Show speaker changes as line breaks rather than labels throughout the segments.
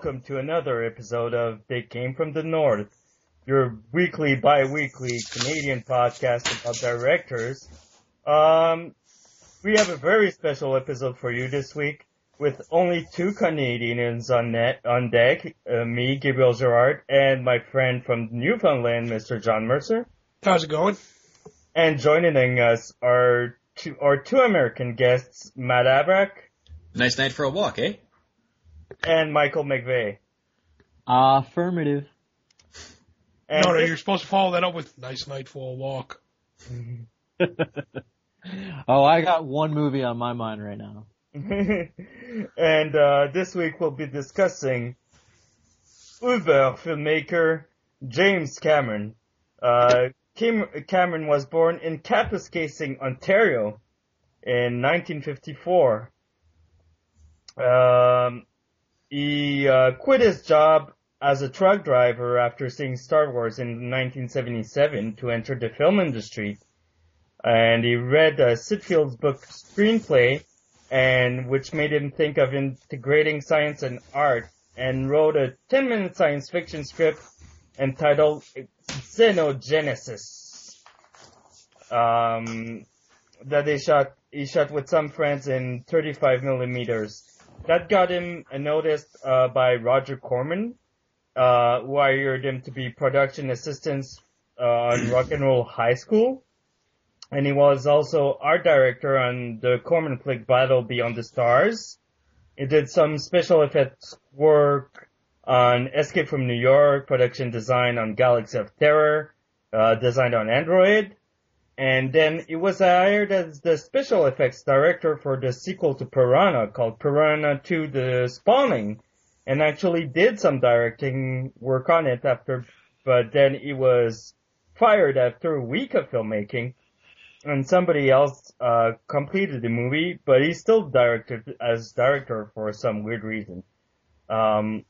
welcome to another episode of They Came from the North, your weekly, bi-weekly Canadian podcast about directors. We have a very special episode for you this week with only two Canadians on deck, me, Gabriel Gerard, and my friend from Newfoundland, Mr. John Mercer.
How's it going?
And joining us are two American guests, Matt Abrack.
Nice night for a walk, eh?
And Michael McVeigh.
Affirmative.
And
No, you're supposed to follow that up with nice night for a walk.
Oh, I got one movie on my mind right now.
And this week we'll be discussing Uber filmmaker James Cameron. Cameron was born in Kapuskasing, Ontario in 1954. He quit his job as a truck driver after seeing Star Wars in 1977 to enter the film industry. And he read Sid Field's book Screenplay, and which made him think of integrating science and art, and wrote a 10-minute science fiction script entitled Xenogenesis. That he shot with some friends in 35 millimeters. That got him noticed by Roger Corman, who hired him to be production assistant on Rock and Roll High School. And he was also art director on the Corman flick Battle Beyond the Stars. He did some special effects work on Escape from New York, production design on Galaxy of Terror, designed on Android. And then he was hired as the special effects director for the sequel to Piranha called Piranha 2 The Spawning, and actually did some directing work on it but then he was fired after a week of filmmaking, and somebody else completed the movie, but he still directed as director for some weird reason.
I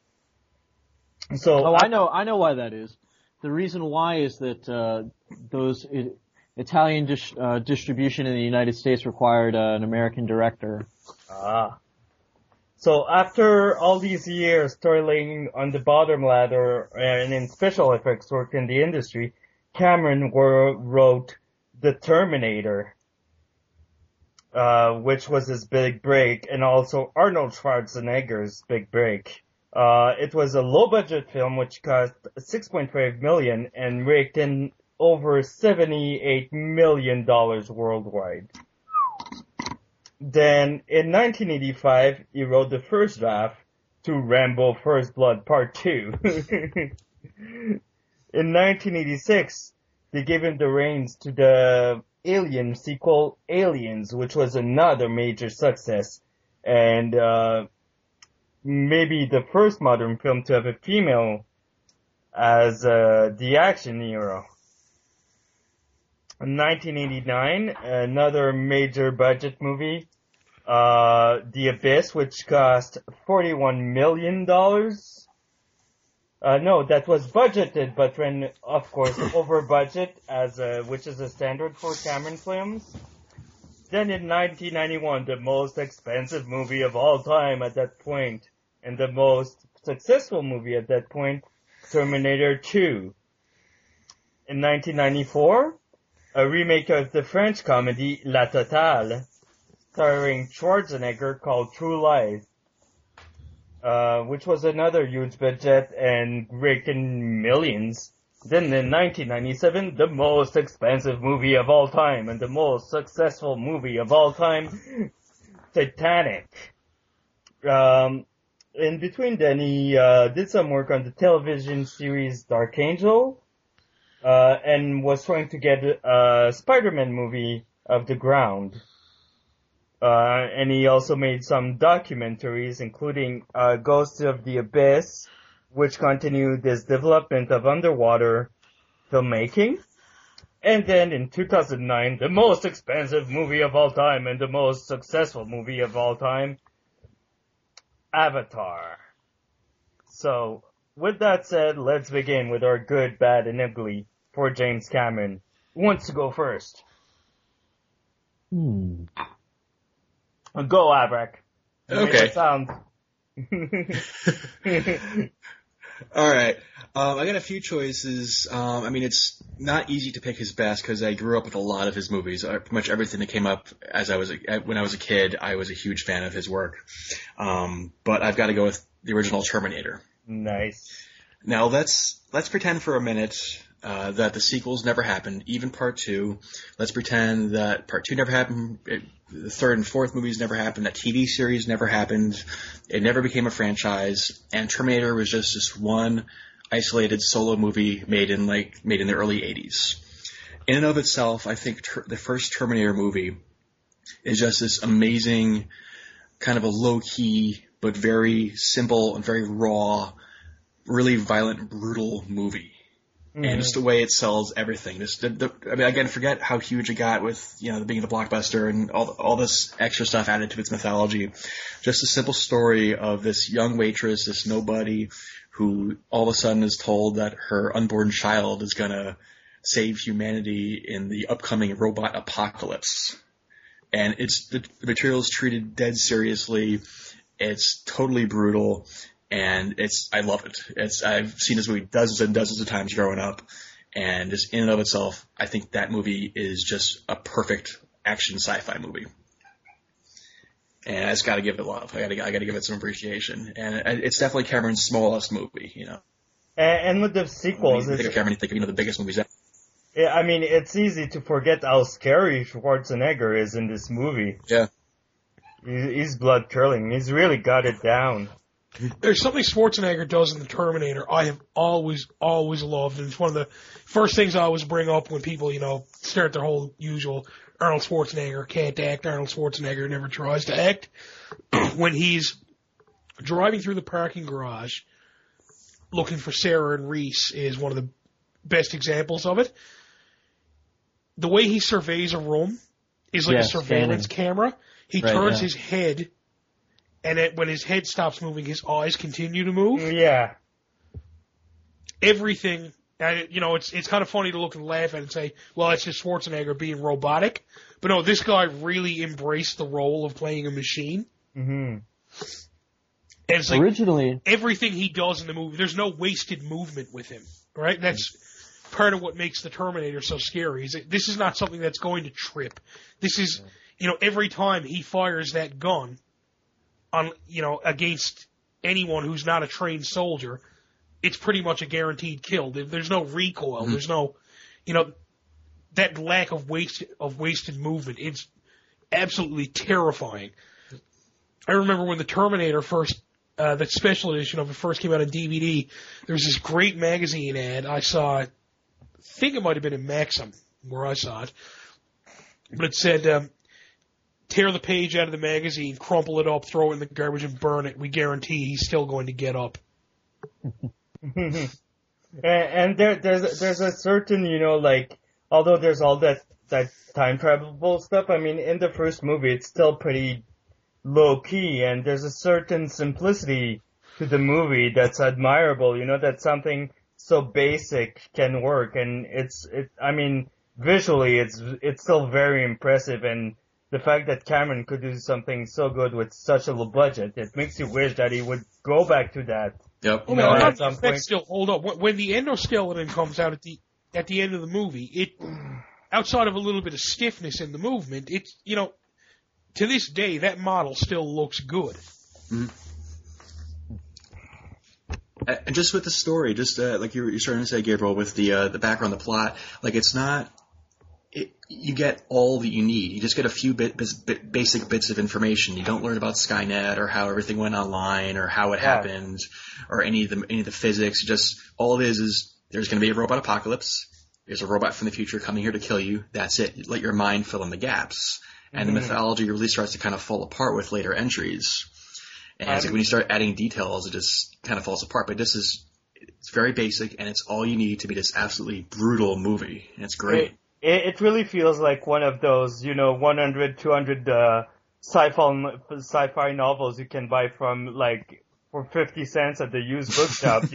know why that is. The reason why is that those Italian distribution in the United States required an American director.
So after all these years toiling on the bottom ladder and in special effects work in the industry, Cameron wrote The Terminator, which was his big break, and also Arnold Schwarzenegger's big break. It was a low-budget film which cost $6.5 million and raked in over $78 million worldwide. Then, in 1985, he wrote the first draft to Rambo First Blood Part 2. In 1986, they gave him the reins to the Alien sequel, Aliens, which was another major success, and maybe the first modern film to have a female as the action hero. In 1989, another major budget movie, The Abyss, which cost $41 million. No, that was budgeted, but when, of course, over budget, which is a standard for Cameron films. Then in 1991, the most expensive movie of all time at that point, and the most successful movie at that point, Terminator 2. In 1994, a remake of the French comedy La Totale, starring Schwarzenegger, called True Lies, which was another huge budget and raked in millions. Then in 1997, the most expensive movie of all time and the most successful movie of all time, Titanic. In between then, he did some work on the television series Dark Angel, and was trying to get a Spider-Man movie off the ground. And he also made some documentaries, including Ghosts of the Abyss, which continued his development of underwater filmmaking. And then in 2009, the most expensive movie of all time and the most successful movie of all time, Avatar. So, with that said, let's begin with our good, bad, and ugly for James Cameron. Who wants to go first? Go, Abrack.
Okay.
Sound.
All right. I got a few choices. I mean, it's not easy to pick his best because I grew up with a lot of his movies. Pretty much everything that came up when I was a kid, I was a huge fan of his work. But I've got to go with the original Terminator.
Nice.
Now let's pretend for a minute that the sequels never happened, even Part 2. Let's pretend that Part 2 never happened. The third and fourth movies never happened. That TV series never happened. It never became a franchise. And Terminator was just this one isolated solo movie made in the early 80s. In and of itself, I think the first Terminator movie is just this amazing, kind of a low-key, but very simple and very raw, really violent, brutal movie. Mm-hmm. And just the way it sells everything. I mean, again, forget how huge it got with, being the blockbuster and all this extra stuff added to its mythology. Just a simple story of this young waitress, this nobody, who all of a sudden is told that her unborn child is gonna save humanity in the upcoming robot apocalypse. And the material is treated dead seriously. It's totally brutal. And I love it. I've seen this movie dozens and dozens of times growing up, and just in and of itself, I think that movie is just a perfect action sci-fi movie. And I just got to give it love. I got to give it some appreciation. And it's definitely Cameron's smallest movie,
And with the sequels,
when you think of Cameron, you think of the biggest movies ever.
Yeah, I mean, it's easy to forget how scary Schwarzenegger is in this movie.
Yeah,
he's blood curdling. He's really got it down.
There's something Schwarzenegger does in The Terminator I have always loved, and it's one of the first things I always bring up when people, start their whole usual Arnold Schwarzenegger can't act, Arnold Schwarzenegger never tries to act. When he's driving through the parking garage looking for Sarah and Reese is one of the best examples of it. The way he surveys a room is like a surveillance camera. He turns his head, and when his head stops moving, his eyes continue to move.
Yeah.
Everything, and it's kind of funny to look and laugh at and say, well, that's just Schwarzenegger being robotic. But no, this guy really embraced the role of playing a machine.
Mm-hmm.
And it's like
originally,
everything he does in the movie, there's no wasted movement with him, right? That's part of what makes the Terminator so scary. This is not something that's going to trip. This is, every time he fires that gun on, against anyone who's not a trained soldier, it's pretty much a guaranteed kill. There's no recoil. Mm-hmm. There's no, that lack of wasted movement. It's absolutely terrifying. I remember when the Terminator the special edition of it first came out on DVD, there was this great magazine ad I saw. I think it might have been in Maxim where I saw it. But it said, tear the page out of the magazine, crumple it up, throw it in the garbage, and burn it. We guarantee he's still going to get up.
And there's a certain, although there's all that time travel stuff, I mean, in the first movie, it's still pretty low key, and there's a certain simplicity to the movie that's admirable, that something so basic can work, and visually it's still very impressive, and the fact that Cameron could do something so good with such a low budget, it makes you wish that he would go back to that.
Yep.
At some point. Still hold up. When the endoskeleton comes out at the end of the movie, it, outside of a little bit of stiffness in the movement, it's, to this day, that model still looks good.
Mm-hmm. And just with the story, just like you're starting to say, Gabriel, with the background, the plot, it's not. You get all that you need. You just get a few basic bits of information. You don't learn about Skynet or how everything went online or how it happened or any of the physics. Just all it is there's going to be a robot apocalypse. There's a robot from the future coming here to kill you. That's it. You let your mind fill in the gaps. And the mythology really starts to kind of fall apart with later entries. And it's when you start adding details, it just kind of falls apart. But it's very basic, and it's all you need to be this absolutely brutal movie. And it's great.
It really feels like one of those, 100, 200 sci-fi novels you can buy from, for 50 cents at the used bookshop,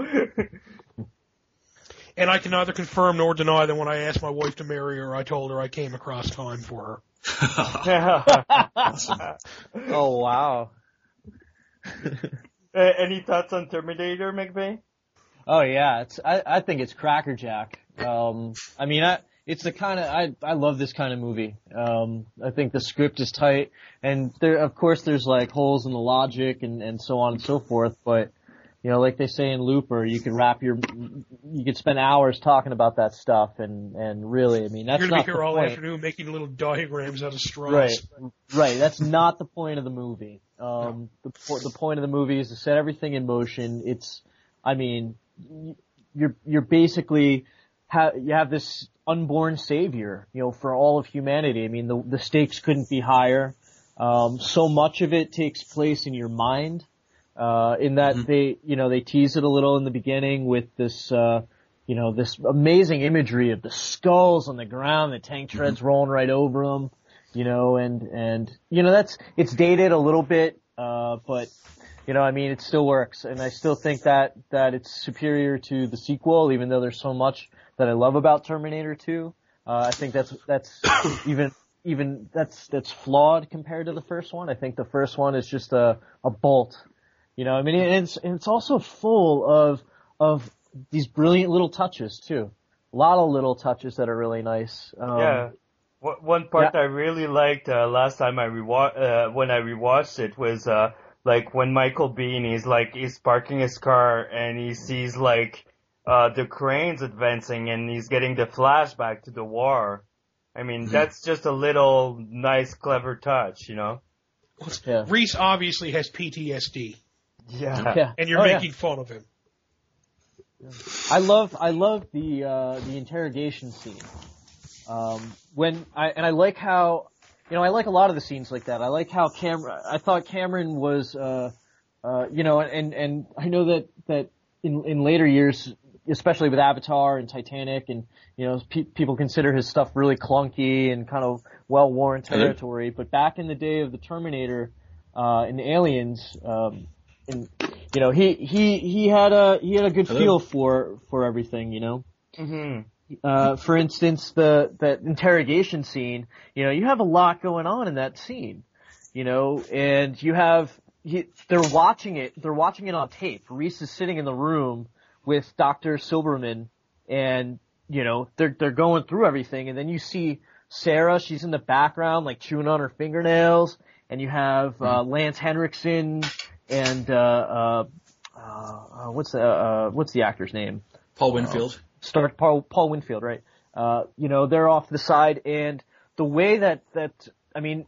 And I can neither confirm nor deny that when I asked my wife to marry her, I told her I came across time for her.
Oh, wow.
Any thoughts on Terminator, McVeigh?
Oh yeah, I think it's crackerjack. I mean, it's the kind of I love this kind of movie. I think the script is tight, and of course there's like holes in the logic and so on and so forth. But you know, like they say in Looper, you could spend hours talking about that stuff, and really, I mean, that's
You're
not
gonna be
the
here all
point.
afternoon making little diagrams out of straws.
Right. That's not the point of the movie. The point of the movie is to set everything in motion. I mean, you're basically you have this unborn savior, you know, for all of humanity. I mean, the stakes couldn't be higher. So much of it takes place in your mind. In that they tease it a little in the beginning with this, this amazing imagery of the skulls on the ground, the tank treads rolling right over them, you know, and it's dated a little bit, but, you know, I mean, it still works, and I still think that it's superior to the sequel, even though there's so much that I love about Terminator 2. I think that's even that's flawed compared to the first one. I think the first one is just a bolt. You know, I mean, it's also full of these brilliant little touches too. A lot of little touches that are really nice.
Yeah. One part I really liked last time when I rewatched it was like when Michael Biehn he's parking his car and he sees like the cranes advancing and he's getting the flashback to the war. I mean, that's just a little nice, clever touch, you know.
Yeah.
Reese obviously has PTSD.
Yeah.
And you're making fun of him.
I love the interrogation scene. I like how, you know, I like a lot of the scenes like that. I like how I thought Cameron was, you know, and I know that in later years, especially with Avatar and Titanic, and you know, people consider his stuff really clunky and kind of well-worn territory. But back in the day of the Terminator, and Aliens, and you know, he had a good feel for everything, you know.
Mm-hmm.
For instance, that interrogation scene, you know, you have a lot going on in that scene, you know, and they're watching it on tape. Reese is sitting in the room with Dr. Silberman, and you know, they're going through everything, and then you see Sarah, she's in the background like chewing on her fingernails, and you have Lance Henriksen and what's the actor's name?
Paul Winfield.
Paul Winfield, right? You know, they're off to the side, and the way that I mean,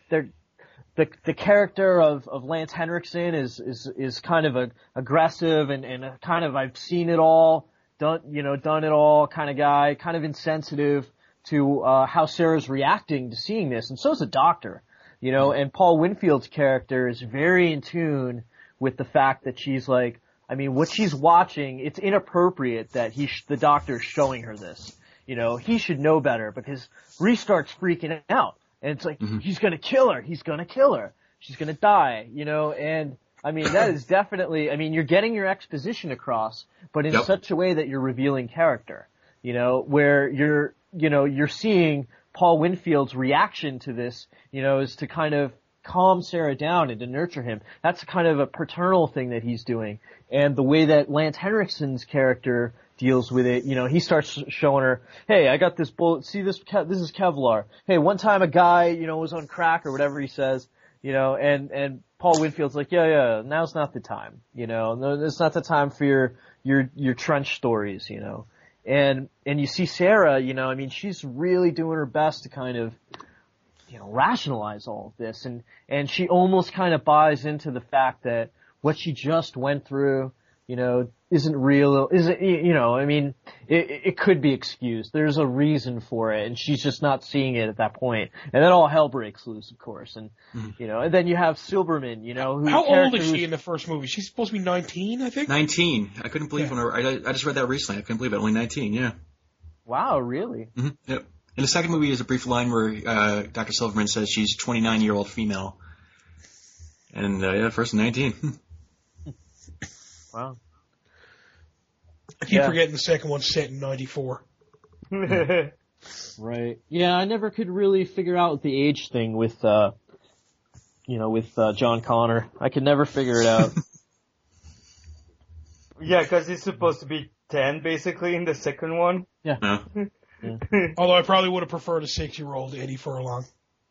the character of Lance Henriksen is kind of aggressive and a kind of I've seen it all, done it all kind of guy, kind of insensitive to how Sarah's reacting to seeing this, and so is the doctor, you know. And Paul Winfield's character is very in tune with the fact that she's like, I mean, what she's watching, it's inappropriate that the doctor's showing her this. You know, he should know better, because Reese starts freaking out. And it's like, he's gonna kill her. He's gonna kill her. She's gonna die, you know, and I mean, that is definitely, I mean, you're getting your exposition across, but in such a way that you're revealing character, you know, where you're seeing Paul Winfield's reaction to this, you know, is to kind of calm Sarah down and to nurture him. That's kind of a paternal thing that he's doing. And the way that Lance Henriksen's character deals with it, you know, he starts showing her, hey, I got this bullet, see this is Kevlar. Hey, one time a guy, you know, was on crack or whatever he says, you know, and Paul Winfield's like, yeah, now's not the time, you know, no, it's not the time for your trench stories, you know. And you see Sarah, you know, I mean, she's really doing her best to kind of, you know, rationalize all of this, and she almost kind of buys into the fact that what she just went through, you know, isn't real, you know, I mean, it could be excused. There's a reason for it, and she's just not seeing it at that point. And then all hell breaks loose, of course, and, you know, and then you have Silberman, you know,
how old is she in the first movie? She's supposed to be 19, I think?
19. I couldn't believe I just read that recently. I couldn't believe it. Only 19, yeah.
Wow, really?
Mm-hmm. Yep. In the second movie, there's a brief line where Dr. Silverman says she's 29-year-old female. And, the first 19.
Wow.
I keep forgetting the second one's set in 94.
Right. Yeah, I never could really figure out the age thing with with John Connor. I could never figure it out.
Yeah, because he's supposed to be 10 basically in the second one.
Yeah.
No.
Yeah.
Although I probably would have preferred a 6-year-old Eddie Furlong.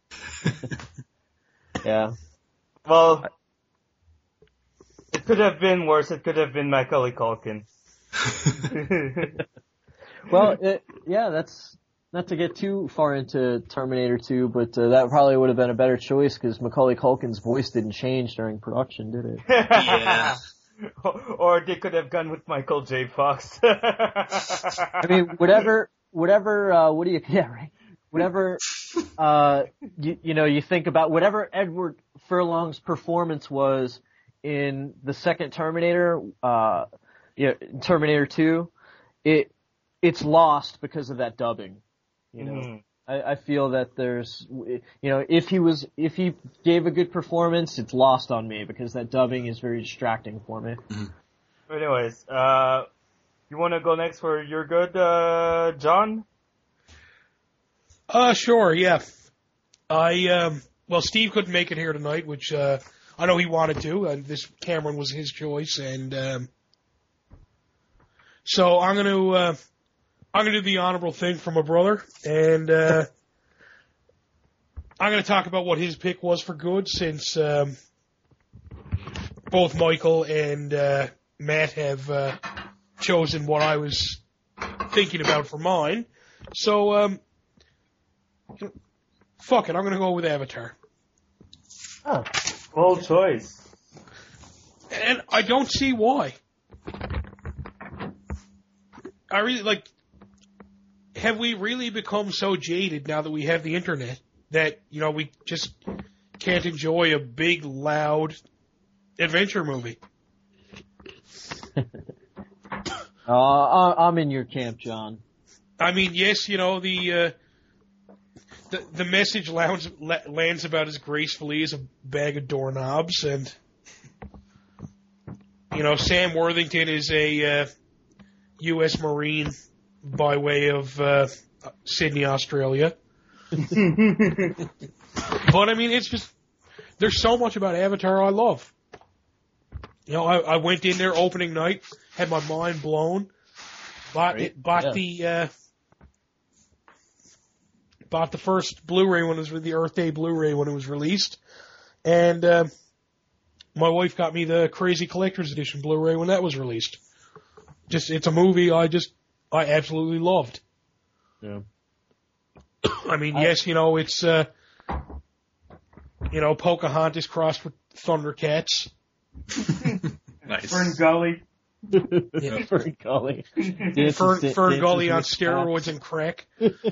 Yeah.
Well, it could have been worse. It could have been Macaulay Culkin.
Well, that's not to get too far into Terminator 2, but that probably would have been a better choice because Macaulay Culkin's voice didn't change during production, did it?
Yeah.
Or they could have gone with Michael J. Fox.
I mean, whatever, right? Whatever, you think about, whatever Edward Furlong's performance was in the second Terminator, Terminator 2, it's lost because of that dubbing,
Mm-hmm.
I feel that there's, if he gave a good performance, it's lost on me because that dubbing is very distracting for me.
Mm-hmm.
Anyways, you want to go next for You're Good, John?
Sure, yeah. Steve couldn't make it here tonight, which, I know he wanted to, and this Cameron was his choice, and, so I'm gonna do the honorable thing for my brother, and, I'm gonna talk about what his pick was for good, since, both Michael and, Matt have, chosen what I was thinking about for mine. So, fuck it, I'm gonna go with Avatar.
Oh, bold choice.
And I don't see why. I really, have we really become so jaded now that we have the internet that, we just can't enjoy a big, loud adventure movie?
I'm in your camp, John.
I mean, yes, the message lands about as gracefully as a bag of doorknobs, and, Sam Worthington is a U.S. Marine by way of Sydney, Australia. But, I mean, it's just, there's so much about Avatar I love. I went in there opening night, had my mind blown, bought the first Blu-ray when it was the Earth Day Blu-ray when it was released, and my wife got me the Crazy Collector's Edition Blu-ray when that was released. It's a movie I absolutely loved.
Yeah.
I mean, yes, it's Pocahontas crossed with Thundercats.
Nice.
Fern Gully.
Yeah. Fern Gully.
Fern Gully on steroids and crack.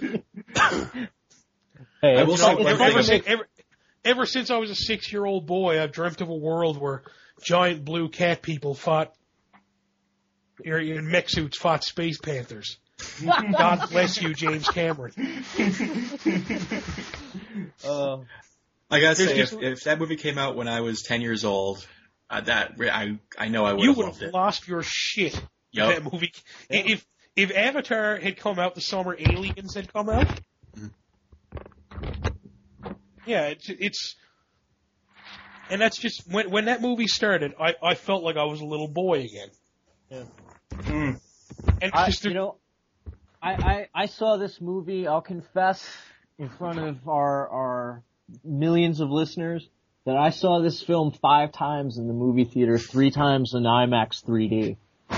Hey,
I will say
ever since I was a 6-year-old boy, I've dreamt of a world where giant blue cat people in mech suits fought space panthers. God bless you, James Cameron.
I gotta say, if that movie came out when I was 10 years old, I know I would have loved it.
You would have lost your shit.
Yep.
That movie. Yeah. If Avatar had come out the summer Aliens had come out, yeah, it's, and that's just when that movie started, I felt like I was a little boy again.
Yeah.
And
I saw this movie, I'll confess, in front of our millions of listeners, that I saw this film 5 times in the movie theater, 3 times in IMAX 3D.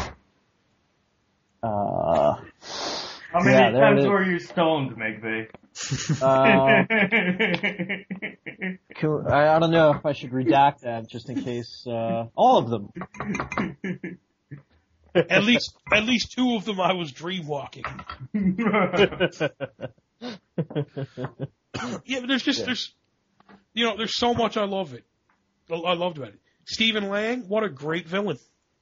How many times were you stoned, McVeigh?
I don't know if I should redact that just in case, all of them.
At least 2 of them I was dream walking. Yeah, but there's so much I loved about it. Stephen Lang, what a great villain.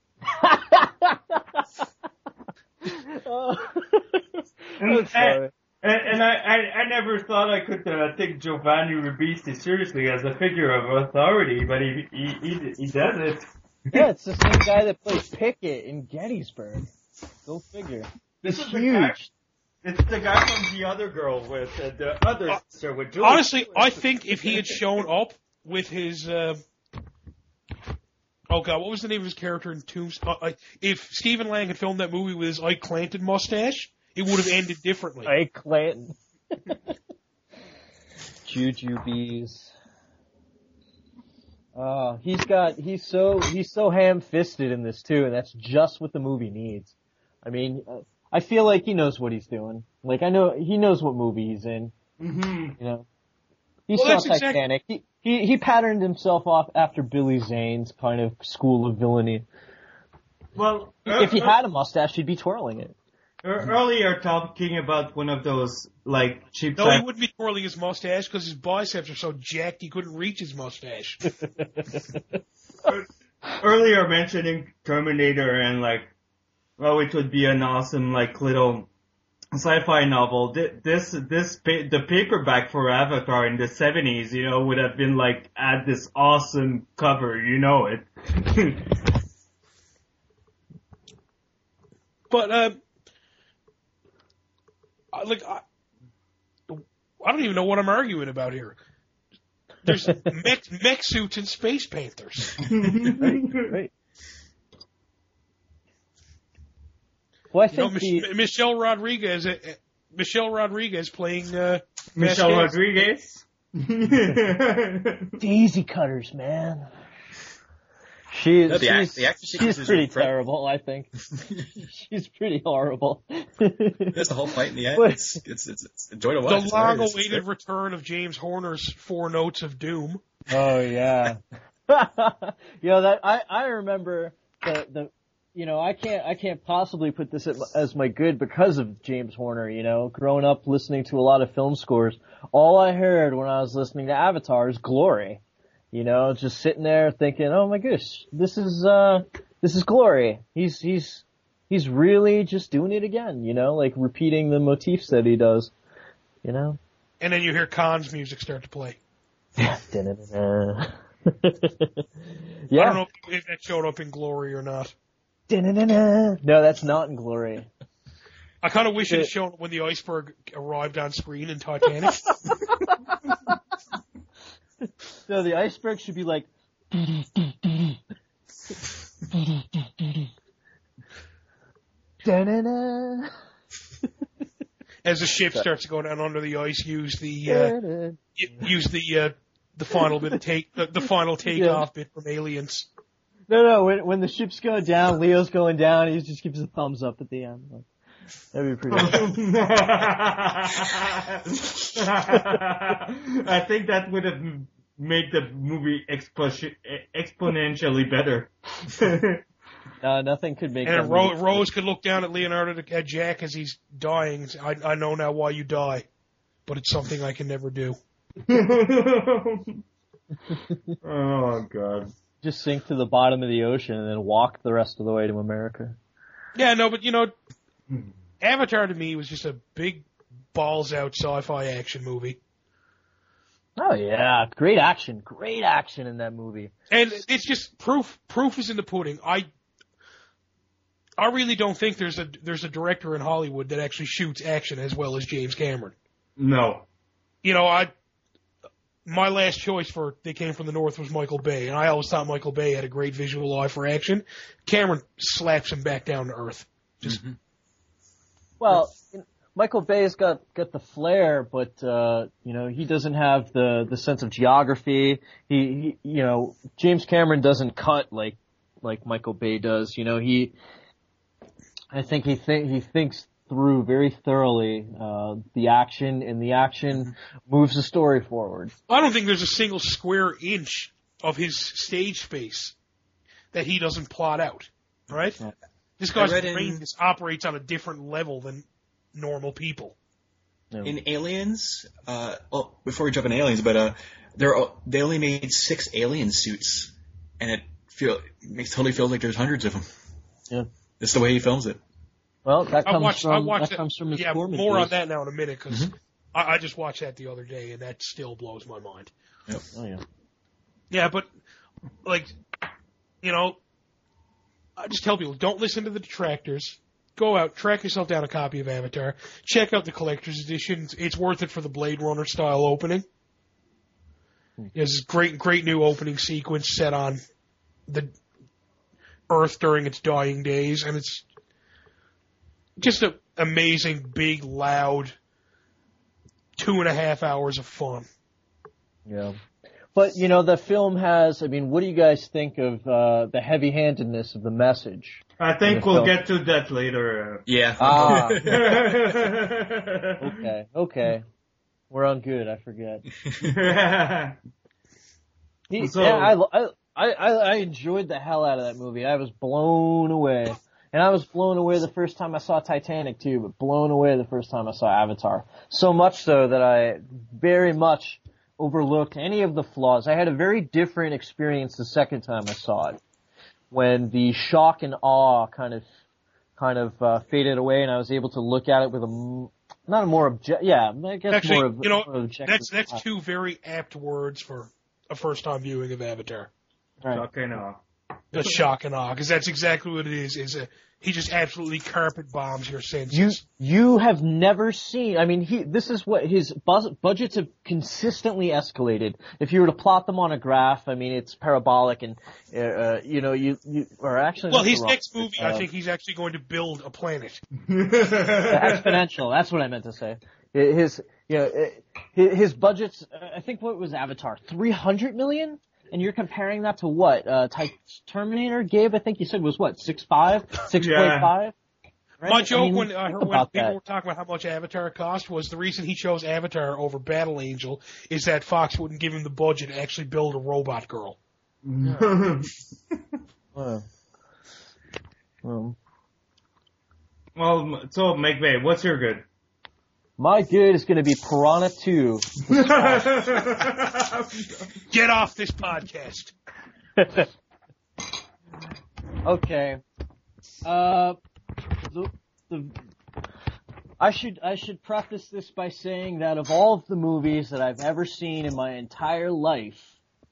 And I never thought I could take Giovanni Ribisi seriously as a figure of authority, but he does it.
Yeah, it's the same guy that plays Pickett in Gettysburg. Go figure. It's huge.
It's the guy from The Other Girl with the other sister with Julie.
Honestly, I think if he had shown up with his, oh god, what was the name of his character in Tombstone? If Stephen Lang had filmed that movie with his Ike Clanton mustache, it would have ended differently.
Ike Clanton. Jujubes. He's so ham-fisted in this too, and that's just what the movie needs. I mean, I feel like he knows what he's doing. Like I know he knows what movie he's in.
Mm-hmm.
You know, he saw Titanic. He patterned himself off after Billy Zane's kind of school of villainy.
Well,
If he had a mustache, he'd be twirling it.
Earlier talking about one of those, like, cheap...
No, he wouldn't be twirling his mustache because his biceps are so jacked he couldn't reach his mustache.
Earlier mentioning Terminator and, like, oh, it would be an awesome, like, little sci-fi novel. The paperback for Avatar in the 70s, you know, would have been, like, at this awesome cover, you know it.
But, I don't even know what I'm arguing about here. There's mech suits and space panthers.
Right. Well, I think
Michelle Rodriguez playing
Michelle Rodriguez?
Daisy cutters, man. She's pretty terrible, I think. She's pretty horrible.
There's the whole fight in the end. It's a joy to watch.
The long-awaited return of James Horner's 4 Notes of Doom.
Oh yeah. I remember the I can't possibly put this as my good because of James Horner, you know. Growing up listening to a lot of film scores, all I heard when I was listening to Avatar is glory. You know, just sitting there thinking, "Oh my gosh, this is glory." He's really just doing it again, you know, like repeating the motifs that he does, you know.
And then you hear Khan's music start to play.
Yeah.
I don't know if that showed up in Glory or not.
No, that's not in Glory.
I kind of wish it had shown up when the iceberg arrived on screen in Titanic.
No, the iceberg should be like.
As the ship starts to go down under the ice, use the final bit of the final takeoff bit from Aliens.
No, when the ships go down, Leo's going down. He just gives a thumbs up at the end. Like, that'd be pretty.
I think that would have made the movie exponentially better.
Nothing could make.
And Rose could look down at Jack as he's dying and say, I know now why you die, but it's something I can never do.
Oh God.
Just sink to the bottom of the ocean and then walk the rest of the way to America.
Yeah, no, but you know, Avatar to me was just a big balls out sci-fi action movie.
Oh yeah, great action in that movie.
And it's just proof is in the pudding. I really don't think there's a director in Hollywood that actually shoots action as well as James Cameron.
No.
You know, my last choice for They Came from the North was Michael Bay, and I always thought Michael Bay had a great visual eye for action. Cameron slaps him back down to earth. Just
Well, Michael Bay's got the flair, but he doesn't have the sense of geography. He James Cameron doesn't cut like Michael Bay does. You know, I think he thinks through very thoroughly the action, and the action moves the story forward.
I don't think there's a single square inch of his stage space that he doesn't plot out, right? Yeah. This guy's brain just operates on a different level than normal people.
In Aliens, before we jump into Aliens, but they only made 6 alien suits, and it totally feels like there's hundreds of them.
Yeah.
That's the way he films it.
Well, that comes from his
Corman more on that now in a minute, because I just watched that the other day, and that still blows my mind.
Yep.
Oh, yeah.
Yeah, but, like, you know, I just tell people, don't listen to the detractors. Go out, track yourself down a copy of Avatar. Check out the collector's edition. It's worth it for the Blade Runner style opening. There's this great new opening sequence set on the Earth during its dying days, and it's just an amazing, big, loud 2.5 hours of fun.
Yeah. But, the film has, what do you guys think of the heavy-handedness of the message?
I think we'll get to that later.
Yeah.
Okay. We're on good, I forget.
So-
I enjoyed the hell out of that movie. I was blown away. And I was blown away the first time I saw Titanic too, but blown away the first time I saw Avatar. So much so that I very much overlooked any of the flaws. I had a very different experience the second time I saw it, when the shock and awe kind of faded away, and I was able to look at it with more objective.
That's two very apt words for a first time viewing of Avatar.
Right.
Shock and awe.
The shock and awe, because that's exactly what it is. He just absolutely carpet bombs your senses.
You have never seen. This is what his budgets have consistently escalated. If you were to plot them on a graph, it's parabolic, and you or actually.
Well, his next movie, I think he's actually going to build a planet.
Exponential. That's what I meant to say. His budgets. I think what was Avatar? $300 million. And you're comparing that to what? Terminator, Gabe, I think you said was what? 6.5? 6.5?
Yeah.
Right?
My joke when people were
that.
talking about how much Avatar cost was the reason he chose Avatar over Battle Angel is that Fox wouldn't give him the budget to actually build a robot girl.
Well,
so McVeigh, what's your good?
my good is going to be Piranha 2.
Get off this podcast.
Okay. I should preface this by saying that of all of the movies that I've ever seen in my entire life,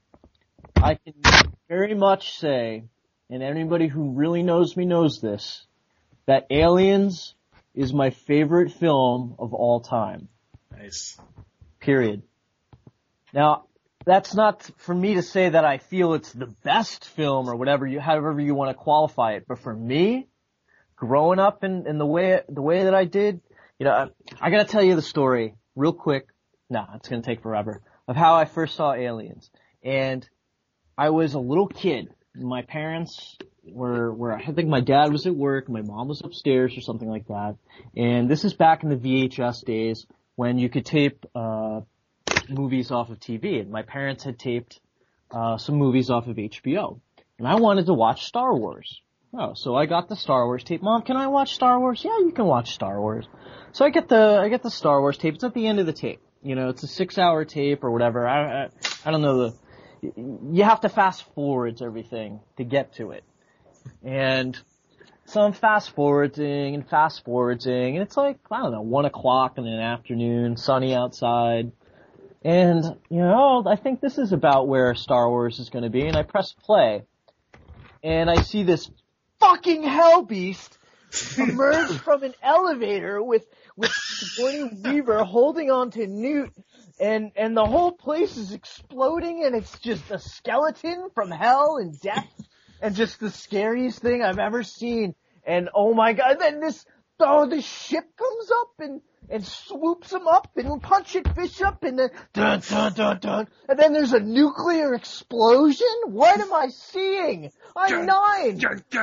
I can very much say, and anybody who really knows me knows this, that Aliens is my favorite film of all time.
Nice.
Period. Now, that's not for me to say that I feel it's the best film or whatever however you want to qualify it, but for me, growing up in the way that I did, I gotta tell you the story real quick. Nah, it's gonna take forever. Of how I first saw Aliens. And I was a little kid. My parents were I think my dad was at work, my mom was upstairs or something like that. And this is back in the VHS days when you could tape, movies off of TV. And my parents had taped, some movies off of HBO. And I wanted to watch Star Wars. Oh, so I got the Star Wars tape. Mom, can I watch Star Wars? Yeah, you can watch Star Wars. So I get the Star Wars tape. It's at the end of the tape. It's a 6-hour tape or whatever. I don't know you have to fast forward everything to get to it. And so I'm fast forwarding, and it's like, I don't know, 1 o'clock in the afternoon, sunny outside. And, I think this is about where Star Wars is going to be. And I press play. And I see this fucking hellbeast emerge from an elevator with Sigourney Weaver holding on to Newt. And the whole place is exploding, and it's just a skeleton from hell and death, and just the scariest thing I've ever seen. And oh my god, then this ship comes up and swoops him up and punches Fish up, and then dun dun dun dun, and then there's a nuclear explosion. What am I seeing? I'm 9.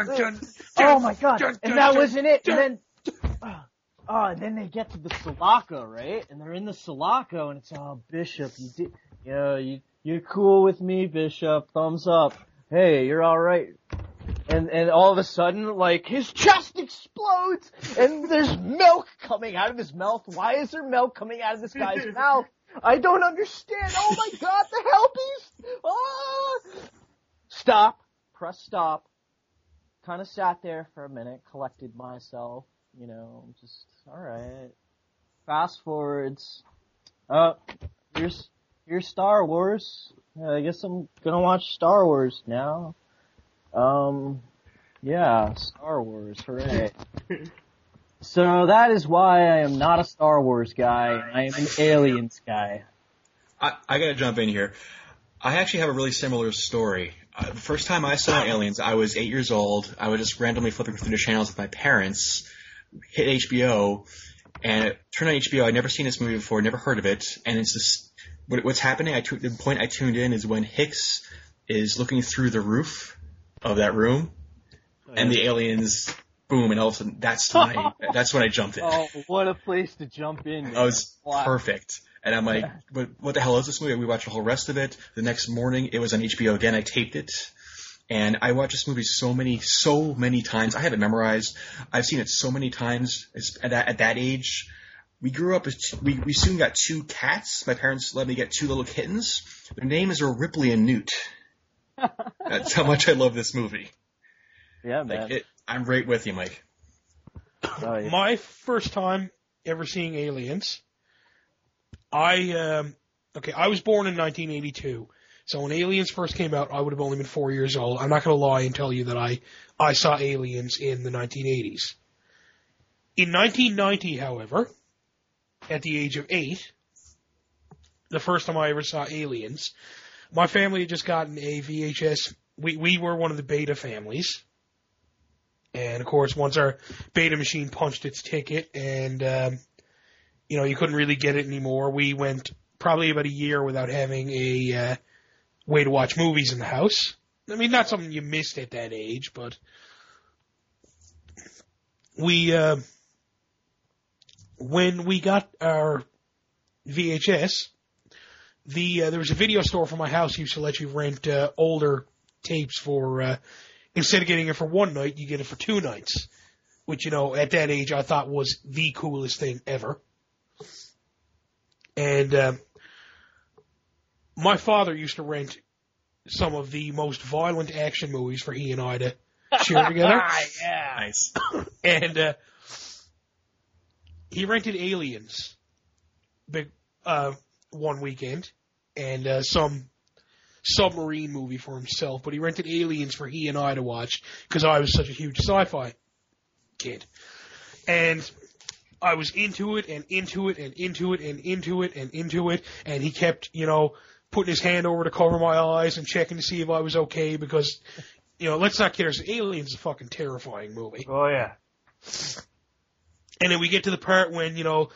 Oh my god! And that wasn't it. And then. And then they get to the Sulaco, right? And they're in the Sulaco, and it's, Bishop, you're cool with me, Bishop, thumbs up. Hey, you're alright. And all of a sudden, his chest explodes, and there's milk coming out of his mouth. Why is there milk coming out of this guy's mouth? I don't understand. Oh my god, the hell beast! Ah! Stop. Press stop. Kind of sat there for a minute, collected myself. Just, alright. Fast forwards. Here's Star Wars. I guess I'm gonna watch Star Wars now. Yeah, Star Wars, hooray. So that is why I am not a Star Wars guy. I am an Aliens guy.
I gotta jump in here. I actually have a really similar story. The first time I saw Aliens, I was 8 years old. I was just randomly flipping through the channels with my parents, hit HBO, and it turned on HBO. I'd never seen this movie before, never heard of it, and it's this. What's happening? The point I tuned in is when Hicks is looking through the roof of that room, and the aliens, boom, and all of a sudden, that's when I jumped in.
Oh, what a place to jump in.
That was perfect. And I'm like, what the hell is this movie? We watched the whole rest of it. The next morning, it was on HBO again. I taped it. And I watched this movie so many times. I have it memorized. I've seen it so many times at that age. We grew up, we soon got 2 cats. My parents let me get 2 little kittens. Their names are Ripley and Newt. That's how much I love this movie.
Yeah, man.
I'm right with you, Mike.
Oh, yeah.
My first time ever seeing Aliens, I was born in 1982. So when Aliens first came out, I would have only been 4 years old. I'm not going to lie and tell you that I saw Aliens in the 1980s. In 1990, however, at the age of 8, the first time I ever saw Aliens, my family had just gotten a VHS. We were one of the Beta families. And, of course, once our Beta machine punched its ticket and, you couldn't really get it anymore, we went probably about a year without having a way to watch movies in the house. I mean, not something you missed at that age, but when we got our VHS, there was a video store from my house used to let you rent older tapes for instead of getting it for one night, you get it for 2 nights, which, at that age I thought was the coolest thing ever. And my father used to rent some of the most violent action movies for he and I to share together.
Yeah. Nice.
And he rented Aliens one weekend and some submarine movie for himself, but he rented Aliens for he and I to watch because I was such a huge sci-fi kid. And I was into it and into it and into it and into it and into it, and he kept, putting his hand over to cover my eyes and checking to see if I was okay because, let's not kid ourselves, Aliens is a fucking terrifying movie.
Oh, yeah.
And then we get to the part when,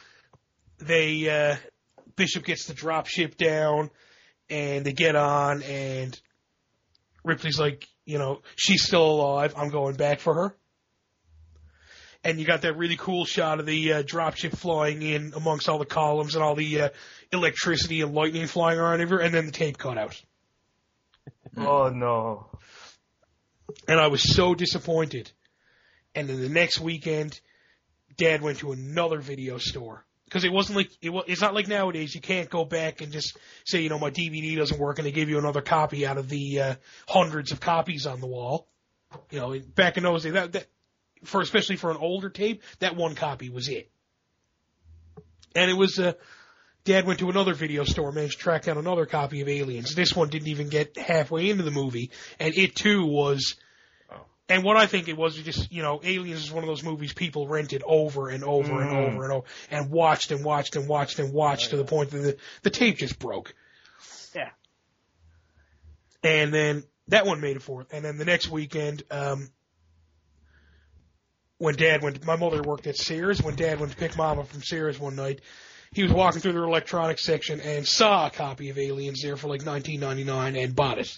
Bishop gets the drop ship down and they get on and Ripley's like, she's still alive. I'm going back for her. And you got that really cool shot of the dropship flying in amongst all the columns and all the electricity and lightning flying around everywhere, and then the tape cut out.
Oh, no.
And I was so disappointed. And then the next weekend, Dad went to another video store. Because it wasn't like, it's not like nowadays, you can't go back and just say, my DVD doesn't work, and they give you another copy out of the hundreds of copies on the wall. Back in those days, especially for an older tape, that one copy was it. And it was, Dad went to another video store, managed to track down another copy of Aliens. This one didn't even get halfway into the movie, and it too was, and what I think it was just, Aliens is one of those movies people rented over and over and over and over, and watched and watched and watched and watched to the point that the tape just broke.
Yeah.
And then that one made it forth. And then the next weekend, when Dad went, my mother worked at Sears. When Dad went to pick Mom up from Sears one night, he was walking through their electronics section and saw a copy of Aliens there for like $19.99 and bought it.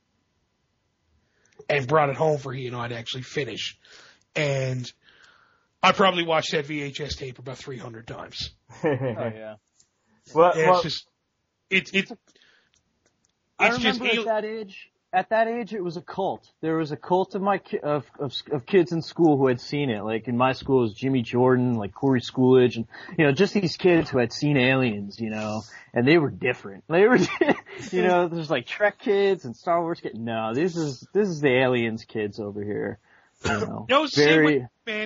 And brought it home for he and I to actually finish. And I probably watched that VHS tape about 300 times.
Oh, yeah.
It's just,
I remember at that age, it was a cult. There was a cult of kids in school who had seen it. Like in my school, it was Jimmy Jordan, like Corey Schoolidge, and just these kids who had seen Aliens, and they were different. They were, there's like Trek kids and Star Wars kids. No, this is the Aliens kids over here.
Same way, man.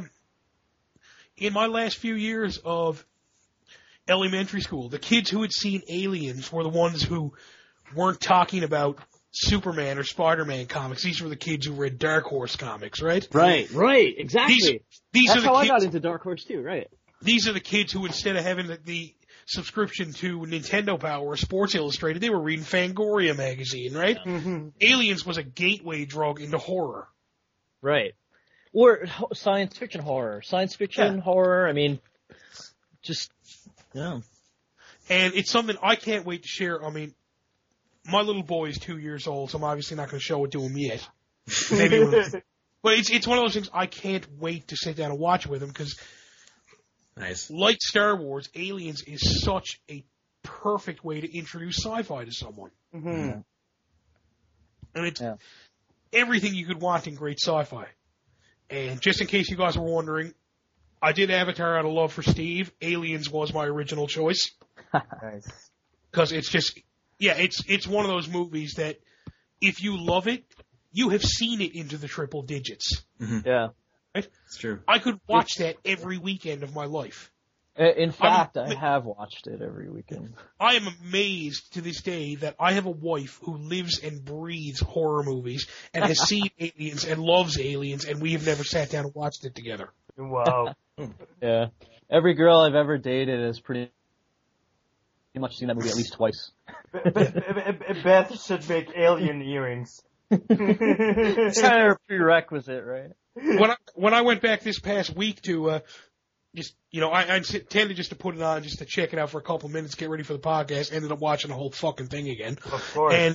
In my last few years of elementary school, the kids who had seen Aliens were the ones who weren't talking about Superman or Spider-Man comics. These were the kids who read Dark Horse comics, right?
Right, exactly.
These
That's
are the
how
kids,
I got into Dark Horse too, right?
These are the kids who, instead of having the subscription to Nintendo Power or Sports Illustrated, they were reading Fangoria magazine, right?
Mm-hmm.
Aliens was a gateway drug into horror.
Right. Or science fiction horror. Science fiction horror, I mean, just, yeah.
And it's something I can't wait to share. I mean, my little boy is 2 years old, so I'm obviously not going to show it to him yet. Maybe but it's one of those things I can't wait to sit down and watch it with him because,
Nice.
like Star Wars, Aliens is such a perfect way to introduce sci-fi to someone.
Mm-hmm.
And it's everything you could want in great sci-fi. And just in case you guys were wondering, I did Avatar out of love for Steve. Aliens was my original choice.
Nice.
Because it's just, it's one of those movies that if you love it, you have seen it into the triple digits.
Mm-hmm.
Yeah.
Right?
It's true.
I could watch that every weekend of my life.
In fact, I have watched it every weekend.
I am amazed to this day that I have a wife who lives and breathes horror movies and has seen Aliens and loves Aliens, and we have never sat down and watched it together.
Wow.
Yeah. Every girl I've ever dated has pretty much seen that movie at least twice.
Beth should make alien earrings.
It's kind of a prerequisite, right?
When I went back this past week to just, I tended just to put it on just to check it out for a couple minutes, get ready for the podcast, ended up watching the whole fucking thing again.
Of course.
And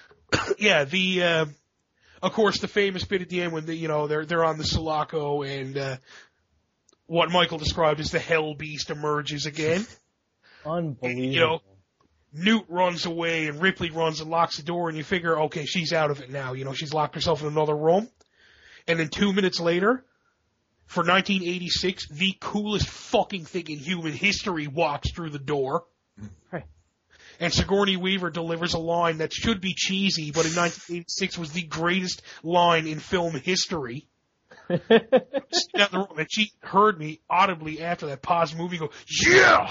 of course the famous bit at the end when they're on the Sulaco and what Michael described as the Hell Beast emerges again.
Unbelievable.
Newt runs away and Ripley runs and locks the door and you figure, okay, she's out of it now. She's locked herself in another room. And then 2 minutes later, for 1986, the coolest fucking thing in human history walks through the door.
Right.
And Sigourney Weaver delivers a line that should be cheesy, but in 1986 was the greatest line in film history. Down the room, and she heard me audibly after that pause the movie go, yeah!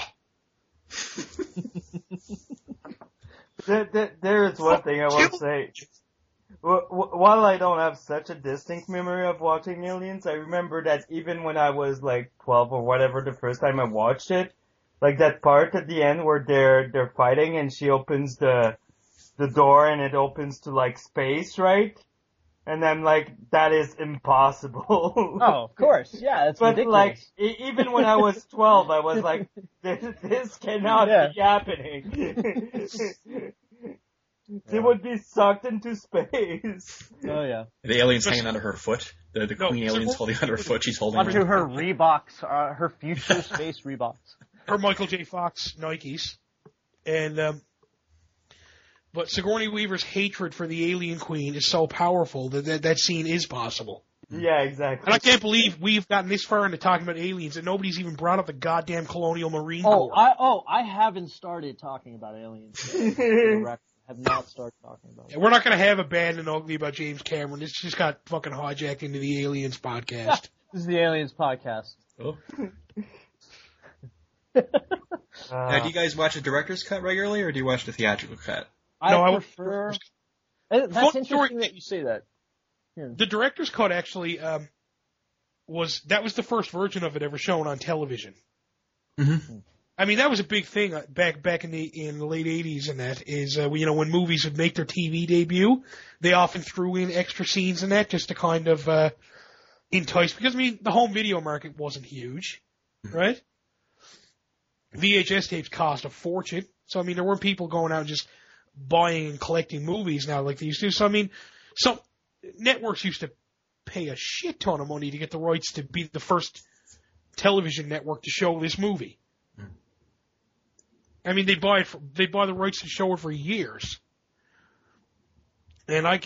There is one thing I want to say. While I don't have such a distinct memory of watching Aliens, I remember that even when I was like 12 or whatever the first time I watched it, like that part at the end where they're fighting and she opens the door and it opens to like space, right? And I'm like, that is impossible.
Oh, of course. Yeah, that's
but
ridiculous.
like, even when I was 12, I was like, this cannot be happening. They would be sucked into space.
Oh, yeah.
The alien's hanging onto her foot. The queen alien's holding onto her foot. She's holding
onto her Reeboks, her future space Reeboks.
Her Michael J. Fox Nikes. And, but Sigourney Weaver's hatred for the alien queen is so powerful that scene is possible.
Yeah, exactly.
And I can't believe we've gotten this far into talking about aliens and nobody's even brought up the goddamn Colonial Marine Corps.
I haven't started talking about aliens yet. Have not started talking about it.
We're not going to have a Bad and Ugly about James Cameron. It's just got fucking hijacked into the Aliens podcast.
This is the Aliens podcast.
Oh. Now, do you guys watch the director's cut regularly, or do you watch the theatrical cut?
I prefer... That's interesting that you say that. Yeah.
The director's cut actually was the first version of it ever shown on television.
Mm-hmm.
I mean, that was a big thing back in the late 80s, and that is, when movies would make their TV debut, they often threw in extra scenes in that just to kind of entice, because, I mean, the home video market wasn't huge, right? VHS tapes cost a fortune, so, I mean, there weren't people going out and just buying and collecting movies now like they used to. So, I mean, some networks used to pay a shit ton of money to get the rights to be the first television network to show this movie. I mean, they buy the rights to show it for years. And I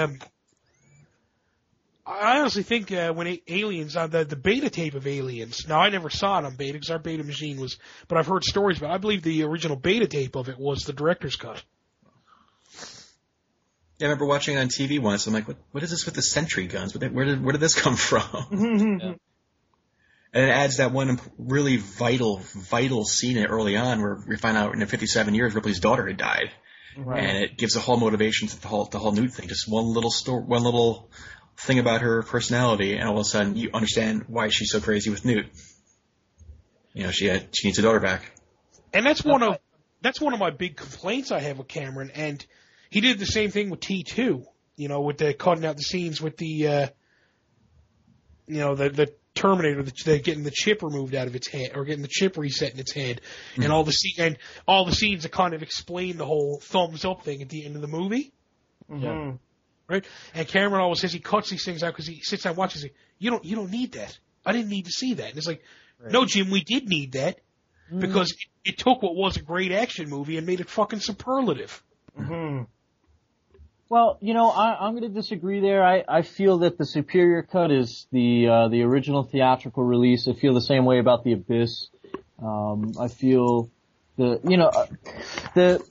honestly think when Aliens, on the beta tape of Aliens, now I never saw it on beta because our beta machine but I've heard stories about it. I believe the original beta tape of it was the director's cut.
Yeah, I remember watching it on TV once. I'm like, what is this with the sentry guns? Where did this come from?
Yeah.
And it adds that one really vital scene early on where we find out in 57 years Ripley's daughter had died. Right. And it gives a whole motivation to the whole Newt thing. Just one little thing about her personality, and all of a sudden you understand why she's so crazy with Newt. She needs her daughter back.
And that's one of my big complaints I have with Cameron. And he did the same thing with T2. You know, with the cutting out the scenes with the the Terminator, getting the chip removed out of its head, or getting the chip reset in its head, and all the scenes that kind of explain the whole thumbs up thing at the end of the movie.
Mm-hmm.
Right? And Cameron always says he cuts these things out because he sits down and watches it. You don't need that. I didn't need to see that. And it's like, no, Jim, we did need that because it took what was a great action movie and made it fucking superlative.
Mm-hmm.
Well, you know, I'm going to disagree there. I feel that the superior cut is the original theatrical release. I feel the same way about The Abyss. I feel there's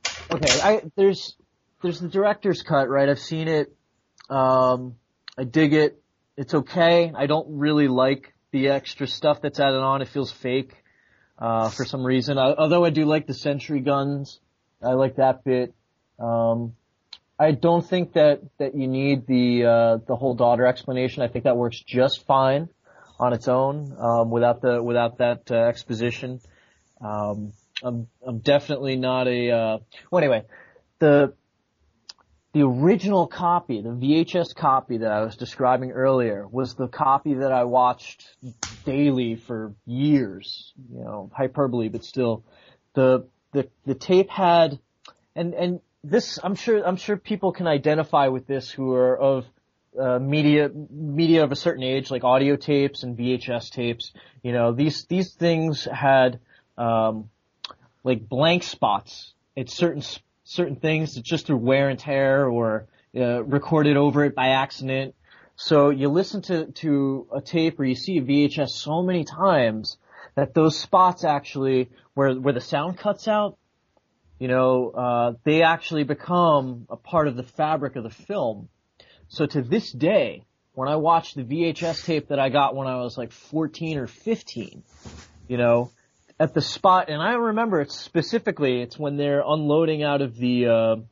the director's cut, right? I've seen it. I dig it. It's okay. I don't really like the extra stuff that's added on. It feels fake, for some reason. Although I do like the sentry guns. I like that bit. I don't think that you need the whole daughter explanation. I think that works just fine on its own, without that exposition. I'm definitely not well, anyway, the original copy, the VHS copy that I was describing earlier, was the copy that I watched daily for years. You know, hyperbole, but still, the tape had, and this, I'm sure people can identify with this who are of media of a certain age, like audio tapes and VHS tapes. You know, these things had like blank spots at certain things that just through wear and tear or recorded over it by accident. So you listen to a tape or you see a VHS so many times that those spots actually where the sound cuts out, you know, they actually become a part of the fabric of the film. So to this day, when I watch the VHS tape that I got when I was like 14 or 15, you know, at the spot, and I remember it specifically, it's when they're unloading out of the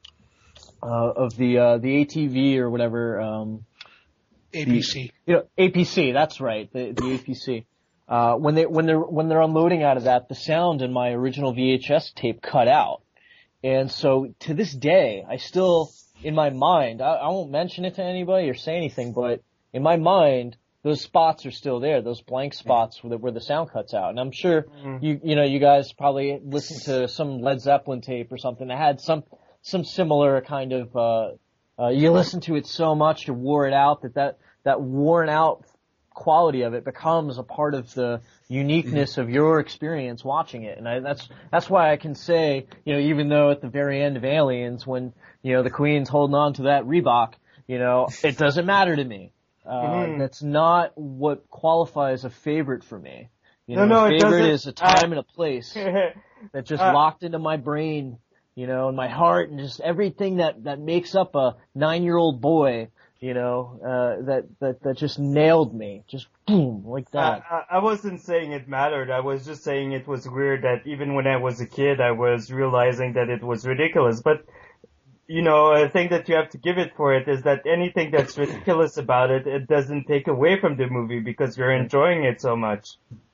ATV or whatever,
APC.
APC, that's right, the APC. When they're unloading out of that, the sound in my original VHS tape cut out. And so to this day, I still, in my mind, I won't mention it to anybody or say anything, but in my mind, those spots are still there, those blank spots where the sound cuts out. And I'm sure you guys probably listened to some Led Zeppelin tape or something that had some similar kind of, you listen to it so much, you wore it out, that worn out quality of it becomes a part of the uniqueness of your experience watching it. And that's why I can say, you know, even though at the very end of Aliens, when, you know, the Queen's holding on to that Reebok, you know, it doesn't matter to me. That's not what qualifies a favorite for me. You know, a favorite is a time and a place that just locked into my brain, you know, and my heart, and just everything that makes up a 9-year-old boy, you know, that just nailed me, just boom, like that.
I wasn't saying it mattered. I was just saying it was weird that even when I was a kid, I was realizing that it was ridiculous. But, you know, a thing that you have to give it for it is that anything that's ridiculous about it, it doesn't take away from the movie because you're enjoying it so much.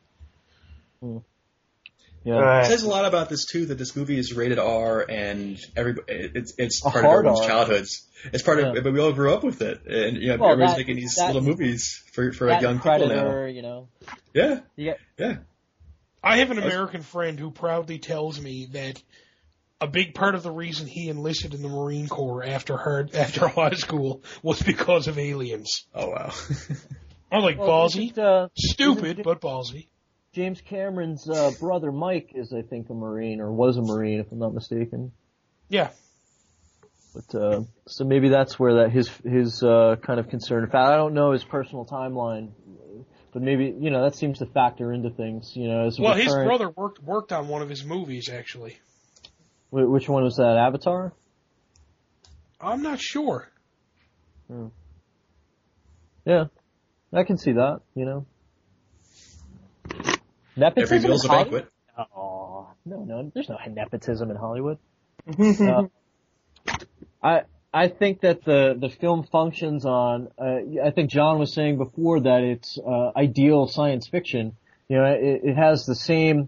Yeah. It says a lot about this too, that this movie is rated R, and it's part of everyone's childhoods. It's part of, but we all grew up with it, and you know, everyone's making these little movies for young people now.
You know.
Yeah.
I have an American friend who proudly tells me that a big part of the reason he enlisted in the Marine Corps after high school was because of Aliens.
Oh wow.
I'm like, ballsy, stupid, but ballsy.
James Cameron's brother Mike is, I think, a Marine, or was a Marine, if I'm not mistaken.
Yeah.
But so maybe that's where his kind of concern. In fact, I don't know his personal timeline, but maybe, you know, that seems to factor into things. You know,
well, his brother worked on one of his movies actually.
Which one was that? Avatar?
I'm not sure.
Yeah, I can see that. You know. Nepotism
every meal's a banquet.
Oh, no, there's no nepotism in Hollywood. I think that the film functions on, I think John was saying before that it's ideal science fiction. You know, it has the same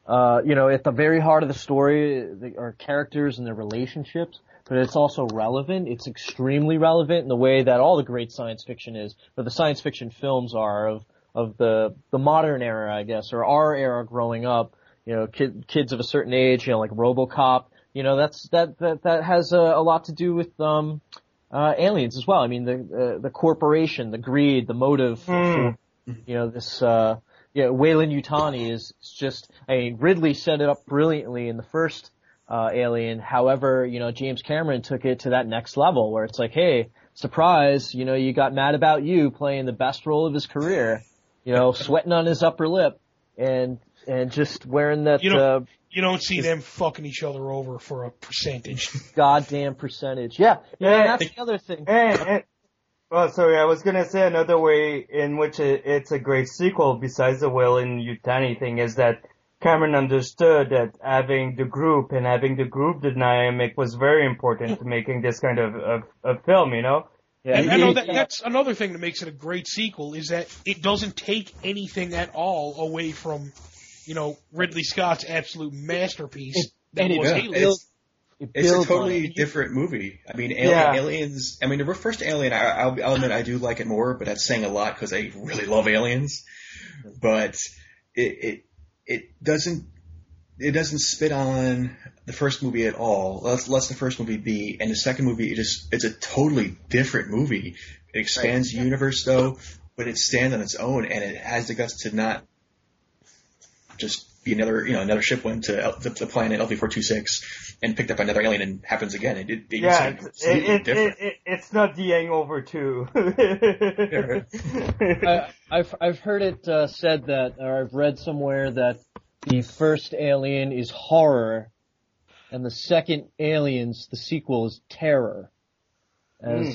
at the very heart of the story are characters and their relationships, but it's also relevant. It's extremely relevant in the way that all the great science fiction is, but the science fiction films are of the modern era, I guess, or our era growing up. Kids of a certain age, like RoboCop. That has a lot to do with aliens as well. I mean, the corporation, the greed, the motive for, this. Weyland Yutani is just, Ridley set it up brilliantly in the first Alien. However, James Cameron took it to that next level where it's like, hey, surprise, you got Mad About You playing the best role of his career, sweating on his upper lip and just wearing that,
you don't see them fucking each other over for a percentage.
Goddamn percentage. Yeah. That's the other thing.
Well, sorry, I was gonna say another way in which it's a great sequel besides the Weyland Yutani thing is that Cameron understood that having the group dynamic was very important to making this kind of film, Yeah.
And I know that's another thing that makes it a great sequel is that it doesn't take anything at all away from, Ridley Scott's absolute masterpiece that was Aliens.
It's a totally different movie. I mean, Aliens. I mean, the first Alien, I'll admit I do like it more, but that's saying a lot because I really love Aliens. But it doesn't spit on the first movie at all. Let's the first movie be, and the second movie it's a totally different movie. It expands the universe though, but it stands on its own, and it has the guts to not just be another ship went to the planet LV-426 and picked up another alien and happens again.
It's not The Hangover 2.
I've heard it said that, or I've read somewhere that the first Alien is horror, and the second Aliens, the sequel, is terror. That's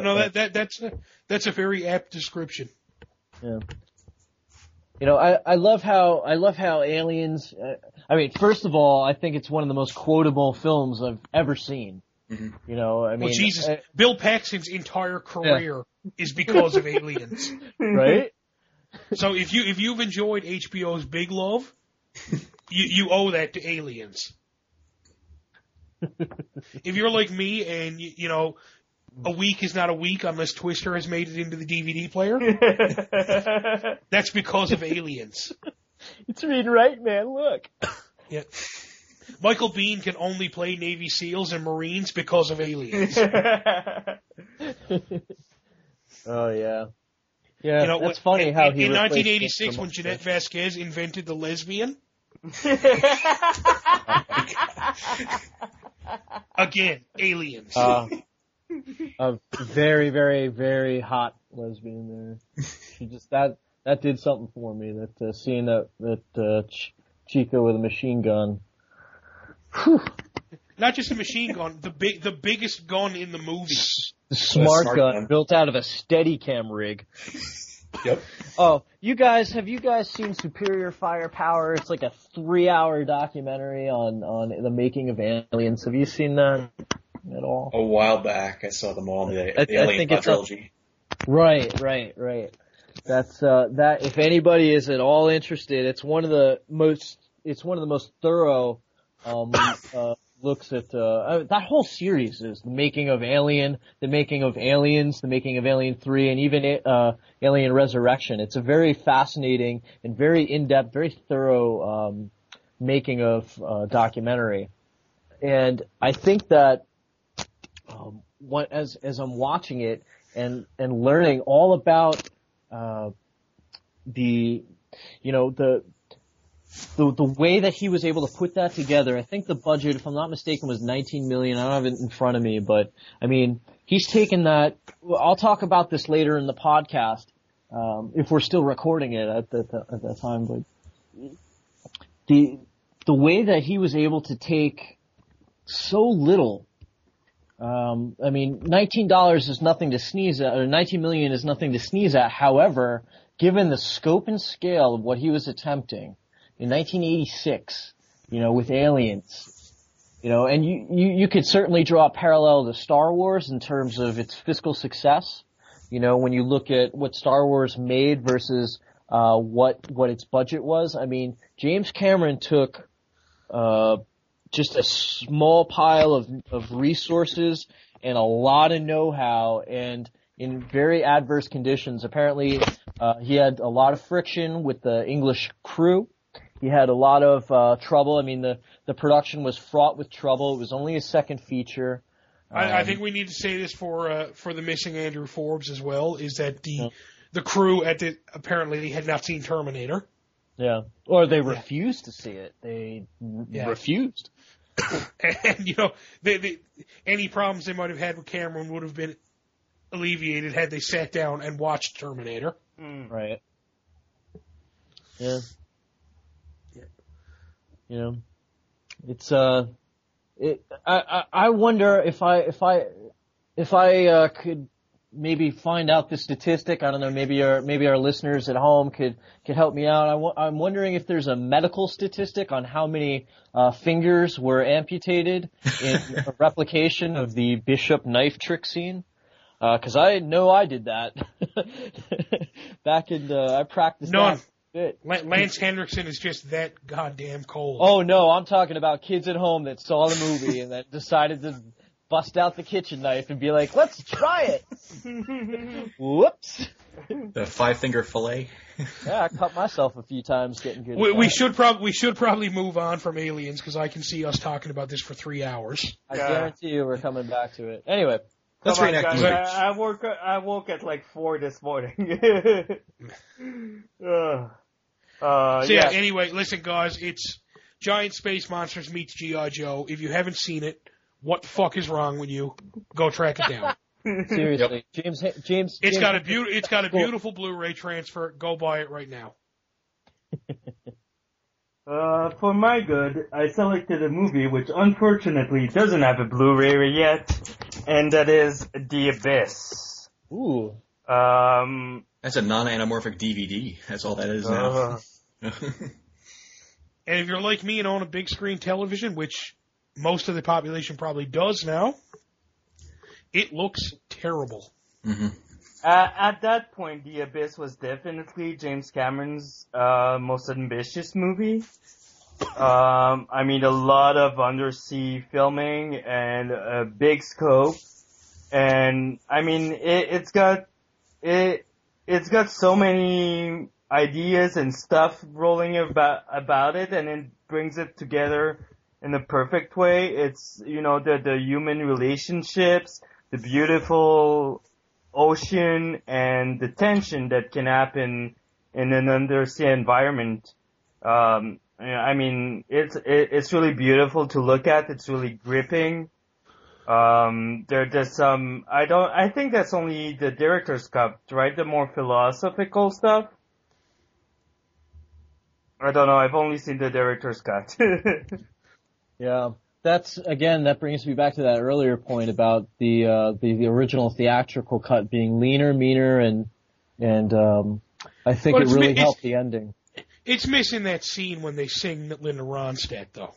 a very apt description. Yeah. I love how Aliens, first of all, I think it's one of the most quotable films I've ever seen.
Mm-hmm. Jesus, Bill Paxton's entire career is because of Aliens.
Right?
So if you've enjoyed HBO's Big Love, you owe that to Aliens. If you're like me and a week is not a week unless Twister has made it into the DVD player. That's because of Aliens.
It's reading right, man. Look.
Yeah. Michael Biehn can only play Navy SEALs and Marines because of Aliens.
Oh, yeah. Yeah, that's funny how he
in 1986, when Jeanette Vasquez invented the lesbian. Again, Aliens.
A very, very, very hot lesbian there. She just that did something for me. That seeing that Chica with a machine gun. Whew.
Not just a machine gun, the biggest gun in the movie.
The smart gun built out of a Steadicam rig.
Yep.
Oh, have you guys seen Superior Firepower? It's like a 3-hour documentary on the making of Aliens. Have you seen that at all?
A while back, I saw them all in the Alien trilogy.
Right. That's that. If anybody is at all interested, it's one of the most thorough looks at that whole series is the making of Alien, the making of Aliens, the making of Alien 3, and even Alien Resurrection. It's a very fascinating and very in-depth, very thorough making of documentary. And I think that as I'm watching it and learning all about the way that he was able to put that together, I think the budget, if I'm not mistaken, was $19 million. I don't have it in front of me, but I mean, he's taken that. I'll talk about this later in the podcast, if we're still recording it at that time. But the way that he was able to take so little. I mean, $19 is nothing to sneeze at, or $19 million is nothing to sneeze at. However, given the scope and scale of what he was attempting in 1986, with Aliens, and you could certainly draw a parallel to Star Wars in terms of its fiscal success. When you look at what Star Wars made versus what its budget was. I mean, James Cameron took just a small pile of resources and a lot of know-how, and in very adverse conditions. Apparently, he had a lot of friction with the English crew. He had a lot of trouble. I mean, the production was fraught with trouble. It was only his second feature.
I think we need to say this for the missing Andrew Forbes as well, is that the crew apparently had not seen Terminator.
Yeah. Or they refused to see it. They refused.
And, any problems they might have had with Cameron would have been alleviated had they sat down and watched Terminator.
Right. Yeah. It's I wonder if I could maybe find out the statistic. I don't know. Maybe our listeners at home could help me out. I'm wondering if there's a medical statistic on how many fingers were amputated in a replication of the Bishop knife trick scene. Because I know I did that back in. I practiced that.
Lance Henriksen is just that goddamn cold.
Oh no, I'm talking about kids at home that saw the movie and that decided to bust out the kitchen knife and be like, let's try it. Whoops.
The 5-finger fillet.
Yeah, I cut myself a few times getting good.
We should probably move on from Aliens, because I can see us talking about this for 3 hours.
I guarantee you we're coming back to it. Anyway.
Let's reenact the movie.
I woke at like 4 this morning.
Anyway, listen guys, it's Giant Space Monsters meets G.I. Joe. If you haven't seen it, what the fuck is wrong with you? Go track it down.
Seriously.
Yep.
James.
It's got a beautiful Blu-ray transfer. Go buy it right now.
For my good, I selected a movie which unfortunately doesn't have a Blu-ray yet, and that is The Abyss.
Ooh.
That's a non-anamorphic DVD. That's all that is now.
And if you're like me and own a big screen television, which most of the population probably does now, it looks terrible.
Mm-hmm.
At that point, The Abyss was definitely James Cameron's most ambitious movie. I mean, a lot of undersea filming and a big scope. And I mean, it's got so many ideas and stuff rolling about it, and it brings it together in a perfect way. It's, the human relationships, the beautiful ocean, and the tension that can happen in an undersea environment. I mean, it's really beautiful to look at. It's really gripping. There's some, I think that's only the director's cut, right? The more philosophical stuff. I don't know. I've only seen the director's cut.
Yeah. That brings me back to that earlier point about the original theatrical cut being leaner, meaner, and I think it really helped the ending.
It's missing that scene when they sing Linda Ronstadt, though.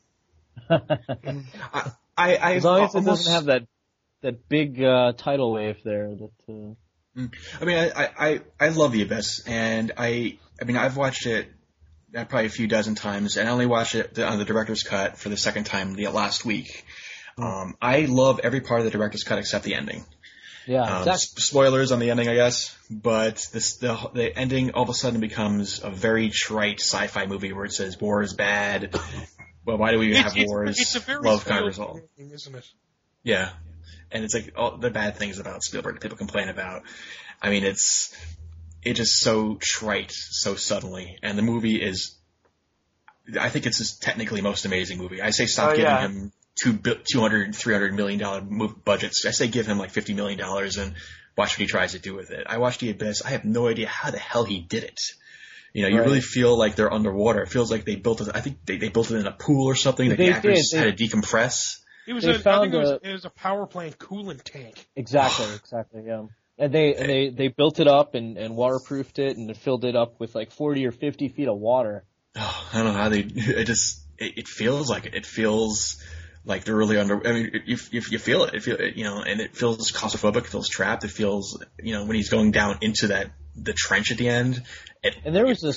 As long as it doesn't have that big tidal wave there.
I mean, I love The Abyss, and I mean, I've watched it probably a few dozen times, and I only watched it on the director's cut for the second time last week. I love every part of the director's cut except the ending.
Yeah, exactly.
Spoilers on the ending, I guess, but the ending all of a sudden becomes a very trite sci-fi movie where it says war is bad. Well, why do we have wars?
It's a very
love conquers all,
isn't it?
Yeah, and it's like all the bad things about Spielberg that people complain about. I mean, it's just so trite, so suddenly, and the movie is. I think it's his technically most amazing movie. I say stop giving him $200-300 million budgets. I say give him like $50 million and watch what he tries to do with it. I watched The Abyss. I have no idea how the hell he did it. You really feel like they're underwater. It feels like they built it. I think they built it in a pool or something. The actors had to decompress.
It was a power plant coolant tank.
Exactly, yeah. And they built it up and waterproofed it and filled it up with like 40 or 50 feet of water.
Oh, I don't know how it feels like it. It feels like they're really under. I mean, you feel it. And it feels claustrophobic. It feels trapped. It feels, when he's going down into that the trench at the end.
And there was a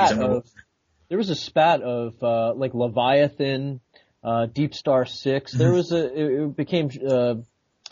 spat of like Leviathan, Deep Star 6. There was it became it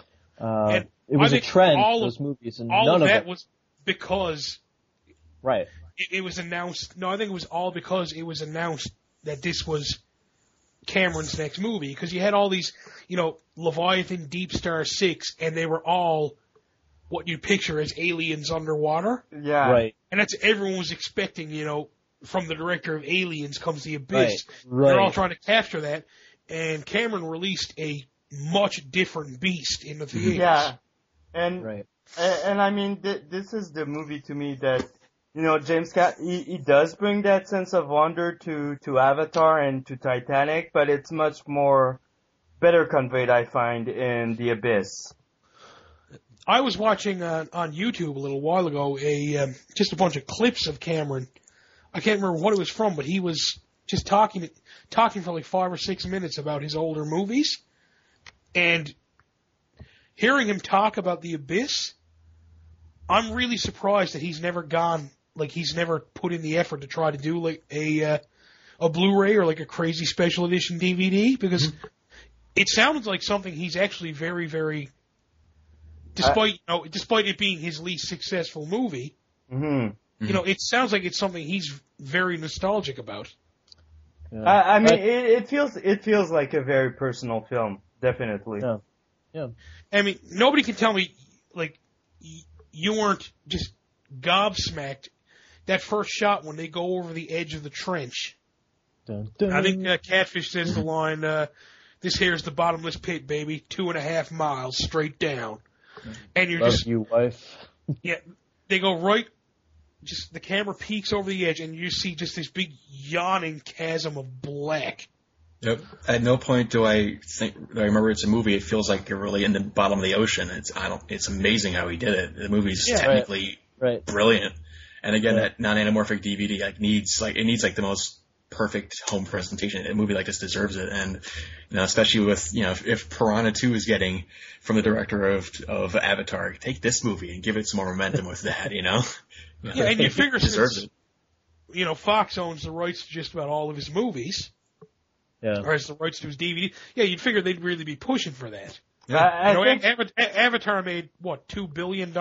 was a trend, those movies, and
all
none
of that
it
was because
right.
It was announced. No, I think it was all because it was announced that this was Cameron's next movie, because you had all these, Leviathan, Deep Star 6, and they were all what you'd picture as aliens underwater.
Yeah.
Right.
And that's everyone was expecting, from the director of Aliens comes the Abyss.
Right.
They're all trying to capture that, and Cameron released a much different beast in the theaters.
Yeah. And
Right.
and I mean, this is the movie to me that, James he does bring that sense of wonder to Avatar and to Titanic, but it's much more better conveyed, I find, in The Abyss.
I was watching on YouTube a little while ago just a bunch of clips of Cameron. I can't remember what it was from, but he was just talking for like 5 or 6 minutes about his older movies, and hearing him talk about The Abyss, I'm really surprised that he's never put in the effort to try to do like a Blu-ray or like a crazy special edition DVD, because it sounds like something he's actually very, very, despite it being his least successful movie, it sounds like it's something he's very nostalgic about.
Yeah.
I mean, it feels like a very personal film, definitely.
Yeah. Yeah.
I mean, nobody can tell me, like, you weren't just gobsmacked that first shot when they go over the edge of the trench.
Dun, dun.
I think Catfish says the line, this here's the bottomless pit, baby, 2.5 miles straight down. And you're
Love
just,
you, wife.
yeah, they go right, just the camera peeks over the edge and you see just this big yawning chasm of black.
Yep. At no point do I remember it's a movie. It feels like you're really in the bottom of the ocean. It's amazing how he did it. The movie's technically brilliant. And again, that non-anamorphic DVD needs the most perfect home presentation. A movie like this deserves it. And, especially with, if Piranha 2 is getting from the director of Avatar, take this movie and give it some more momentum with that,
Yeah, and you figure
deserves
it. Fox owns the rights to just about all of his movies.
Yeah.
Or has the rights to his DVD. Yeah, you'd figure they'd really be pushing for that.
Yeah.
I think
Avatar made, what, $2 billion?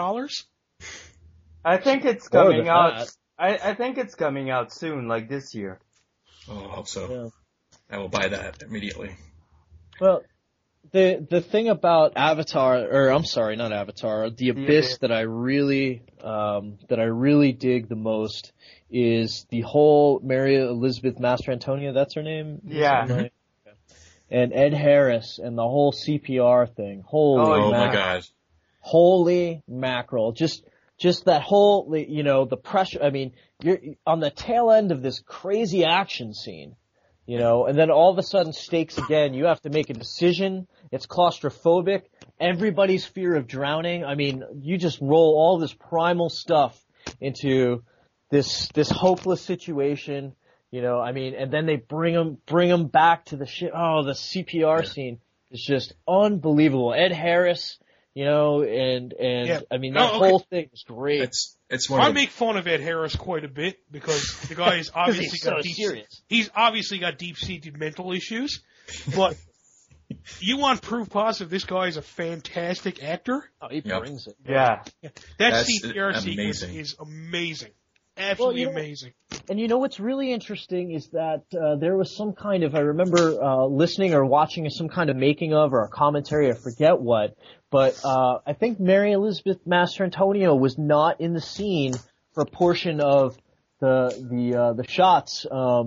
I think it's coming out. I think it's coming out soon, like this year.
Oh, I hope so.
Yeah.
I will buy that immediately.
Well, the thing about Avatar, or I'm sorry, not Avatar, The Abyss that I really dig the most is the whole Mary Elizabeth Mastrantonio, that's her name?
Yeah.
Right? And Ed Harris and the whole CPR thing.
Oh my God.
Holy mackerel. Just that whole, the pressure, I mean, you're on the tail end of this crazy action scene, and then all of a sudden stakes again, you have to make a decision, it's claustrophobic, everybody's fear of drowning, I mean, you just roll all this primal stuff into this hopeless situation, I mean, and then they bring them back to the ship, the CPR scene is just unbelievable. Ed Harris, and I mean, that whole thing is great.
It's one
I make fun of Ed Harris quite a bit because the guy is obviously he's obviously got deep-seated mental issues, but you want proof positive this guy is a fantastic actor?
Oh, he brings it.
Yeah.
That CPR sequence is amazing. Absolutely amazing.
And what's really interesting is that there was some kind of, I remember listening or watching some kind of making of or a commentary, I forget what, but I think Mary Elizabeth Mastrantonio was not in the scene for a portion of the shots.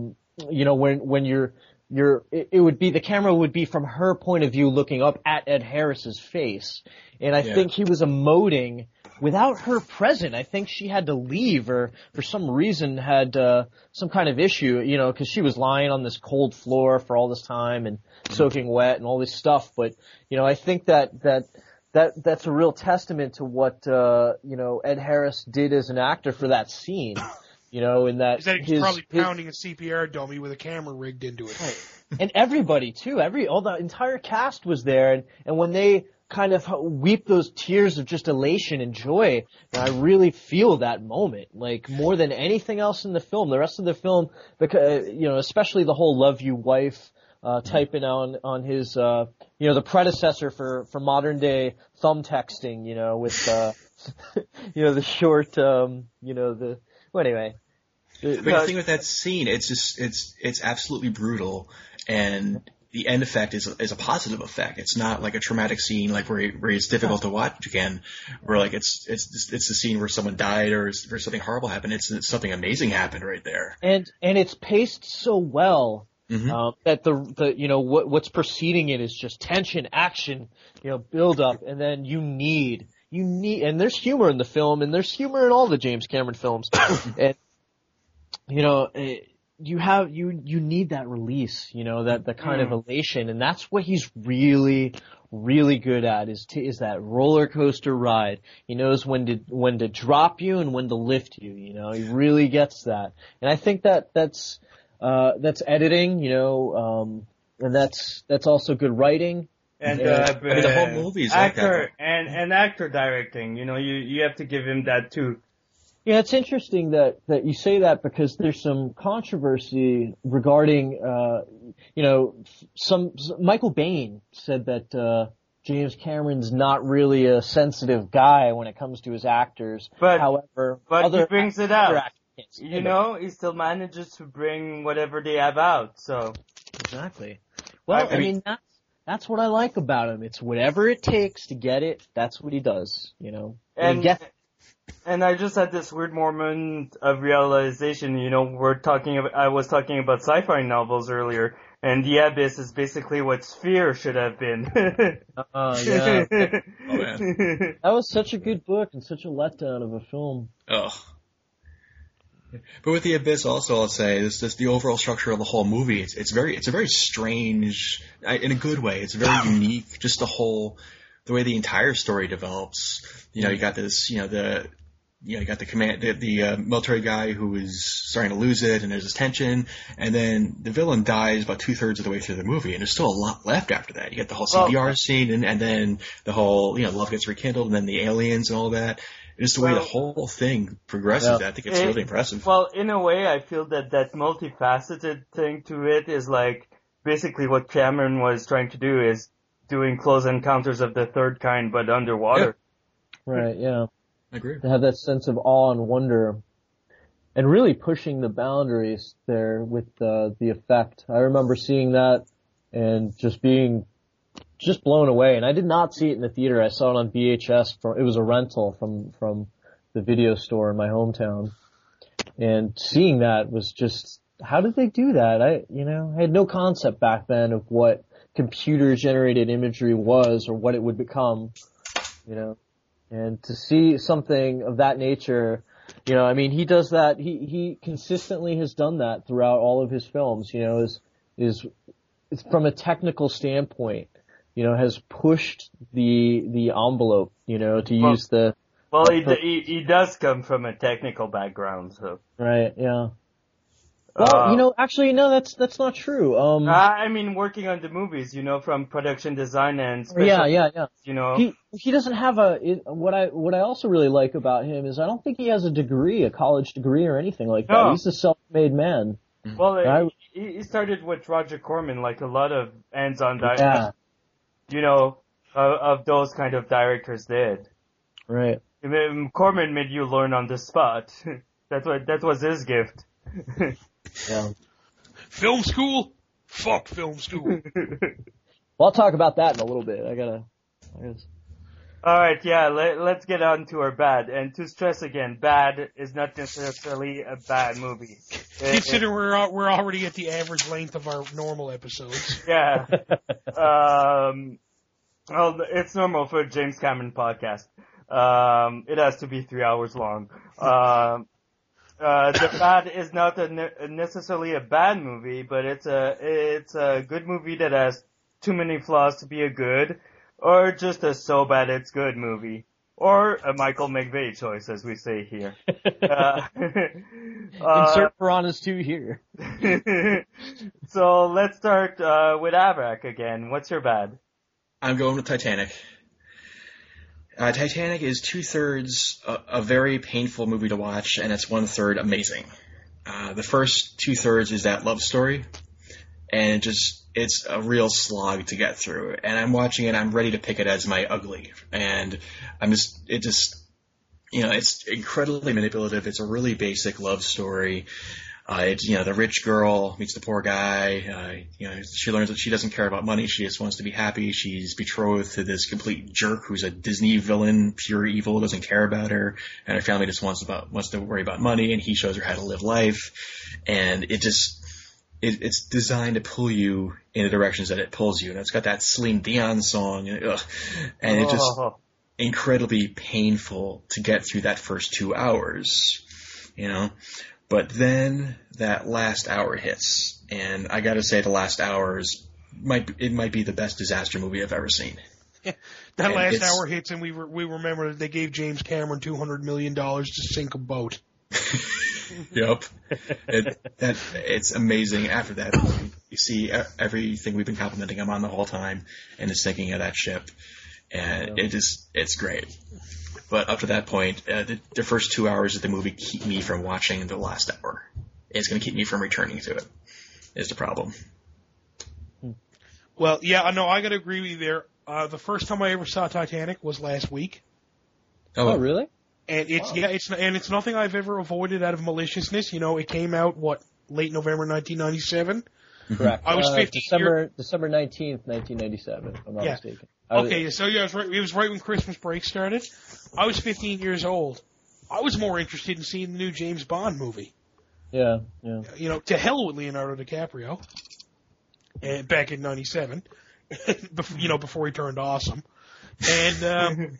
When it would be, the camera would be from her point of view looking up at Ed Harris's face, and I think he was emoting without her present. I think she had to leave or for some reason had some kind of issue, because she was lying on this cold floor for all this time and soaking wet and all this stuff. But, I think that's a real testament to what, Ed Harris did as an actor for that scene, in that
is that he's probably pounding a CPR dummy with a camera rigged into it.
Right. And everybody too, the entire cast was there, and when they kind of weep those tears of just elation and joy. And I really feel that moment, like more than anything else in the film. The rest of the film, because, especially the whole "love you, wife" typing on his, the predecessor for modern day thumb texting, with, the short, anyway.
But the thing with that scene, it's absolutely brutal, and the end effect is a positive effect. It's not like a traumatic scene like where it's difficult to watch again, where like it's the scene where someone died or where something horrible happened. It's something amazing happened right there.
And it's paced so well. That what's preceding it is just tension, action, build up, and then you need, and there's humor in the film, and there's humor in all the James Cameron films, and you need that release, that kind of elation, and that's what he's really, really good at is that roller coaster ride. He knows when to drop you and when to lift you. He really gets that, and I think that's editing, and that's also good writing.
And
the whole movie is
actor
like that.
and actor directing. You have to give him that too.
Yeah, it's interesting that you say that because there's some controversy regarding, some Michael Bain said that James Cameron's not really a sensitive guy when it comes to his actors.
But
other
he brings it out.
He
still manages to bring whatever they have out. So
exactly. Well, I mean that's what I like about him. It's whatever it takes to get it. That's what he does.
And I just had this weird moment of realization. I was talking about sci-fi novels earlier, and The Abyss is basically what Sphere should have been.
Yeah.
Oh, man.
That was such a good book and such a letdown of a film.
Oh. But with The Abyss also, I'll say, this the overall structure of the whole movie, it's a very strange, in a good way. It's very unique, just the way the entire story develops. You got this, you got the military guy who is starting to lose it, and there's this tension, and then the villain dies about 2/3 of the way through the movie, and there's still a lot left after that. You get the whole CPR scene, and then the whole, love gets rekindled, and then the aliens and all that. Just the way the whole thing progresses, I think it's really impressive.
Well, in a way, I feel that multifaceted thing to it is like basically what Cameron was trying to do is doing Close Encounters of the Third Kind, but underwater.
Yeah.
Right, yeah.
I agree.
To have that sense of awe and wonder, and really pushing the boundaries there with the effect. I remember seeing that and just being blown away. And I did not see it in the theater. I saw it on VHS. It was a rental from the video store in my hometown. And seeing that was just, how did they do that? I had no concept back then of what computer generated imagery was or what it would become, And to see something of that nature, he does that. He consistently has done that throughout all of his films. Is from a technical standpoint, has pushed the envelope. To use the.
Well, he does come from a technical background, so.
Right. Yeah. Well, actually, no, that's not true.
I mean, working on the movies, from production design and special.
Yeah. He doesn't have what I also really like about him is I don't think he has a college degree or anything like that.
No.
He's a self-made man.
Well, he started with Roger Corman, like a lot of hands-on directors, of those kind of directors did.
Right.
Corman made you learn on the spot. That was his gift.
Yeah.
Film school? Fuck film school.
Well, I'll talk about that in a little bit. I guess.
Alright, yeah, let's get on to our bad. And to stress again, bad is not necessarily a bad movie.
Consider we're already at the average length of our normal episodes.
Yeah. Well, it's normal for a James Cameron podcast. It has to be 3 hours long. The Bad is not necessarily a bad movie, but it's a good movie that has too many flaws to be a good, or just a so bad it's good movie, or a Michael McVeigh choice, as we say here.
Insert Piranhas 2 here.
So let's start with Avrak again. What's your bad?
I'm going with Titanic. Titanic is 2/3 a very painful movie to watch, and it's 1/3 amazing. The first 2/3 is that love story, and it's a real slog to get through. And I'm watching it, I'm ready to pick it as my ugly, and it's incredibly manipulative. It's a really basic love story. It's, the rich girl meets the poor guy. She learns that she doesn't care about money. She just wants to be happy. She's betrothed to this complete jerk who's a Disney villain, pure evil, doesn't care about her. And her family just wants to worry about money, and he shows her how to live life. And it's designed to pull you in the directions that it pulls you. And it's got that Celine Dion song. And it's just incredibly painful to get through that first 2 hours, But then that last hour hits, and I got to say, the last hours might be the best disaster movie I've ever seen.
Yeah, that last hour hits, and we remember that they gave James Cameron $200 million to sink a boat.
Yep, it's amazing. After that, you see everything we've been complimenting him on the whole time, and the sinking of that ship, and it's great. But up to that point, the first 2 hours of the movie keep me from watching the last hour. It's going to keep me from returning to it, is the problem.
Well, yeah, no, I got to agree with you there. The first time I ever saw Titanic was last week.
Oh, really?
And it's nothing I've ever avoided out of maliciousness. It came out, late November 1997?
Correct.
I was 15
December 19th, 1997, if I'm not mistaken.
Okay, so yeah, it was right when Christmas break started. I was 15 years old. I was more interested in seeing the new James Bond movie.
Yeah.
To hell with Leonardo DiCaprio. And back in 97. Before he turned awesome. And,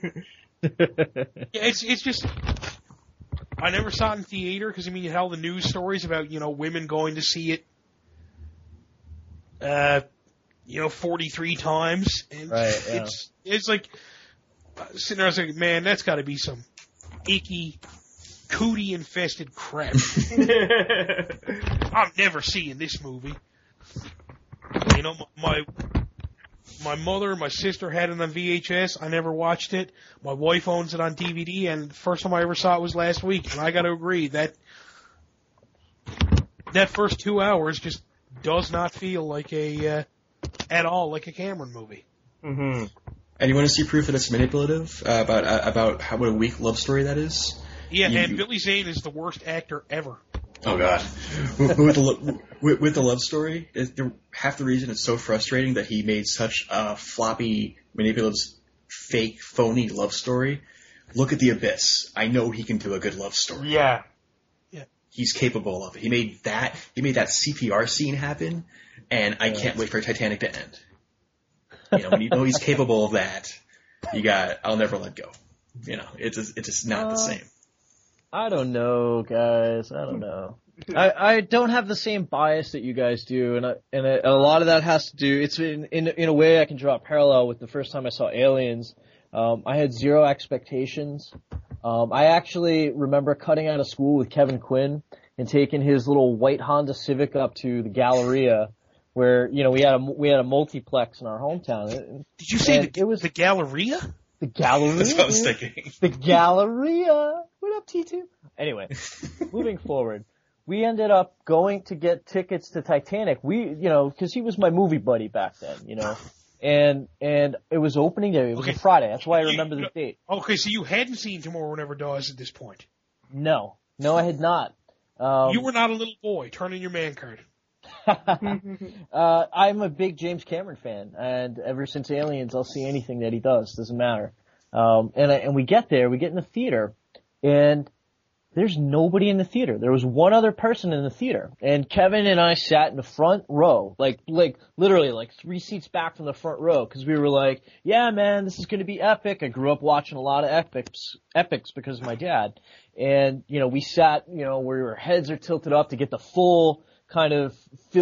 it's just, I never saw it in theater because, you had all the news stories about, women going to see it, 43 times. And
right, yeah.
It's like, sitting there, I was like, man, that's got to be some icky, cootie-infested crap. I'm never seeing this movie. My mother and my sister had it on VHS. I never watched it. My wife owns it on DVD, and the first time I ever saw it was last week. And I got to agree that first 2 hours just does not feel at all like a Cameron movie.
Mm-hmm. And you want to see proof that it's manipulative about what a weak love story that is?
Yeah, and Billy Zane is the worst actor ever.
Oh God! with the love story, half the reason it's so frustrating that he made such a floppy, manipulative, fake, phony love story. Look at The Abyss. I know he can do a good love story.
Yeah.
He's capable of it. He made that CPR scene happen, and I can't wait for Titanic to end. When you know he's capable of that, I'll Never Let Go. It's just not the same.
I don't know, guys. I don't know. I don't have the same bias that you guys do, and a lot of that has to do. It's in a way I can draw a parallel with the first time I saw Aliens. I had zero expectations. I actually remember cutting out of school with Kevin Quinn and taking his little white Honda Civic up to the Galleria, where we had a multiplex in our hometown.
Did you say it was the Galleria?
The Galleria.
That's what I was thinking.
The Galleria. What up, T2? Anyway, moving forward, we ended up going to get tickets to Titanic. Because he was my movie buddy back then, and it was opening day. It was a Friday. That's why I remember the date.
Okay, so you hadn't seen Tomorrow Never Dies at this point.
No, I had not.
You were not a little boy. Turn in your man card.
I'm a big James Cameron fan, and ever since Aliens, I'll see anything that he does. Doesn't matter. And we get there, we get in the theater, and there's nobody in the theater. There was one other person in the theater, and Kevin and I sat in the front row, like literally 3 seats back from the front row, because we were like, yeah, man, this is going to be epic. I grew up watching a lot of epics because of my dad, and we sat, where our heads are tilted up to get the full kind of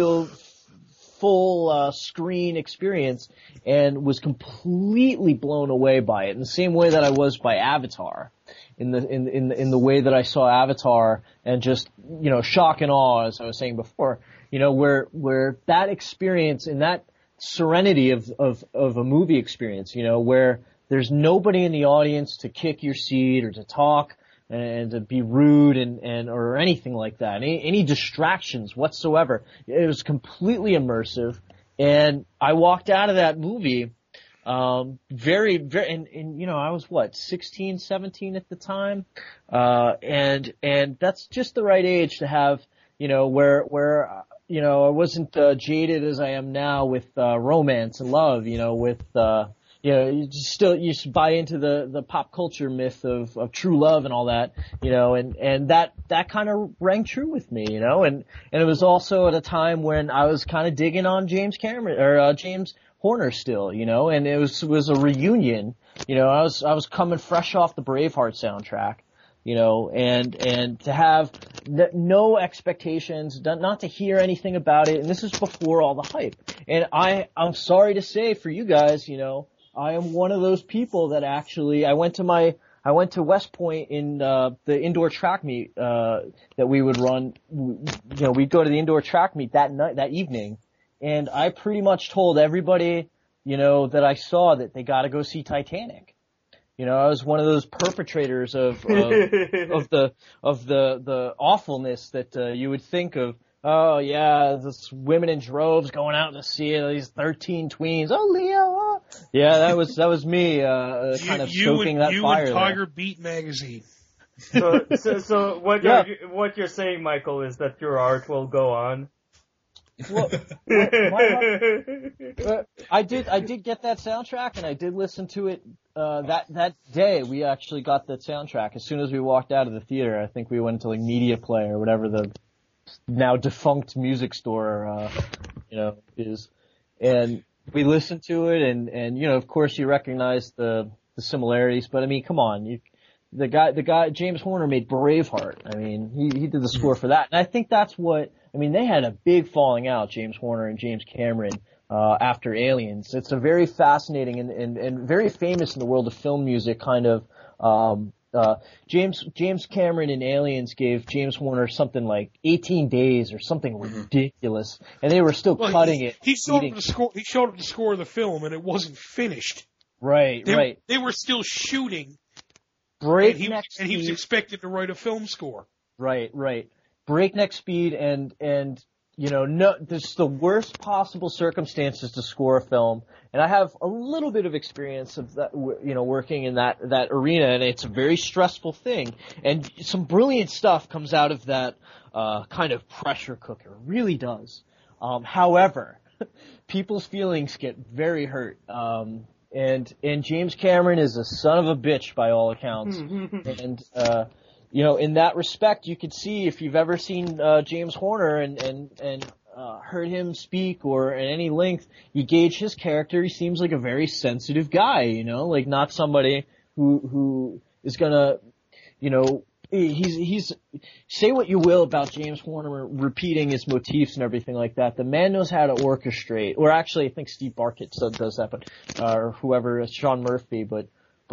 full screen experience, and was completely blown away by it in the same way that I was by Avatar, in the way that I saw Avatar, and just shock and awe, as I was saying before, where that experience and that serenity of a movie experience, where There's nobody in the audience to kick your seat or to talk and to be rude and or anything like that. Any distractions whatsoever. It was completely immersive. And I walked out of that movie, very, and I was 16, 17 at the time. And that's just the right age to have, where I wasn't, jaded as I am now with, romance and love, with, you buy into the pop culture myth of true love and all that, and that kind of rang true with me, and it was also at a time when I was kind of digging on James Horner still, and it was a reunion, I was coming fresh off the Braveheart soundtrack, and to have no expectations, not to hear anything about it, and this is before all the hype, and I'm sorry to say for you guys, I am one of those people that actually, I went to West Point in, the indoor track meet, that we would run, we'd go to the indoor track meet that evening, and I pretty much told everybody, that I saw that they gotta go see Titanic. I was one of those perpetrators of the awfulness that, you would think of. Oh yeah, this women in droves going out to see it, these 13 tweens. Oh Leo, oh. Yeah, that was me, kind of stoking that fire.
You and Tiger Beat magazine.
So what you're saying, Michael, is that your art will go on.
Well, I did get that soundtrack, and I did listen to it. That day, we actually got that soundtrack. As soon as we walked out of the theater, I think we went to Media Play or whatever the now defunct music store, is. And we listened to it and of course you recognize the similarities, but I mean, come on, the guy, James Horner made Braveheart. I mean, he did the score for that. And I think that's they had a big falling out, James Horner and James Cameron, after Aliens. It's a very fascinating and very famous in the world of film music kind of, James Cameron in Aliens gave James Horner something like 18 days or something ridiculous, and they were still cutting it.
He showed him the score of the film, and it wasn't finished.
Right.
They were still shooting.
Breakneck
speed. And he was expected to write a film score.
Right. Breakneck speed and this is the worst possible circumstances to score a film. And I have a little bit of experience of that, working in that arena, and it's a very stressful thing. And some brilliant stuff comes out of that, kind of pressure cooker. It really does. However, people's feelings get very hurt. And James Cameron is a son of a bitch by all accounts. And, in that respect, you could see if you've ever seen, James Horner and heard him speak or at any length, you gauge his character. He seems like a very sensitive guy, like not somebody who is gonna, he's say what you will about James Horner repeating his motifs and everything like that. The man knows how to orchestrate, or actually I think Steve Barkett does that, but, or whoever, Sean Murphy, but,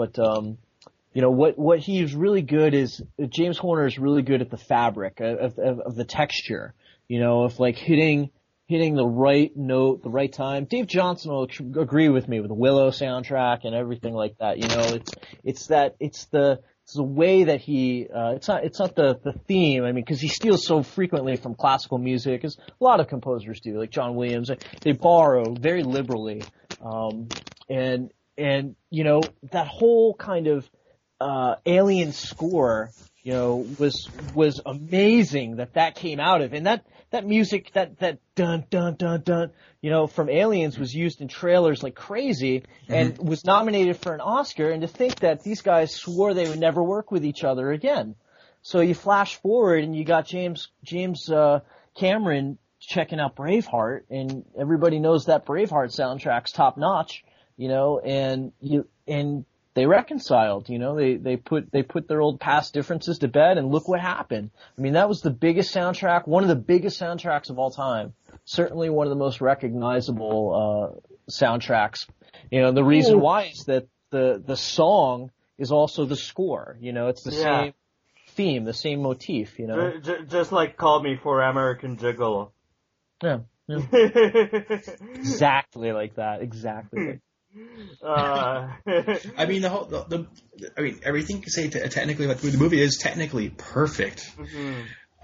what he's really good is, James Horner is really good at the fabric of the texture, of like hitting the right note, the right time. Dave Johnson will agree with me with the Willow soundtrack and everything like that. It's the way that he, it's not the theme. I mean, cause he steals so frequently from classical music, as a lot of composers do, like John Williams. They borrow very liberally. And that whole kind of, Alien score, was amazing that came out of, and that music, that dun dun dun dun, from Aliens was used in trailers like crazy and was nominated for an Oscar, and to think that these guys swore they would never work with each other again. So you flash forward and you got James Cameron checking out Braveheart, and everybody knows that Braveheart soundtrack's top notch, and they reconciled, they put their old past differences to bed, and look what happened. I mean, that was the biggest soundtrack, one of the biggest soundtracks of all time. Certainly one of the most recognizable, soundtracks. The reason why is that the song is also the score, it's the same theme, the same motif,
Just like Call Me for American Gigolo.
Yeah. Exactly like that, exactly.
I mean, I mean, everything you can say technically about the movie is technically perfect.
Mhm.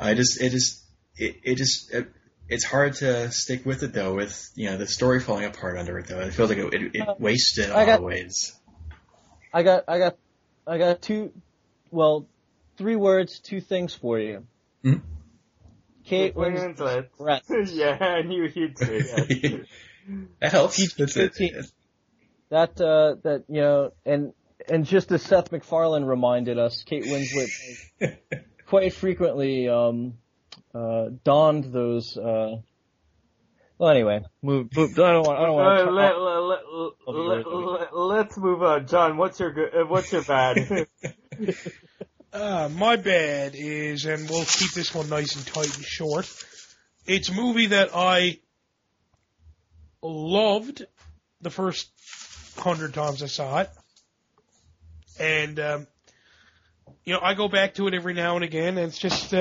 It's hard to stick with it though, with the story falling apart under it though. It feels like it wasted in a lot of ways.
I got three words, two things for you.
Hmm?
Kate Winslet.
Yeah, I knew he'd say that.
That helps.
And just as Seth MacFarlane reminded us, Kate Winslet quite frequently donned those. Well, anyway, move. I don't want.
Let's move on, John. What's your bad?
My bad is, and we'll keep this one nice and tight and short. It's a movie that I loved the first 100 times I saw it, and I go back to it every now and again, and it's just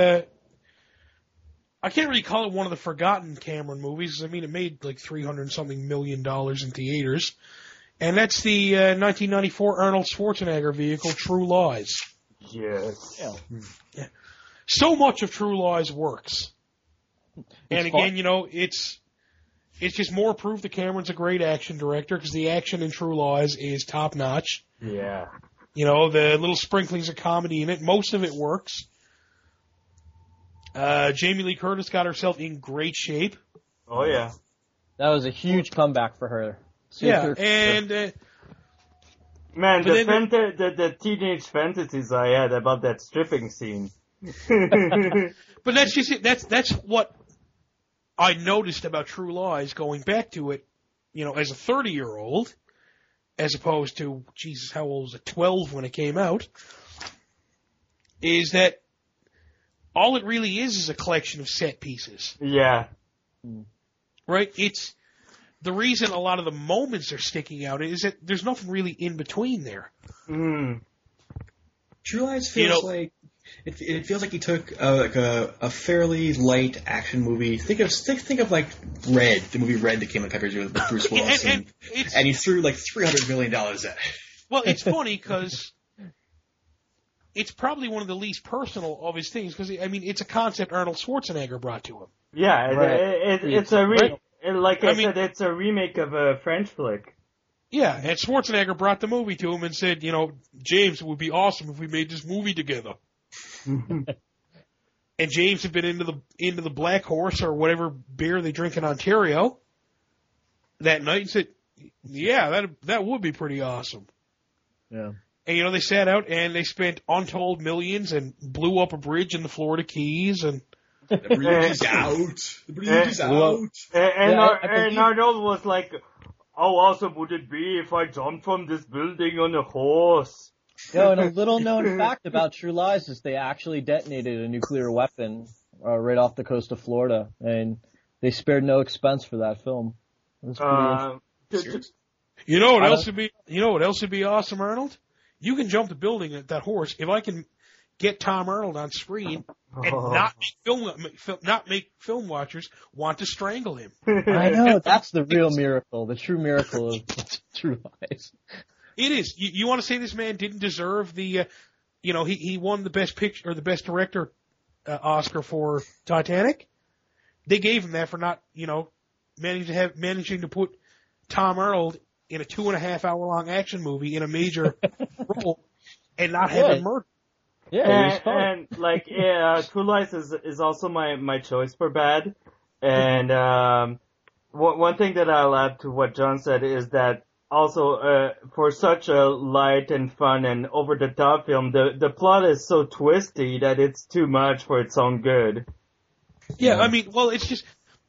I can't really call it one of the forgotten Cameron movies. I mean, it made like $300-something million in theaters, and that's the 1994 Arnold Schwarzenegger vehicle, True Lies.
Yes.
Yeah. So much of True Lies works. And again, it's just more proof that Cameron's a great action director, because the action in True Lies is top notch.
Yeah.
The little sprinklings of comedy in it, most of it works. Jamie Lee Curtis got herself in great shape.
Oh yeah.
That was a huge comeback for her.
And
man, the teenage fantasies I had about that stripping scene.
But that's just it. That's what I noticed about True Lies going back to it, as a 30-year-old, as opposed to, Jesus, how old was it, 12 when it came out, is that all it really is a collection of set pieces.
Yeah.
Right? It's the reason a lot of the moments are sticking out is that there's nothing really in between there.
Mm.
True Lies feels like it feels like he took a fairly light action movie. Think of like Red, the movie Red that came a couple years ago with Bruce Willis, and he threw like $300 million at it.
Well, it's funny because it's probably one of the least personal of his things, because it's a concept Arnold Schwarzenegger brought to him.
Yeah,
right.
It's a remake of a French flick.
Yeah, and Schwarzenegger brought the movie to him and said, James, it would be awesome if we made this movie together. And James had been into the Black Horse or whatever beer they drink in Ontario that night and said, yeah, that would be pretty awesome.
Yeah.
And they sat out and they spent untold millions and blew up a bridge in the Florida Keys, and
the bridge is out. The bridge is out.
And Arnold was like, how awesome would it be if I jumped from this building on a horse?
And a little known fact about True Lies is they actually detonated a nuclear weapon right off the coast of Florida, and they spared no expense for that film. It was pretty interesting.
You know what else would be awesome, Arnold? You can jump the building at that horse. If I can get Tom Arnold on screen and not make film watchers want to strangle him.
I know, that's the real miracle, the true miracle of True Lies.
It is. You want to say this man didn't deserve the, he won the best picture or the best director Oscar for Titanic? They gave him that for not, managing to put Tom Arnold in a 2.5-hour long action movie in a major role and not have him murdered.
Yeah, and True Lies is also my choice for bad. And one thing that I'll add to what John said is that also for such a light and fun and over the top film, the plot is so twisty that it's too much for its own good.
Yeah, it's just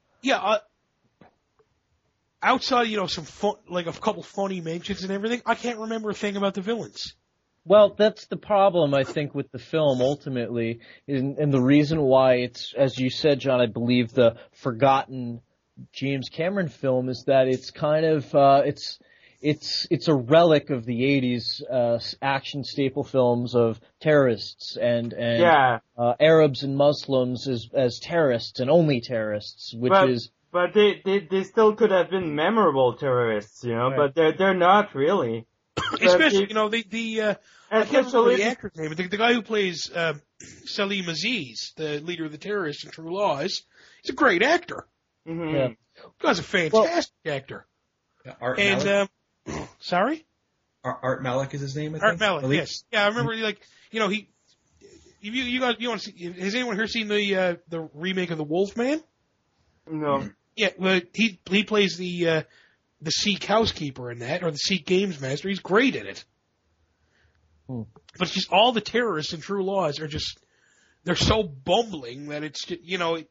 outside, some fun, like a couple funny mentions and everything, I can't remember a thing about the villains.
Well, that's the problem, I think, with the film ultimately, and the reason why it's, as you said, John, I believe the forgotten James Cameron film is that it's kind of it's a relic of the 80s action staple films of terrorists and Arabs and Muslims as terrorists and only terrorists, which is
But they still could have been memorable terrorists,
Right.
but they're not really.
Especially, I can't remember
Especially
the actor's name, but the guy who plays Salim Aziz, the leader of the terrorists in True Lies, he's a great actor.
Mhm.
Yeah.
The guy's a fantastic actor.
Art Malik.
Sorry?
Art Malik is his name, I think?
Art Malik,
Malik?
yes. Yeah, I remember, he, you want to see, has anyone here seen the remake of The Wolfman?
No.
Yeah, well, he plays the Sikh housekeeper in that, or the Sikh games master. He's great in it. But just all the terrorists in True Lies are they're so bumbling that it's just,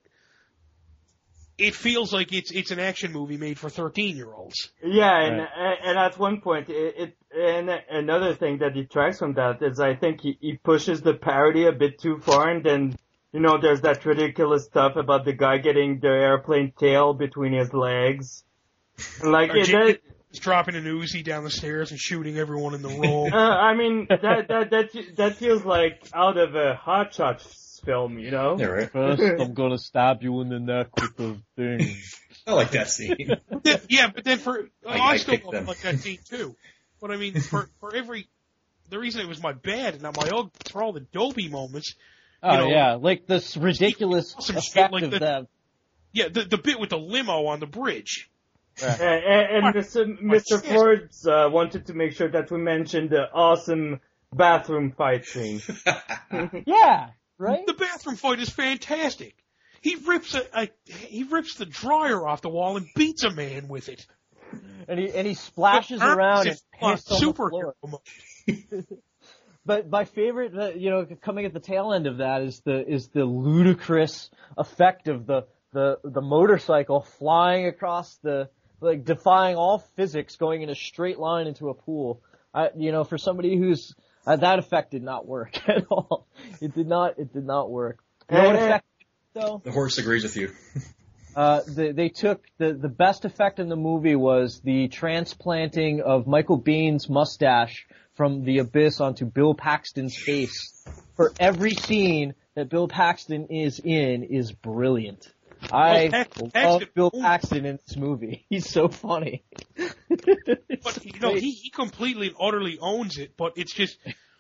it feels like it's an action movie made for 13-year-olds.
Yeah, and at one point, and another thing that detracts from that is I think he pushes the parody a bit too far, and then, there's that ridiculous stuff about the guy getting the airplane tail between his legs. Like,
He's dropping an Uzi down the stairs and shooting everyone in the room.
I mean, that feels like out of a Hot Shots film,
Yeah, right.
First, I'm gonna stab you in the neck with the thing.
I like that scene.
Yeah, but then I still
picked them.
like that scene too. But I mean, for the reason it was my bad and not my own, for all the dopey moments.
Oh yeah, like this ridiculous
Some shit
effect
like
of
the-
them.
Yeah, the bit with the limo on the bridge.
and Mr. Forbes wanted to make sure that we mentioned the awesome bathroom fight scene.
Yeah, right.
The bathroom fight is fantastic. He rips the dryer off the wall and beats a man with it.
And he splashes around and pisses on the
superhero
floor.
mode.
But my favorite, coming at the tail end of that is the ludicrous effect of the motorcycle flying across defying all physics, going in a straight line into a pool. For somebody who's that effect did not work at all. It did not work. You know what effect though?
The horse agrees with you.
They took the best effect in the movie was the transplanting of Michael Biehn's mustache from the abyss onto Bill Paxton's face. For every scene that Bill Paxton is in is brilliant. I love Bill Paxton in this movie. He's so funny.
But he completely and utterly owns it. But it's just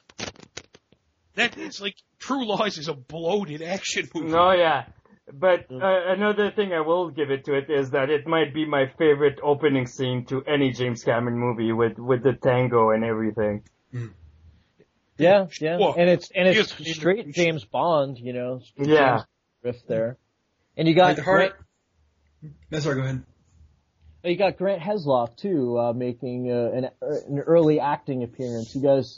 that it's like True Lies is a bloated action movie.
No, yeah. But another thing I will give it to it is that it might be my favorite opening scene to any James Cameron movie with the tango and everything.
Yeah.
Well,
and it's
yes,
straight James Bond,
Yeah.
James riff there. And you got
Sorry, go ahead.
You got Grant Heslov too, making an early acting appearance. You guys,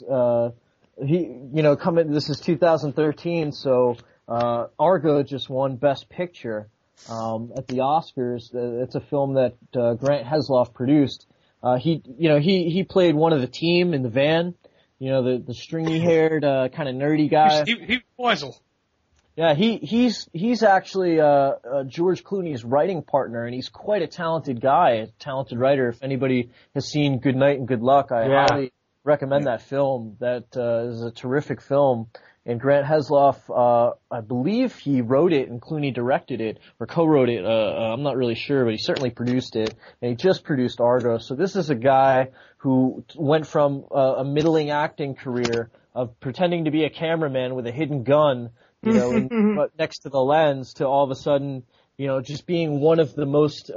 this is 2013, so Argo just won Best Picture at the Oscars. It's a film that Grant Heslov produced. He played one of the team in the van. The stringy-haired, kind of nerdy guy.
He Weisel.
Yeah, he's actually George Clooney's writing partner, and he's quite a talented guy, a talented writer. If anybody has seen Good Night and Good Luck, I highly recommend that film. That is a terrific film. And Grant Heslov, I believe he wrote it and Clooney directed it, or co-wrote it. I'm not really sure, but he certainly produced it. And he just produced Argo. So this is a guy who went from a middling acting career of pretending to be a cameraman with a hidden gun, next to the lens, to all of a sudden, just being one of the most,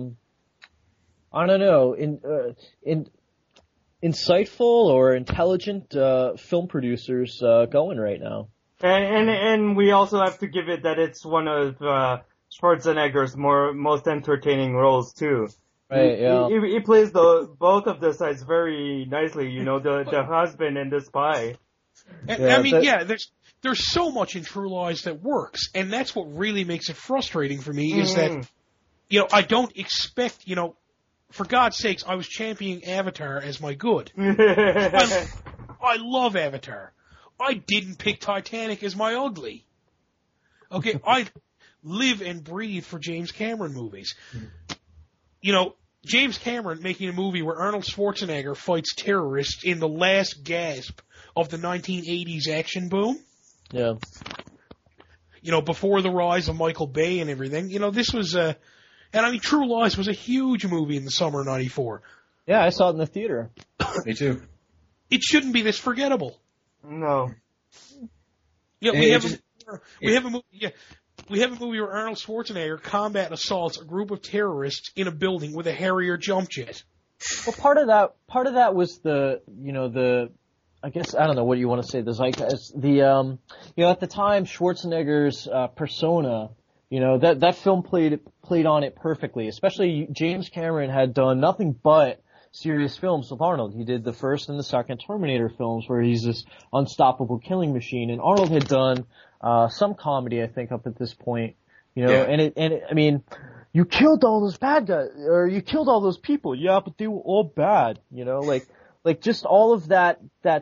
insightful or intelligent film producers going right now.
And we also have to give it that it's one of Schwarzenegger's most entertaining roles too.
Right, yeah.
He plays both of the sides very nicely, the husband and the spy.
There's so much in True Lies that works, and that's what really makes it frustrating for me is that, I don't expect, for God's sakes, I was championing Avatar as my good. I love Avatar. I didn't pick Titanic as my ugly. Okay, I live and breathe for James Cameron movies. James Cameron making a movie where Arnold Schwarzenegger fights terrorists in the last gasp of the 1980s action boom.
Yeah.
Before the rise of Michael Bay and everything. This was And I mean, True Lies was a huge movie in the summer of '94.
Yeah, I saw it in the theater.
Me too.
It shouldn't be this forgettable.
No.
Yeah, we have a movie where Arnold Schwarzenegger combat assaults a group of terrorists in a building with a Harrier jump jet.
Well, part of that was I guess, I don't know what you want to say, the zeitgeist, at the time, Schwarzenegger's, persona, that film played on it perfectly, especially James Cameron had done nothing but serious films with Arnold. He did the first and the second Terminator films where he's this unstoppable killing machine, and Arnold had done, some comedy, I think, up at this point, I mean, you killed all those bad guys, or you killed all those people, yeah, but they were all bad, like just all of that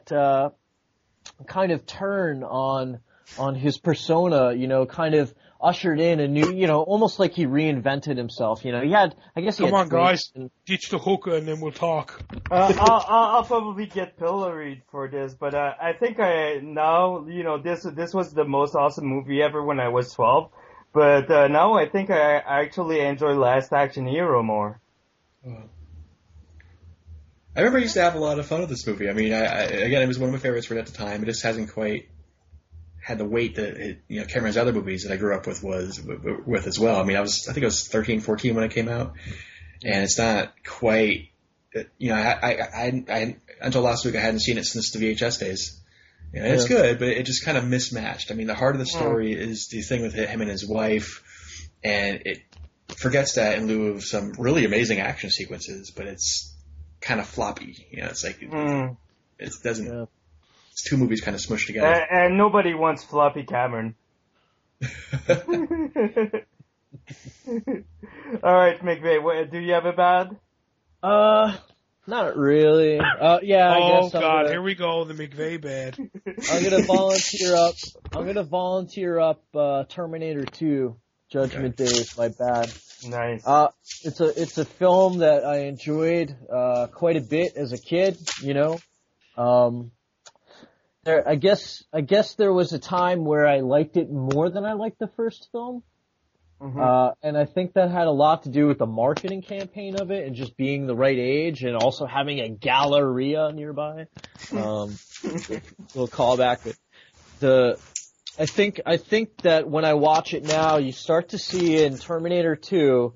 kind of turn on his persona, kind of ushered in a new, almost like he reinvented himself. He had, I guess he
Come
had
on, guys, ditch the hookah and then we'll talk.
I'll probably get pilloried for this, but I think this was the most awesome movie ever when I was 12. But now I think I actually enjoy Last Action Hero more.
I remember I used to have a lot of fun with this movie. I mean, again, it was one of my favorites right at the time. It just hasn't quite had the weight that Cameron's other movies that I grew up with with as well. I mean, I think I was 13, 14 when it came out, and it's not quite. I until last week I hadn't seen it since the VHS days. It's good, but it just kind of mismatched. I mean, the heart of the story is the thing with him and his wife, and it forgets that in lieu of some really amazing action sequences, but it's kind of floppy. It's like it doesn't. Yeah. It's two movies kind of smushed together.
And nobody wants floppy Cameron. All right, McVeigh, do you have a bad?
Not really. Yeah. I guess
God, here we go, the McVeigh bad.
I'm gonna volunteer up Terminator 2, Judgment Day is my bad.
Nice.
It's a film that I enjoyed quite a bit as a kid. I guess there was a time where I liked it more than I liked the first film. Mm-hmm. And I think that had a lot to do with the marketing campaign of it and just being the right age and also having a Galleria nearby. Little callback, but I think that when I watch it now, you start to see in Terminator 2,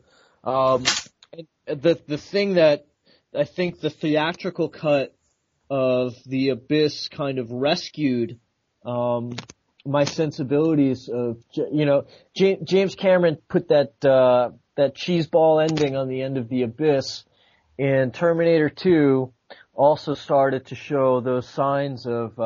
the thing that I think the theatrical cut of The Abyss kind of rescued, my sensibilities of, James Cameron put that cheeseball ending on the end of The Abyss, and Terminator 2 also started to show those signs of,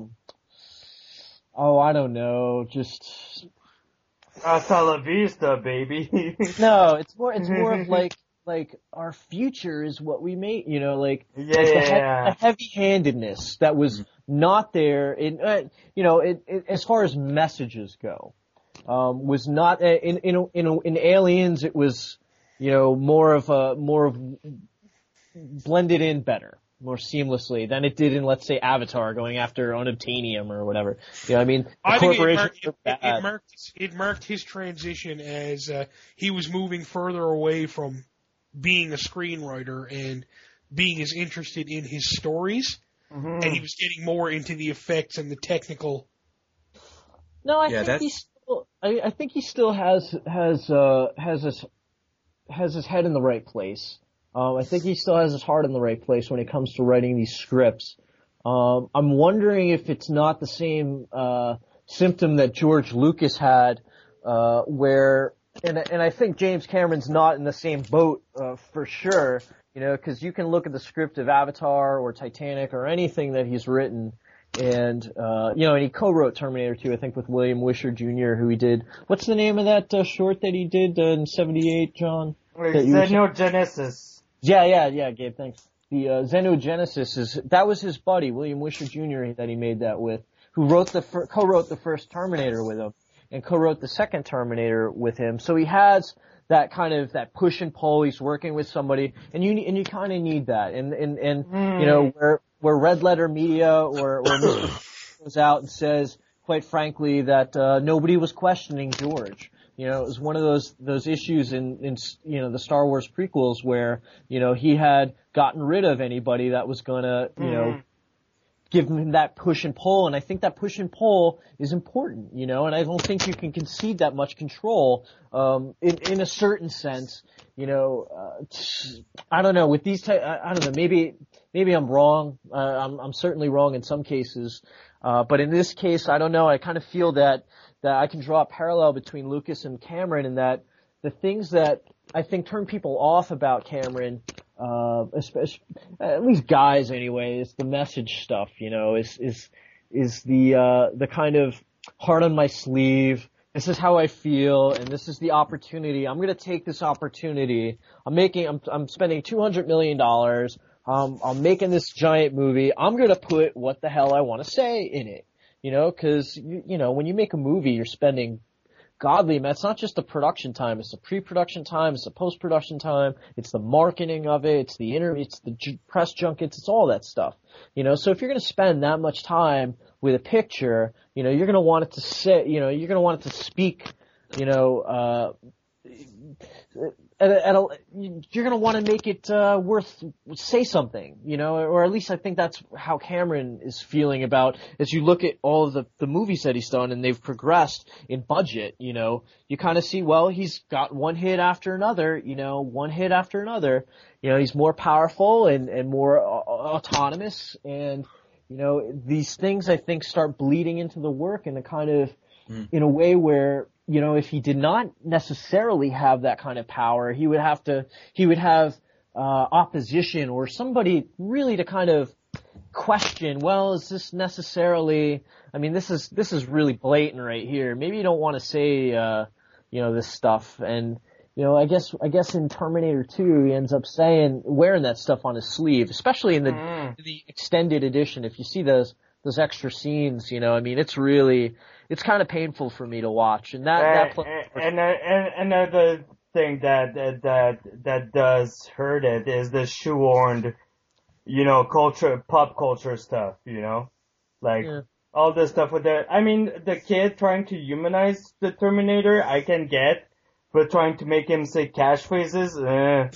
I don't know, just...
Hasta la vista, baby.
No, it's more of like our future is what we made, the heavy-handedness that was not there in, as far as messages go, was not in Aliens. It was, more of blended in better, more seamlessly than it did in, let's say, Avatar going after unobtainium or whatever. I mean,
I think it marked his transition as he was moving further away from being a screenwriter and being as interested in his stories, and he was getting more into the effects and the technical.
No, I think he still has his head in the right place. I think he still has his heart in the right place when it comes to writing these scripts. I'm wondering if it's not the same symptom that George Lucas had, where. And I think James Cameron's not in the same boat, for sure, cause you can look at the script of Avatar or Titanic or anything that he's written and, and he co-wrote Terminator 2, I think, with William Wisher Jr., who he did, what's the name of that, short that he did, in 78, John?
Xenogenesis.
Yeah, Gabe, thanks. The, Xenogenesis that was his buddy, William Wisher Jr., that he made that with, who co-wrote the first Terminator with him. And co-wrote the second Terminator with him. So he has that kind of, that push and pull. He's working with somebody, and you kind of need that. And where Red Letter Media or Mr. goes out and says, quite frankly, that, nobody was questioning George. You know, it was one of those issues in you know, the Star Wars prequels where, you know, he had gotten rid of anybody that was gonna, you know, give him that push and pull, and I think that push and pull is important, you know, and I don't think you can concede that much control, in a certain sense, you know, I don't know, with these I don't know, maybe I'm wrong, I'm certainly wrong in some cases, but in this case, I don't know, I kind of feel that I can draw a parallel between Lucas and Cameron in that the things that I think turn people off about Cameron, especially, at least guys anyway, is the message stuff, you know, is the kind of heart on my sleeve, this is how I feel, and this is the opportunity, I'm gonna take this opportunity, I'm spending $200 million, I'm making this giant movie, I'm gonna put what the hell I wanna say in it, you know, cause, you know, when you make a movie, you're spending godly, man, it's not just the production time, it's the pre-production time, it's the post-production time, it's the marketing of it, it's the it's the press junkets, it's all that stuff, you know, so if you're going to spend that much time with a picture, you know, you're going to want it to say, you know, you're going to want it to speak, you know, you're going to want to make it say something, you know, or at least I think that's how Cameron is feeling about, as you look at all of the movies that he's done and they've progressed in budget, you know, you kind of see, well, he's got one hit after another, you know, one hit after another, you know, he's more powerful and more autonomous, and, you know, these things I think start bleeding into the work in a kind of, in a way where, you know, if he did not necessarily have that kind of power, he would have opposition or somebody really to kind of question, well, is this necessarily, I mean, this is really blatant right here. Maybe you don't want to say, you know, this stuff. And, you know, I guess in Terminator 2, he ends up wearing that stuff on his sleeve, especially in the extended edition. If you see those extra scenes, you know, I mean, it's kind of painful for me to watch, and
another thing that does hurt it is the shoehorned, you know, pop culture stuff, you know, like all this stuff with the kid trying to humanize the Terminator, I can get, but trying to make him say catchphrases,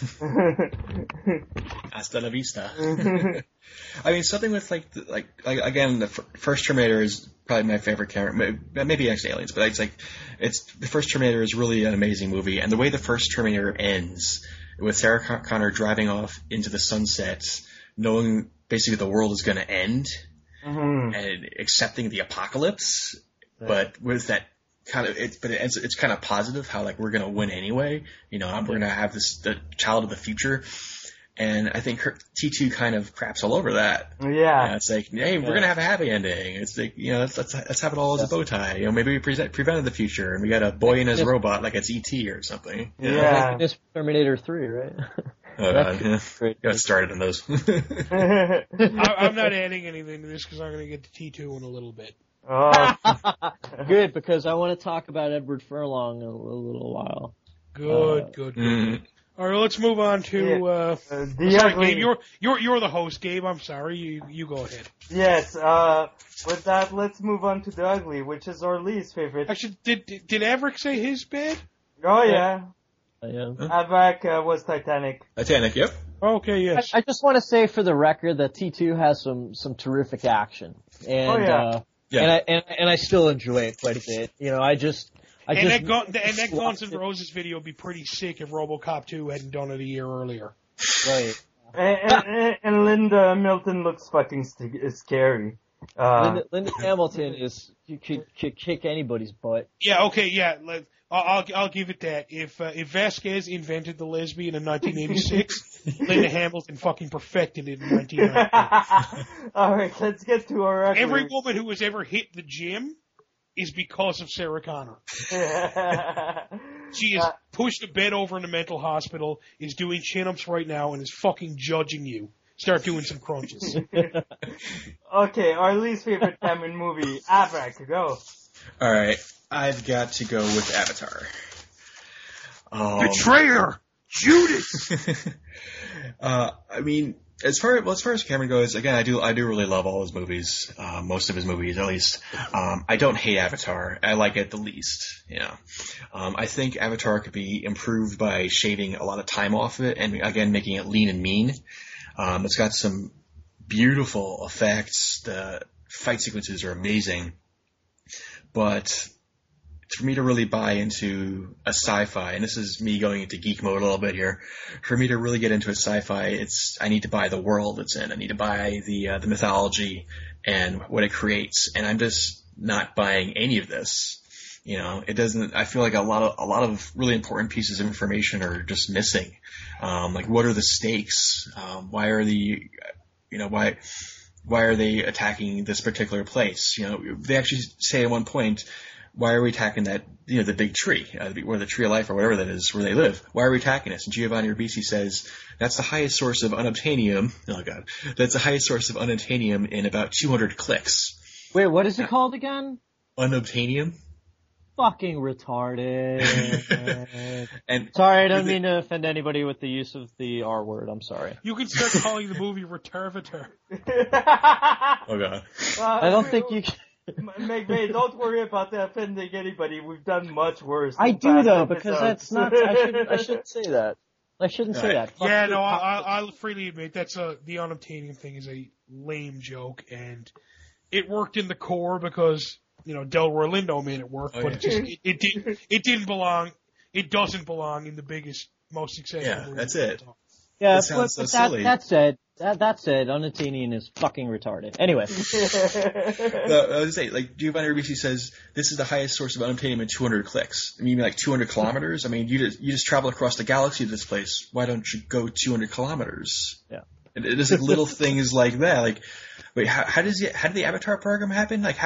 Hasta la vista. I mean, something with like again, the first Terminator is probably my favorite character. Maybe actually Aliens, but it's the first Terminator is really an amazing movie, and the way the first Terminator ends with Sarah Connor driving off into the sunset, knowing basically the world is going to end, and accepting the apocalypse, but with that kind of it's kind of positive how like we're going to win anyway. You know, we're going to have the child of the future. And I think T2 kind of craps all over that.
Yeah.
It's like, hey, we're going to have a happy ending. It's like, you know, let's have it all as a bow tie. You know, maybe we prevented the future and we got a boy and his robot like it's E.T. or something.
Yeah.
It's Terminator 3, right?
Oh, God. Got started on those.
I'm not adding anything to this because I'm going to get to T2 in a little bit.
Oh.
Good, because I want to talk about Edward Furlong in a little while.
Good. All right, let's move on to
Gabe,
you're the host, Gabe. I'm sorry, you go ahead.
Yes. With that, let's move on to The Ugly, which is our least favorite.
Actually, did Averick say his bad?
Oh yeah.
Yeah.
Averick was Titanic.
Titanic, yep.
Okay, yes.
I just want to say for the record that T2 has some terrific action, and and I still enjoy it quite a bit. You know,
that Guns N' Roses video would be pretty sick if RoboCop 2 hadn't done it a year earlier.
Right.
And Linda Milton looks fucking scary.
Linda Hamilton could kick anybody's butt.
Yeah. Okay. Yeah. I'll give it that. If Vasquez invented the lesbian in 1986, Linda Hamilton fucking perfected it in 1990.
All right, let's get to our record.
Every woman who has ever hit the gym is because of Sarah Connor. She is pushed a bed over in a mental hospital, is doing chin-ups right now, and is fucking judging you. Start doing some crunches.
Okay, our least favorite Cameron movie, Averick, go.
All right, I've got to go with Avatar.
Betrayer! Judas!
I mean, As far as Cameron goes, again, I do really love all his movies, most of his movies at least. I don't hate Avatar. I like it the least. I think Avatar could be improved by shaving a lot of time off it, and again making it lean and mean. It's got some beautiful effects. The fight sequences are amazing, but for me to really buy into a sci-fi, and this is me going into geek mode a little bit here, for me to really get into a sci-fi, I need to buy the world it's in. I need to buy the mythology and what it creates, and I'm just not buying any of this. It doesn't. I feel like a lot of really important pieces of information are just missing. Like, what are the stakes? Why are why are they attacking this particular place? They actually say at one point, why are we attacking that, the big tree, or the tree of life or whatever that is where they live? Why are we attacking this? And Giovanni Ribisi says, that's the highest source of unobtainium. Oh God. That's the highest source of unobtainium in about 200 clicks.
Wait, what is it called again?
Unobtainium.
Fucking retarded.
And
sorry, I don't mean to offend anybody with the use of the R word. I'm sorry.
You can start calling the movie Retarvatar.
Oh God.
I don't think you can.
McVeigh, don't worry about offending anybody. We've done much worse.
I do though, because that's not. I shouldn't say that. I shouldn't say that.
Yeah, no, I'll freely admit that's the unobtainium thing is a lame joke, and it worked in the core because Delroy Lindo made it work, but it didn't belong. It doesn't belong in the biggest, most successful movie.
That's it.
Yeah,
that sounds so silly.
That said, unobtainium is fucking retarded. Anyway.
I was say, like, Giovanni Ribisi says, this is the highest source of unobtainium in 200 clicks. I mean, like 200 kilometers? I mean, you just travel across the galaxy to this place. Why don't you go 200 kilometers?
Yeah.
It is like little things like that. Like, wait, how did the Avatar program happen? Like,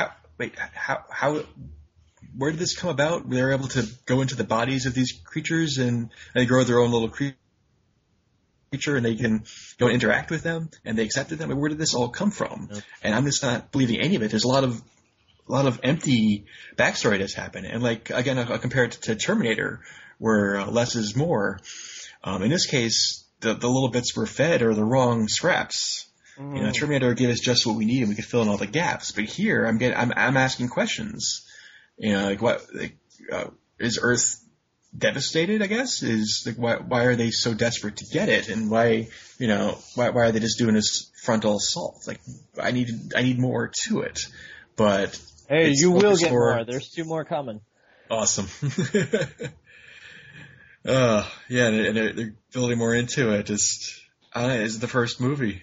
where did this come about? They were able to go into the bodies of these creatures and they grow their own little creature and they can go and interact with them and they accepted them. I mean, where did this all come from? Yep. And I'm just not believing any of it. There's a lot of empty backstory that's happened. And like, again, I'll compare it to Terminator where less is more. In this case, the little bits we're fed are the wrong scraps. Terminator gave us just what we need and we could fill in all the gaps. But here I'm asking questions. Like what, is Earth devastated, I guess? Is like why are they so desperate to get it, and why are they just doing this frontal assault? Like I need more to it. But
hey, you will get more. There's 2 more coming.
Awesome. And they're building more into it. It's the first movie.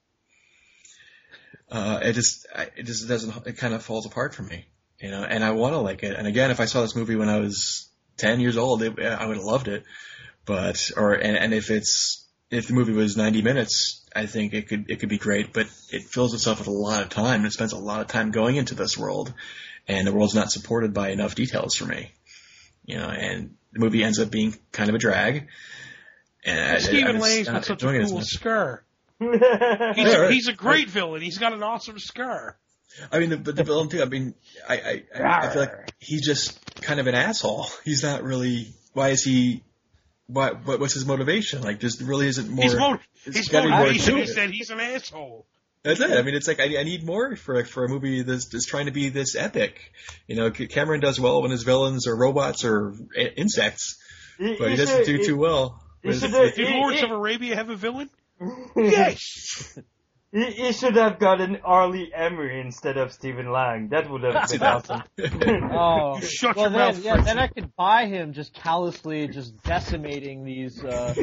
It kind of falls apart for me, and I want to like it. And again, if I saw this movie when I was 10 years old, I would have loved it. But, if the movie was 90 minutes, I think it could be great, but it fills itself with a lot of time. And it spends a lot of time going into this world, and the world's not supported by enough details for me. And the movie ends up being kind of a drag. And
Stephen Lang's got such a cool scar. He's a great villain. He's got an awesome scar.
I mean, the villain too. I mean, I feel like he's just kind of an asshole. He's not really. Why is he? What's his motivation? Like, just really isn't more.
His motivation is that he's an asshole.
That's it. I mean, it's like I need more for a movie that's trying to be this epic. Cameron does well when his villains are robots or insects, but he doesn't do too well.
Did Lawrence of Arabia have a villain? Yes.
He should have gotten Arlie Emery instead of Stephen Lang. That would have been awesome.
Oh,
shut your mouth.
Then I could buy him just callously, just decimating these.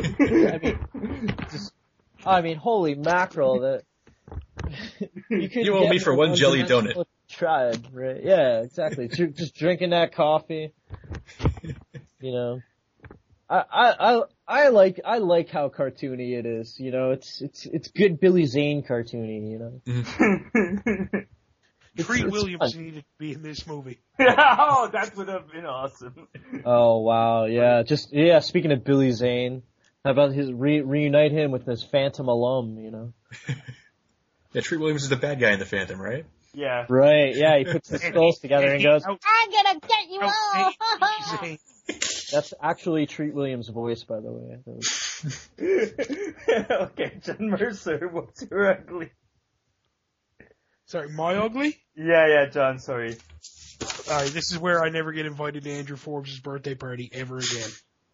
Holy mackerel! That
you owe me for one jelly donut.
Tribe, right? Yeah, exactly. Just drinking that coffee. I like how cartoony it is. It's good Billy Zane cartoony.
Treat Williams needed to be in this movie.
Oh, that would have been awesome.
Oh wow, yeah. Speaking of Billy Zane, how about reunite him with this Phantom alum?
Yeah, Treat Williams is the bad guy in the Phantom, right?
Yeah.
Right. Yeah, he puts the skulls together and goes,
"I'm gonna get you all."
That's actually Treat Williams' voice, by the way.
Okay, John Mercer, what's your ugly?
Sorry, my ugly?
Yeah, John, sorry.
Alright, this is where I never get invited to Andrew Forbes' birthday party ever again.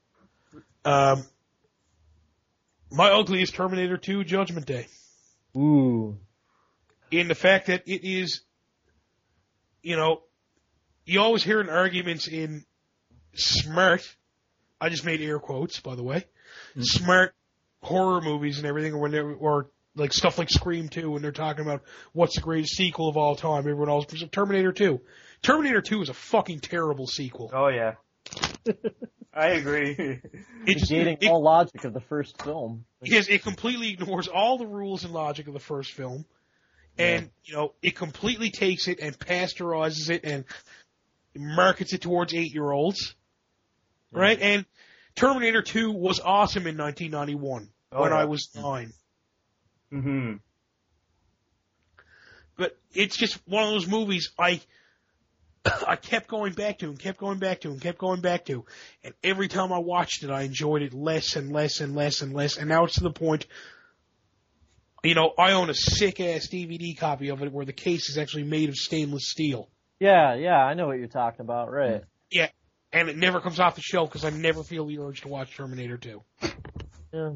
My ugly is Terminator 2 Judgment Day.
Ooh.
In the fact that it is, you always hear in arguments in smart, I just made air quotes, by the way, smart horror movies and everything, or like stuff like Scream 2, when they're talking about what's the greatest sequel of all time, everyone always brings up Terminator 2. Terminator 2 is a fucking terrible sequel.
Oh, yeah. I agree.
Negating all logic of the first film.
Yes, it completely ignores all the rules and logic of the first film. And, it completely takes it and pasteurizes it and markets it towards 8-year-olds. Right? And Terminator 2 was awesome in 1991 when I was 9.
Mm-hmm.
But it's just one of those movies I kept going back to and kept going back to and kept going back to. And every time I watched it, I enjoyed it less and less and less and less. And now it's to the point, I own a sick-ass DVD copy of it where the case is actually made of stainless steel.
Yeah, I know what you're talking about, right.
Yeah, and it never comes off the shelf because I never feel the urge to watch Terminator 2.
Yeah.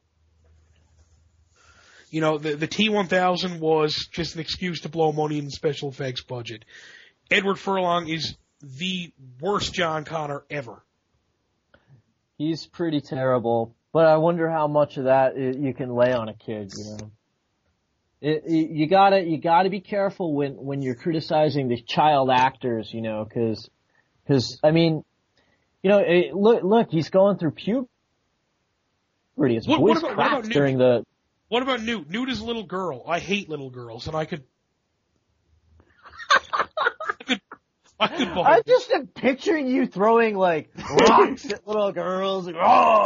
The T-1000 was just an excuse to blow money in the special effects budget. Edward Furlong is the worst John Connor ever.
He's pretty terrible, but I wonder how much of that you can lay on a kid, You gotta be careful when you're criticizing the child actors, cause I mean, look, he's going through puberty. His voice cracks during the...
What about Newt? Newt is a little girl. I hate little girls, and I could
I just am picturing you throwing rocks at little girls. Or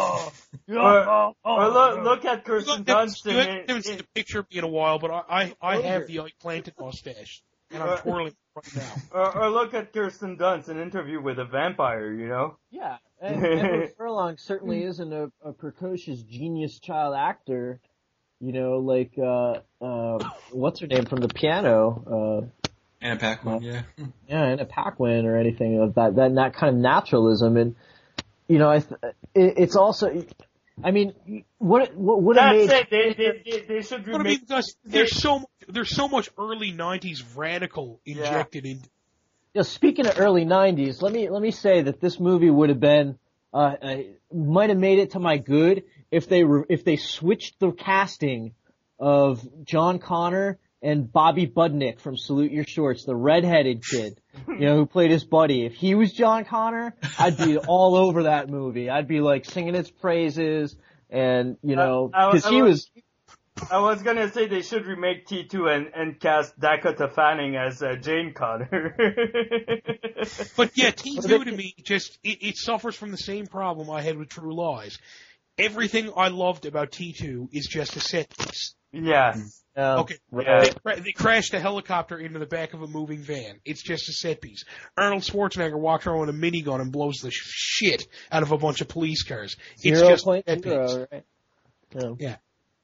look at Kirsten Dunst.
You haven't seen the picture of me in a while, but I have the planted mustache, and I'm twirling it right now.
Or look at Kirsten Dunst, an interview with a vampire,
Yeah, and Edward Furlong certainly isn't a precocious genius child actor. What's her name from the piano?
Anna Paquin, yeah.
Yeah, Anna Paquin or anything of that kind of naturalism. And, it's also, I mean, what would have made...
They should remake...
Because there's so much early 90s radical injected into...
Speaking of early 90s, let me say that this movie would have been, might have made it to my good if they switched the casting of John Connor and Bobby Budnick from Salute Your Shorts, the redheaded kid, who played his buddy. If he was John Connor, I'd be all over that movie. I'd be singing his praises and, cause he was...
I was gonna say they should remake T2 and cast Dakota Fanning as Jane Connor.
But yeah, T2 to me it suffers from the same problem I had with True Lies. Everything I loved about T2 is just a set piece.
Yeah.
Okay.
Yeah.
They crashed a helicopter into the back of a moving van. It's just a set piece. Arnold Schwarzenegger walks around with a minigun and blows the shit out of a bunch of police cars. It's just a set piece.
Right?
Yeah.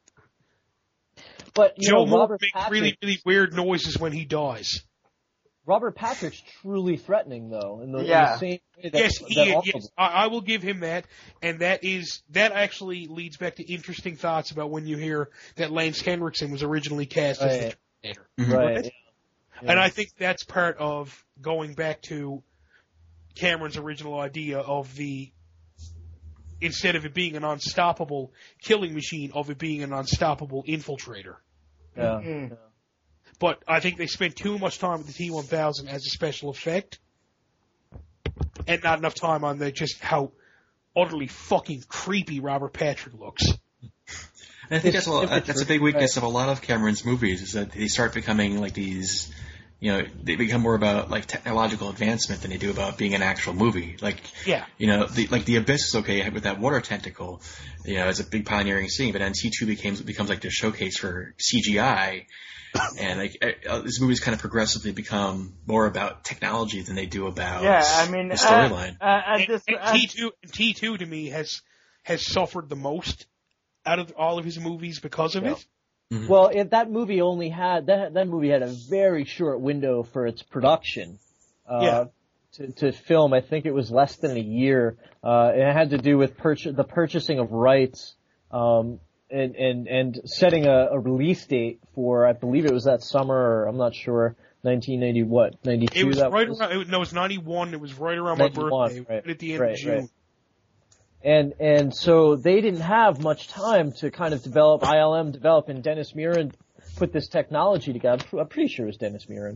But
Joe Moore
Robert
makes
Patrick,
really, really weird noises when he dies.
Robert Patrick's truly threatening, though, in the same way that...
Yes, he is. Yes, I will give him that, and that actually leads back to interesting thoughts about when you hear that Lance Henriksen was originally cast as the Terminator.
Mm-hmm.
Right. Yeah.
And I think that's part of going back to Cameron's original idea of instead of it being an unstoppable killing machine, of it being an unstoppable infiltrator.
Yeah. Mm-hmm.
But I think they spent too much time with the T-1000 as a special effect, and not enough time on just how utterly fucking creepy Robert Patrick looks.
And I think that's a big weakness of a lot of Cameron's movies, is that they start becoming these, they become more about technological advancement than they do about being an actual movie. The Abyss is okay with that water tentacle, it's a big pioneering scene, but then T2 becomes the showcase for CGI. And these movies kind of progressively become more about technology than they do about the storyline.
T2 to me has suffered the most out of all of his movies because of it.
Mhm.
Well, that movie only had that movie had a very short window for its production. To film, I think it was less than a year. It had to do with the purchasing of rights, and setting a release date for, I believe it was that summer, or I'm not sure, 1990 what, 92?
It was
that
right
was?
around. No, it was 91. It was right around my
91,
birthday.
right,
At the end of June.
Right. And so they didn't have much time to kind of develop, and Dennis Muren put this technology together. I'm pretty sure it was Dennis Muren.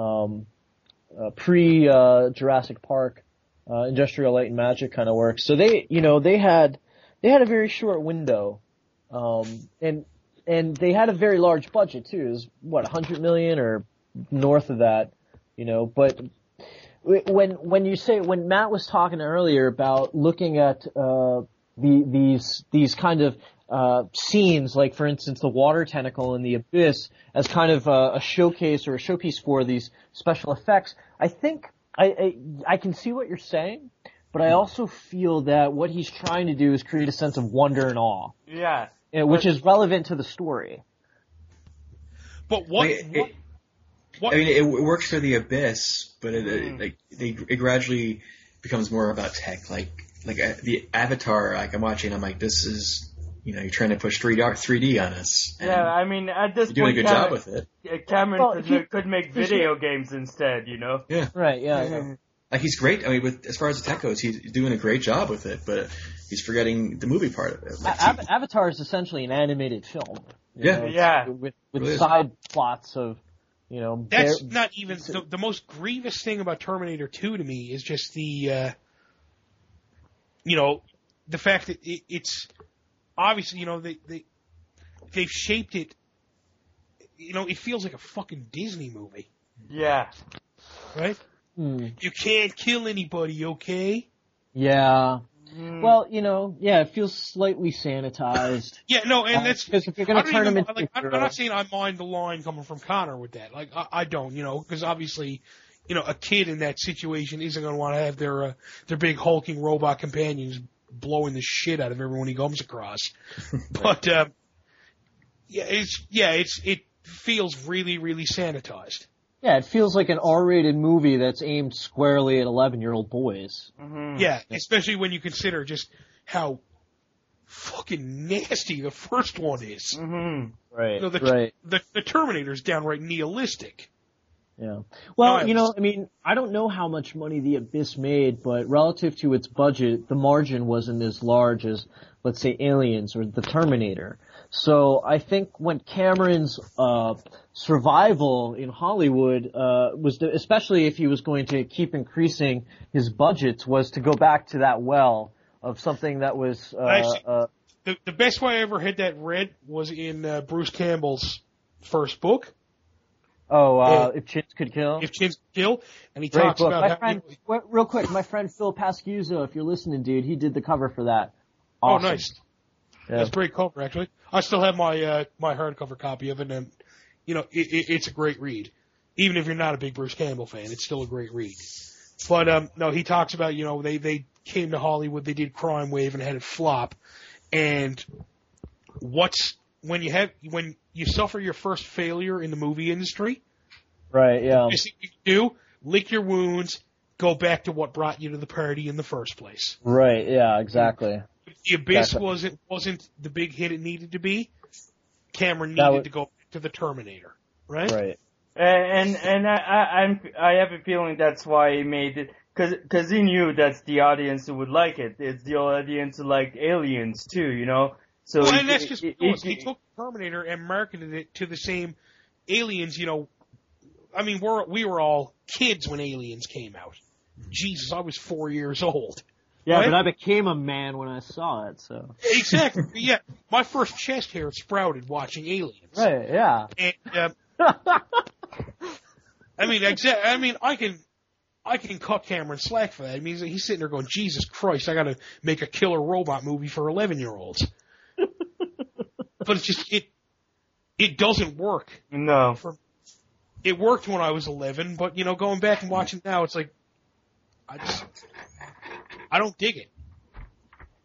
Pre-Jurassic Park, Industrial Light and Magic kind of work. So they had a very short window, and they had a very large budget too. It was what, 100 million or north of that, but when Matt was talking earlier about looking at these kind of scenes, like for instance the water tentacle in the abyss, as kind of a showcase or a showpiece for these special effects, I think I can see what you're saying, but I also feel that what he's trying to do is create a sense of wonder and awe.
Yeah.
Which is relevant to the story.
But
I mean, it works for the Abyss, but it gradually becomes more about tech. Like the Avatar, I'm watching, I'm like, this is, you're trying to push 3D on us.
Yeah, I mean, at this
you're
point,
doing a good job with it.
Cameron could make video games instead,
Yeah.
Right, yeah.
Like, he's great. I mean, as far as the tech goes, he's doing a great job with it, but he's forgetting the movie part of it. Like,
Avatar is essentially an animated film.
Yeah.
With side plots of,
That's not even the most grievous thing about Terminator 2 to me is just the fact that it's obviously, they've shaped it. It feels like a fucking Disney movie.
Yeah.
Right? You can't kill anybody, okay?
Yeah. Well, it feels slightly sanitized.
Yeah, no, and that's
because if you're going to turn them into,
I'm not saying I mind the line coming from Connor with that. Like, I don't, because obviously, a kid in that situation isn't going to want to have their big hulking robot companions blowing the shit out of everyone he comes across. But it feels really, really sanitized.
Yeah, it feels like an R-rated movie that's aimed squarely at 11-year-old boys.
Mm-hmm.
Yeah, especially when you consider just how fucking nasty the first one is.
Mm-hmm.
Right,
The Terminator's downright nihilistic.
Yeah. Well, I don't know how much money The Abyss made, but relative to its budget, the margin wasn't as large as, let's say, Aliens or The Terminator. So I think when Cameron's survival in Hollywood was, especially if he was going to keep increasing his budgets, was to go back to that well of something that was.
The best way I ever had that read was in Bruce Campbell's first book.
If Chins Could Kill.
If Chins Could Kill, and he
Great
talks
book.
about
Real quick, my friend Phil Pascuso, if you're listening, dude, he did the cover for that. Awesome.
Oh, nice.
Yeah.
That's a great cover, actually. I still have my my hardcover copy of it, and it's a great read. Even if you're not a big Bruce Campbell fan, it's still a great read. But no, he talks about they came to Hollywood, they did Crime Wave and had it flop, and when you suffer your first failure in the movie industry,
right? Yeah.
The thing you do, lick your wounds, go back to what brought you to the party in the first place.
Right. Yeah. Exactly.
The Abyss wasn't the big hit it needed to be. Cameron needed to go back to the Terminator, right?
Right.
And I have a feeling that's why he made it, because he knew that's the audience who would like it. It's the audience who liked Aliens too, So
and that's just because he took Terminator and marketed it to the same Aliens. I mean, we were all kids when Aliens came out. Jesus, I was 4 years old.
Yeah,
right?
but I became a man when I saw it, so.
Exactly, yeah. My first chest hair sprouted watching Aliens.
Right, yeah.
And, I can cut Cameron slack for that. I mean, he's sitting there going, Jesus Christ, I gotta make a killer robot movie for 11-year-olds. But it's just, it doesn't work.
No.
It worked when I was 11, but, going back and watching now, it's like, I don't dig it.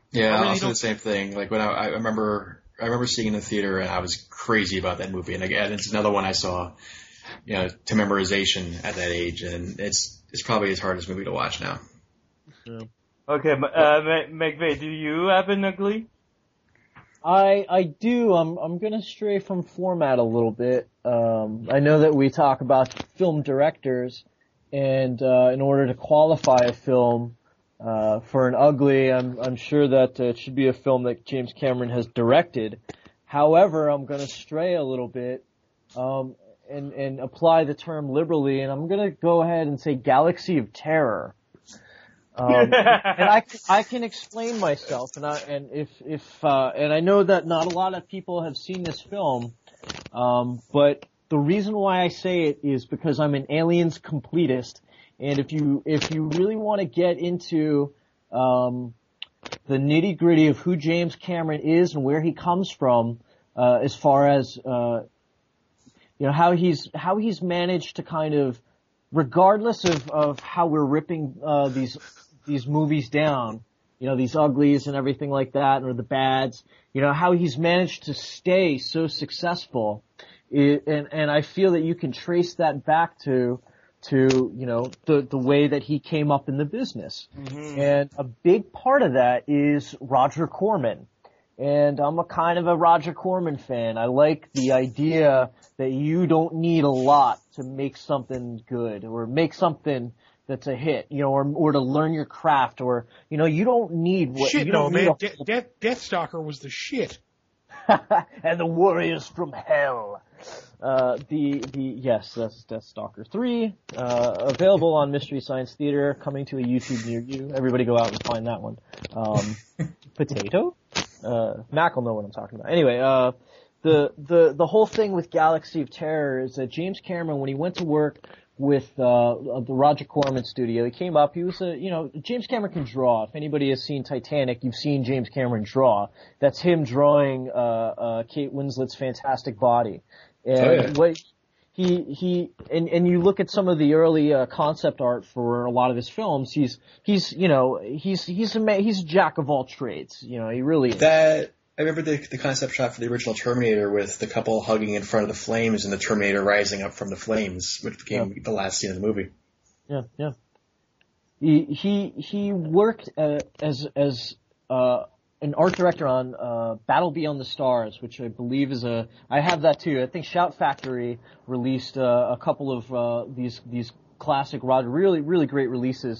Yeah,
really
I also
don't-
the same thing. Like when I remember seeing it in the theater and I was crazy about that movie. And again, it's another one I saw, to memorization at that age, and it's probably his hardest movie to watch now.
Okay, McVeigh, do you have an ugly?
I do. I'm gonna stray from format a little bit. I know that we talk about film directors, and in order to qualify a film for an ugly, I'm sure that it should be a film that James Cameron has directed. However, I'm gonna stray a little bit and apply the term liberally, and I'm gonna go ahead and say Galaxy of Terror. And I can explain myself, and I know that not a lot of people have seen this film, but the reason why I say it is because I'm an Aliens completist, and if you really want to get into the nitty gritty of who James Cameron is and where he comes from, as far as how he's managed to kind of, regardless of how we're ripping these movies down, these uglies and everything like that, or the bads, how he's managed to stay so successful, and I feel that you can trace that back to the way that he came up in the business. Mm-hmm. And a big part of that is Roger Corman. And I'm a kind of a Roger Corman fan. I like the idea that you don't need a lot to make something good, or make something that's a hit, or to learn your craft, or, you don't need what,
shit,
you don't
no,
need
man. Deathstalker was the shit.
And the Warriors from Hell. Yes, that's Deathstalker 3, available on Mystery Science Theater, coming to a YouTube near you. Everybody go out and find that one. Potato? Mac will know what I'm talking about. Anyway, the whole thing with Galaxy of Terror is that James Cameron, when he went to work with the Roger Corman studio, he came up, he was James Cameron can draw. If anybody has seen Titanic, you've seen James Cameron draw. That's him drawing Kate Winslet's fantastic body. And what and you look at some of the early concept art for a lot of his films, he's a jack of all trades. He really is.
I remember the concept shot for the original Terminator with the couple hugging in front of the flames and the Terminator rising up from the flames, which became the last scene of the movie.
Yeah. He worked as an art director on Battle Beyond the Stars, which I believe is I have that too. I think Shout Factory released a couple of these classic Roger, really great releases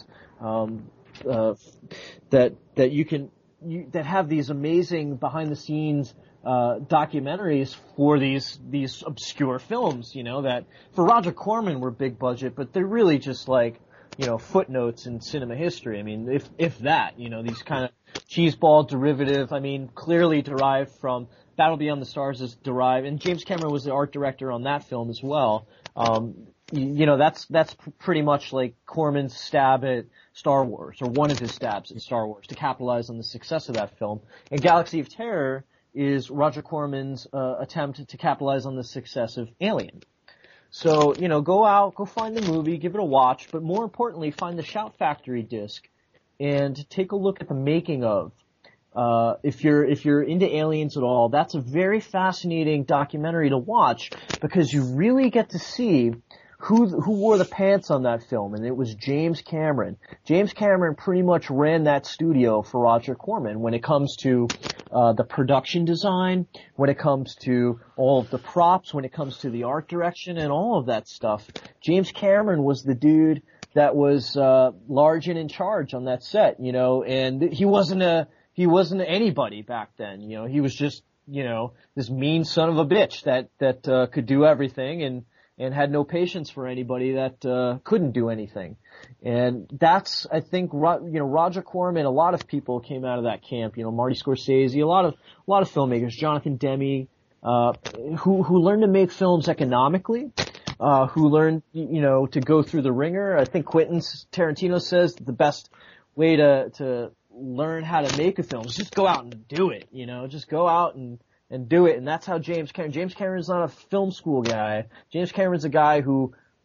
that you can. That have these amazing behind the scenes documentaries for these obscure films, that for Roger Corman were big budget, but they're really just like, footnotes in cinema history. I mean, if that, these kind of cheeseball derivative, clearly derived from Battle Beyond the Stars is derived, and James Cameron was the art director on that film as well. That's pretty much like Corman's stab at Star Wars, or one of his stabs at Star Wars, to capitalize on the success of that film. And Galaxy of Terror is Roger Corman's attempt to capitalize on the success of Alien. So, go find the movie, give it a watch, but more importantly, find the Shout Factory disc and take a look at the making of. If you're into aliens at all, that's a very fascinating documentary to watch, because you really get to see who wore the pants on that film, and it was James Cameron. James Cameron pretty much ran that studio for Roger Corman when it comes to the production design, when it comes to all of the props, when it comes to the art direction and all of that stuff. James Cameron was the dude that was large and in charge on that set, and he wasn't anybody back then. He was just, this mean son of a bitch that could do everything and had no patience for anybody that couldn't do anything. And that's, I think, Roger Corman, a lot of people came out of that camp. Marty Scorsese, a lot of filmmakers, Jonathan Demme, who learned to make films economically, who learned, to go through the ringer. I think Quentin Tarantino says the best way to learn how to make a film is just go out and do it. Just go out and do it. And that's how James Cameron's not a film school guy. James Cameron's a guy who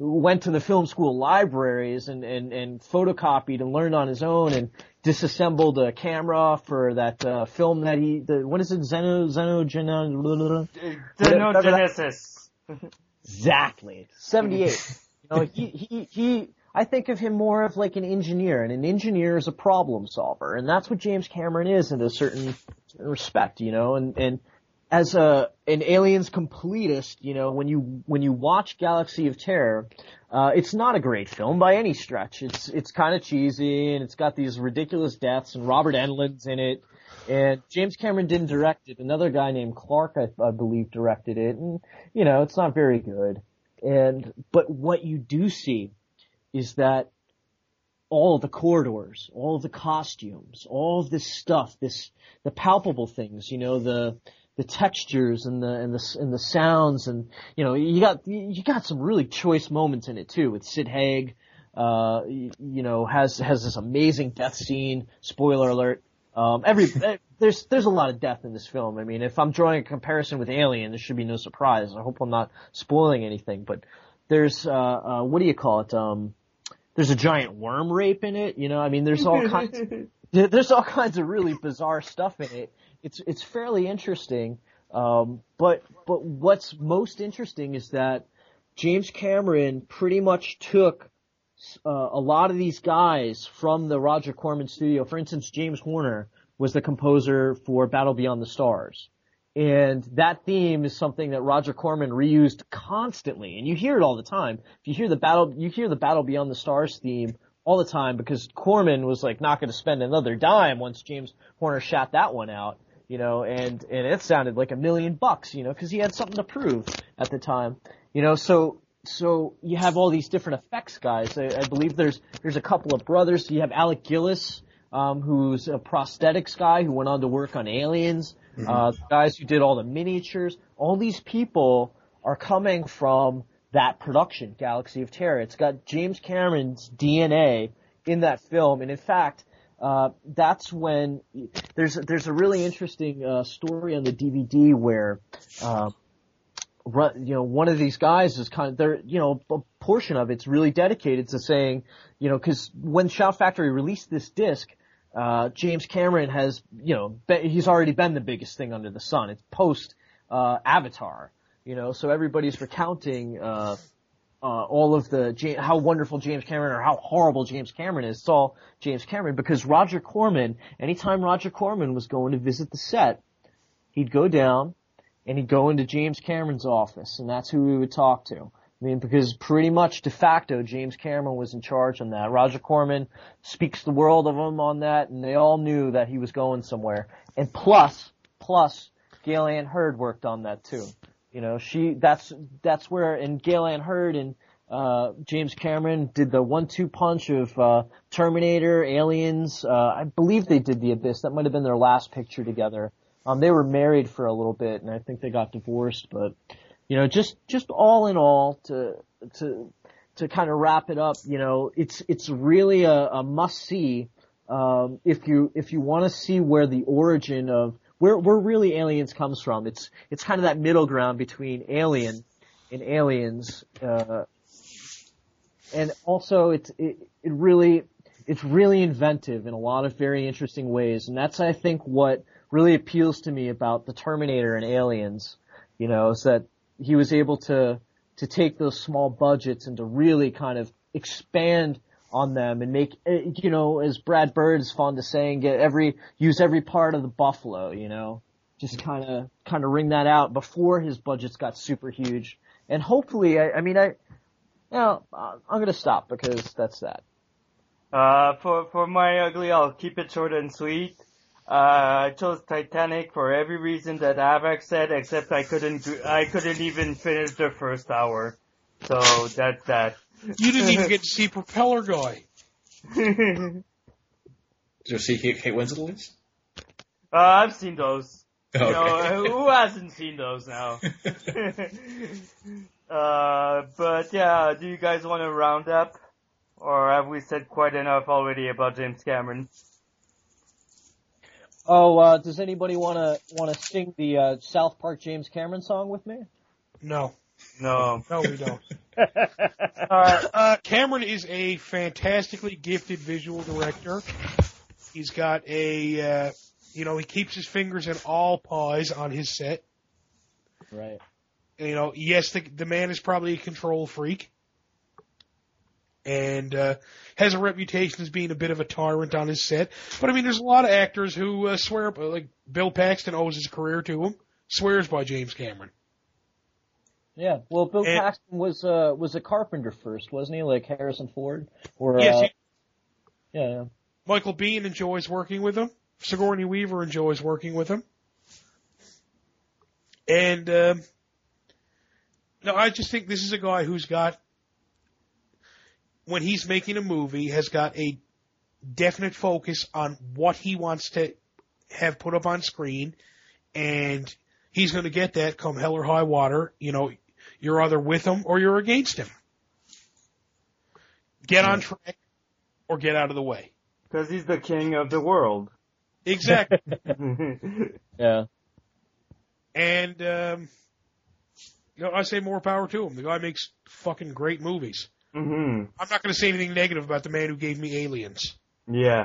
went to the film school libraries and photocopied and learned on his own and disassembled a camera for that film that what is it,
Xenogenesis.
Exactly. 78. He I think of him more of like an engineer, and an engineer is a problem solver, and that's what James Cameron is in a certain respect, and as an Aliens completist, when you watch Galaxy of Terror, it's not a great film by any stretch. It's kind of cheesy, and it's got these ridiculous deaths, and Robert Englund's in it, and James Cameron didn't direct it. Another guy named Clark, I believe, directed it, and it's not very good. But what you do see is that all of the corridors, all of the costumes, all of this stuff, the palpable things, the textures and the sounds, and you got some really choice moments in it too, with Sid Haig, has this amazing death scene. Spoiler alert. There's a lot of death in this film. I mean, if I'm drawing a comparison with Alien, there should be no surprise. I hope I'm not spoiling anything, but there's what do you call it? There's a giant worm rape in it. I mean, there's all kinds of really bizarre stuff in it. It's fairly interesting. But what's most interesting is that James Cameron pretty much took a lot of these guys from the Roger Corman studio. For instance, James Horner was the composer for Battle Beyond the Stars. And that theme is something that Roger Corman reused constantly, and you hear it all the time. If you hear the Battle Beyond the Stars theme all the time, because Corman was like not going to spend another dime once James Horner shot that one out, and it sounded like $1 million, because he had something to prove at the time, so you have all these different effects guys. I believe there's a couple of brothers. You have Alec Gillis, who's a prosthetics guy who went on to work on Aliens. The guys who did all the miniatures. All these people are coming from that production, Galaxy of Terror. It's got James Cameron's DNA in that film, and in fact, that's when there's a really interesting story on the DVD where one of these guys is a portion of it's really dedicated to saying, because when Shout Factory released this disc, James Cameron has, he's already been the biggest thing under the sun. It's post Avatar, so everybody's recounting all of how wonderful James Cameron or how horrible James Cameron is. It's all James Cameron, because Roger Corman, anytime Roger Corman was going to visit the set, he'd go down and he'd go into James Cameron's office, and that's who he would talk to. I mean, because pretty much de facto, James Cameron was in charge on that. Roger Corman speaks the world of him on that, and they all knew that he was going somewhere. And plus, Gail Ann Hurd worked on that too. That's where, and Gail Ann Hurd and James Cameron did the 1-2 punch of Terminator, Aliens. I believe they did The Abyss. That might have been their last picture together. They were married for a little bit, and I think they got divorced, but just all in all, to kind of wrap it up, it's really a must see, if you want to see where the origin of, where really Aliens comes from. It's kind of that middle ground between Alien and Aliens, and also it's really inventive in a lot of very interesting ways, and that's, I think, what really appeals to me about the Terminator and Aliens, is that he was able to take those small budgets and to really kind of expand on them and make, as Brad Bird is fond of saying, use every part of the buffalo, just kind of wring that out before his budgets got super huge. And hopefully, I'm going to stop because that's that.
For my ugly, I'll keep it short and sweet. I chose Titanic for every reason that Avax said, except I couldn't even finish the first hour. So that's that.
You didn't even get to see Propeller Guy.
Did you see Kate Winslet at least?
I've seen those.
Okay.
Who hasn't seen those now? But yeah, do you guys want to round up? Or have we said quite enough already about James Cameron?
Oh, does anybody want to sing the South Park James Cameron song with me?
No.
No.
No, we don't. Cameron is a fantastically gifted visual director. He's got a, he keeps his fingers in all pies on his set.
Right.
Yes, the man is probably a control freak. And has a reputation as being a bit of a tyrant on his set. But, I mean, there's a lot of actors who swear, like Bill Paxton owes his career to him, swears by James Cameron.
Yeah, well, Bill Paxton was a carpenter first, wasn't he? Like Harrison Ford? Or,
yes.
Yeah.
Michael Biehn enjoys working with him. Sigourney Weaver enjoys working with him. And, no, I just think this is a guy who's got, when he's making a movie, has got a definite focus on what he wants to have put up on screen, and he's going to get that come hell or high water. You're either with him or you're against him. Get on track or get out of the way.
Because he's the king of the world.
Exactly.
Yeah.
And, I say more power to him. The guy makes fucking great movies.
Mm-hmm.
I'm not going to say anything negative about the man who gave me Aliens.
Yeah.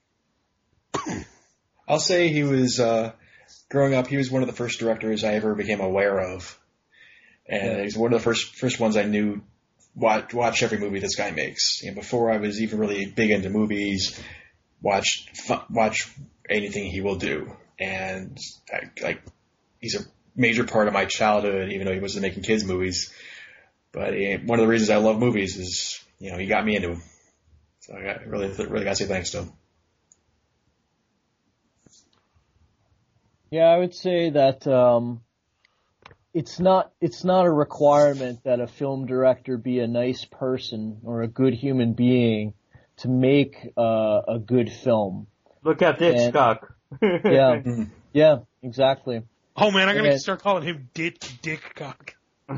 I'll say he was, growing up, he was one of the first directors I ever became aware of. And he's one of the first ones I knew watch every movie this guy makes. Before I was even really big into movies, watch anything he will do. And he's a major part of my childhood, even though he wasn't making kids movies. But one of the reasons I love movies is, he got me into them. So I really got to say thanks to him.
Yeah, I would say that it's not a requirement that a film director be a nice person or a good human being to make a good film.
Look at Hitchcock.
Yeah, exactly.
Oh man, I'm gonna start calling him Dick Cock.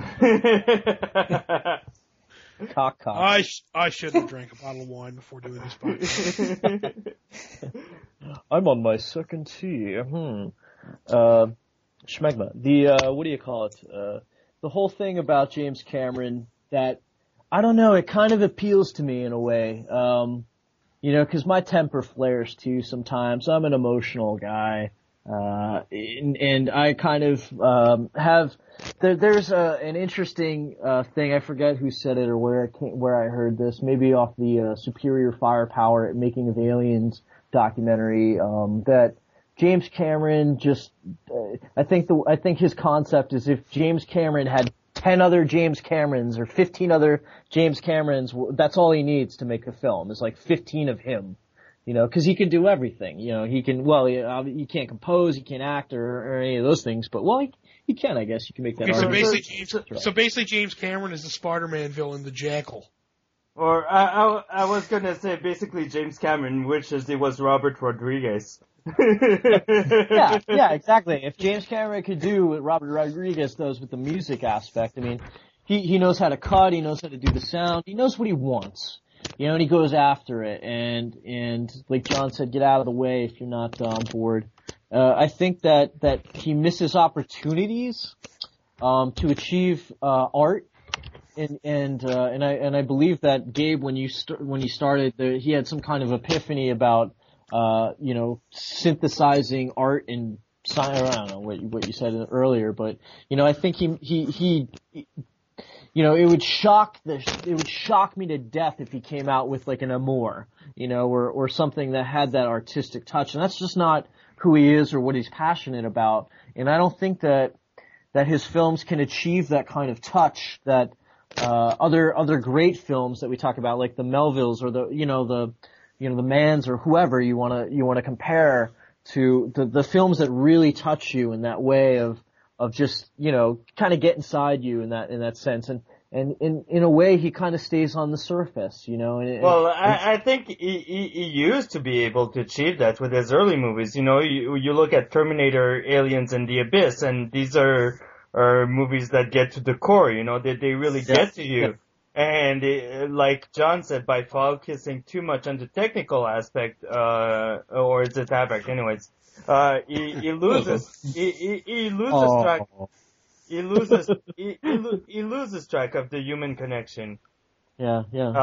Cock.
I shouldn't have drank a bottle of wine before doing this podcast.
I'm on my second tea. Schmegma. What do you call it? The whole thing about James Cameron, that, I don't know, it kind of appeals to me in a way. Cause my temper flares too sometimes. I'm an emotional guy. And I kind of, there's an interesting, thing, I forget who said it or where I heard this, maybe off the, Superior Firepower at Making of Aliens documentary, that James Cameron just, I think his concept is if James Cameron had 10 other James Camerons or 15 other James Camerons, that's all he needs to make a film. It's like 15 of him. Cause he can do everything. He can't compose, he can't act or any of those things, but he can, I guess. You can make that argument.
So basically James Cameron is the Spider-Man villain, the Jackal.
Or, I was gonna say basically James Cameron wishes he was Robert Rodriguez.
Yeah, exactly. If James Cameron could do what Robert Rodriguez does with the music aspect, I mean, he knows how to cut, he knows how to do the sound, he knows what he wants. And he goes after it, and like John said, get out of the way if you're not on board. I think that he misses opportunities, to achieve, art, and I believe that Gabe, when you started, he had some kind of epiphany about, synthesizing art and science. I don't know what you said earlier, but, I think he it would shock me to death if he came out with like an Amour, or something that had that artistic touch. And that's just not who he is or what he's passionate about. And I don't think that his films can achieve that kind of touch that, other great films that we talk about, like the Melvilles or the Mans or whoever you wanna compare to the films that really touch you in that way of just, kind of get inside you in that sense. And in a way, he kind of stays on the surface,
I think he used to be able to achieve that with his early movies. You look at Terminator, Aliens, and The Abyss, and these are movies that get to the core, they really get to you. Yeah. And like John said, by focusing too much on the technical aspect, or is it aspect anyways, he loses track. he loses he loses track of the human connection.
Yeah.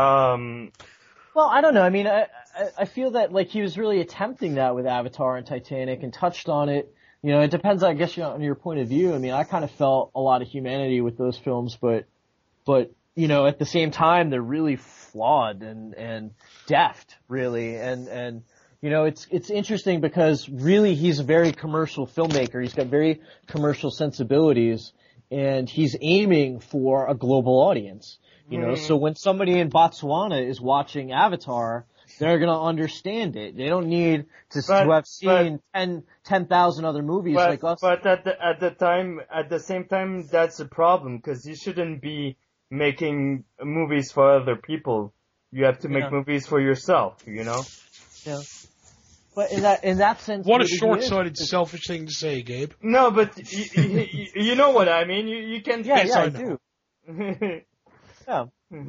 Well, I don't know. I mean, I feel that like he was really attempting that with Avatar and Titanic and touched on it. You know, it depends, I guess, on your point of view. I mean, I kind of felt a lot of humanity with those films, but you know, at the same time, they're really flawed and deft, really. And you know, it's interesting because really he's a very commercial filmmaker. He's got very commercial sensibilities, and he's aiming for a global audience. You know, so when somebody in Botswana is watching Avatar, they're gonna understand it. They don't need to have seen 10,000 other movies like us.
But at the same time, that's a problem because you shouldn't be making movies for other people. You have to make movies for yourself. You know.
Yeah. But in that sense,
what a short-sighted, selfish thing to say, Gabe.
No, but you know what I mean. You can.
Yeah, I do. Yeah.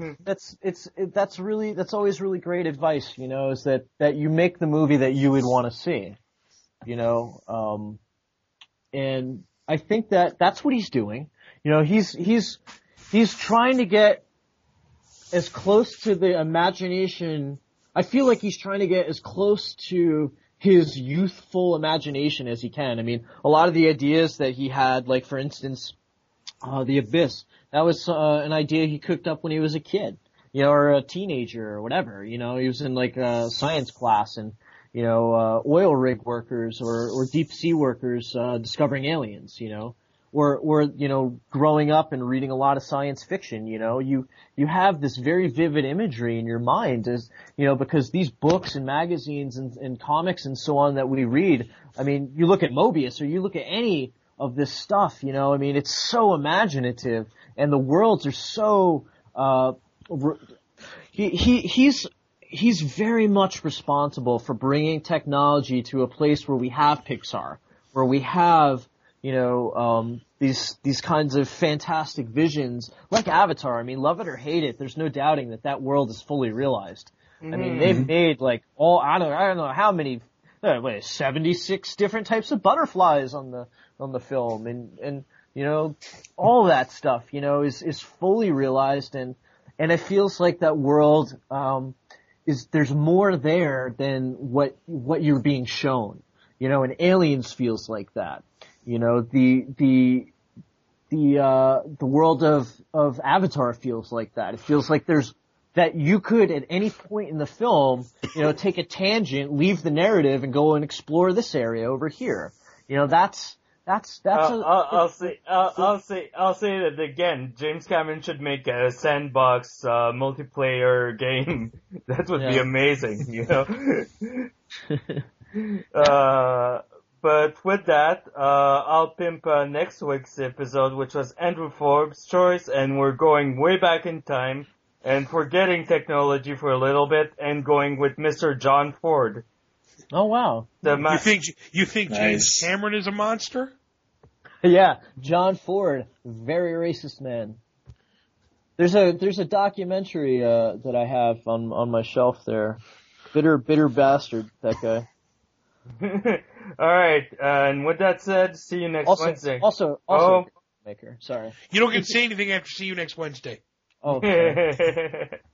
That's always really great advice, you know, is that you make the movie that you would want to see, you know, and I think that's what he's doing. You know, he's trying to get as close to the imagination. I feel like he's trying to get as close to his youthful imagination as he can. I mean, a lot of the ideas that he had, like for instance, The Abyss, that was an idea he cooked up when he was a kid, you know, or a teenager or whatever. You know, he was in like a science class, and you know, oil rig workers or deep sea workers discovering aliens. You know, or you know, growing up and reading a lot of science fiction. You know, you have this very vivid imagery in your mind, as you know, because these books and magazines and comics and so on that we read. I mean, you look at Mobius or you look at any of this stuff. You know, I mean, it's so imaginative. And the worlds are so, he's very much responsible for bringing technology to a place where we have Pixar, where we have, you know, these kinds of fantastic visions, like Avatar. I mean, love it or hate it, there's no doubting that world is fully realized. I mean, they've made like I don't know how many, 76 different types of butterflies on the film, and you know, all that stuff, you know, is fully realized, and it feels like that world, there's more there than what you're being shown, you know, and Aliens feels like that, you know, the world of Avatar feels like that. It feels like that you could at any point in the film, you know, take a tangent, leave the narrative, and go and explore this area over here. You know, I'll say that again. James Cameron should make a sandbox multiplayer game. That would be amazing, you know. But with that, I'll pimp next week's episode, which was Andrew Forbes' choice, and we're going way back in time and forgetting technology for a little bit and going with Mr. John Ford. Oh wow!
You think
Nice.
James Cameron is a monster?
Yeah, John Ford, very racist man. There's a documentary that I have on my shelf there. Bitter bastard, that guy.
All right, and with that said, see you next Wednesday.
Also, maker. Sorry.
You don't get to say anything after see you next Wednesday.
Okay.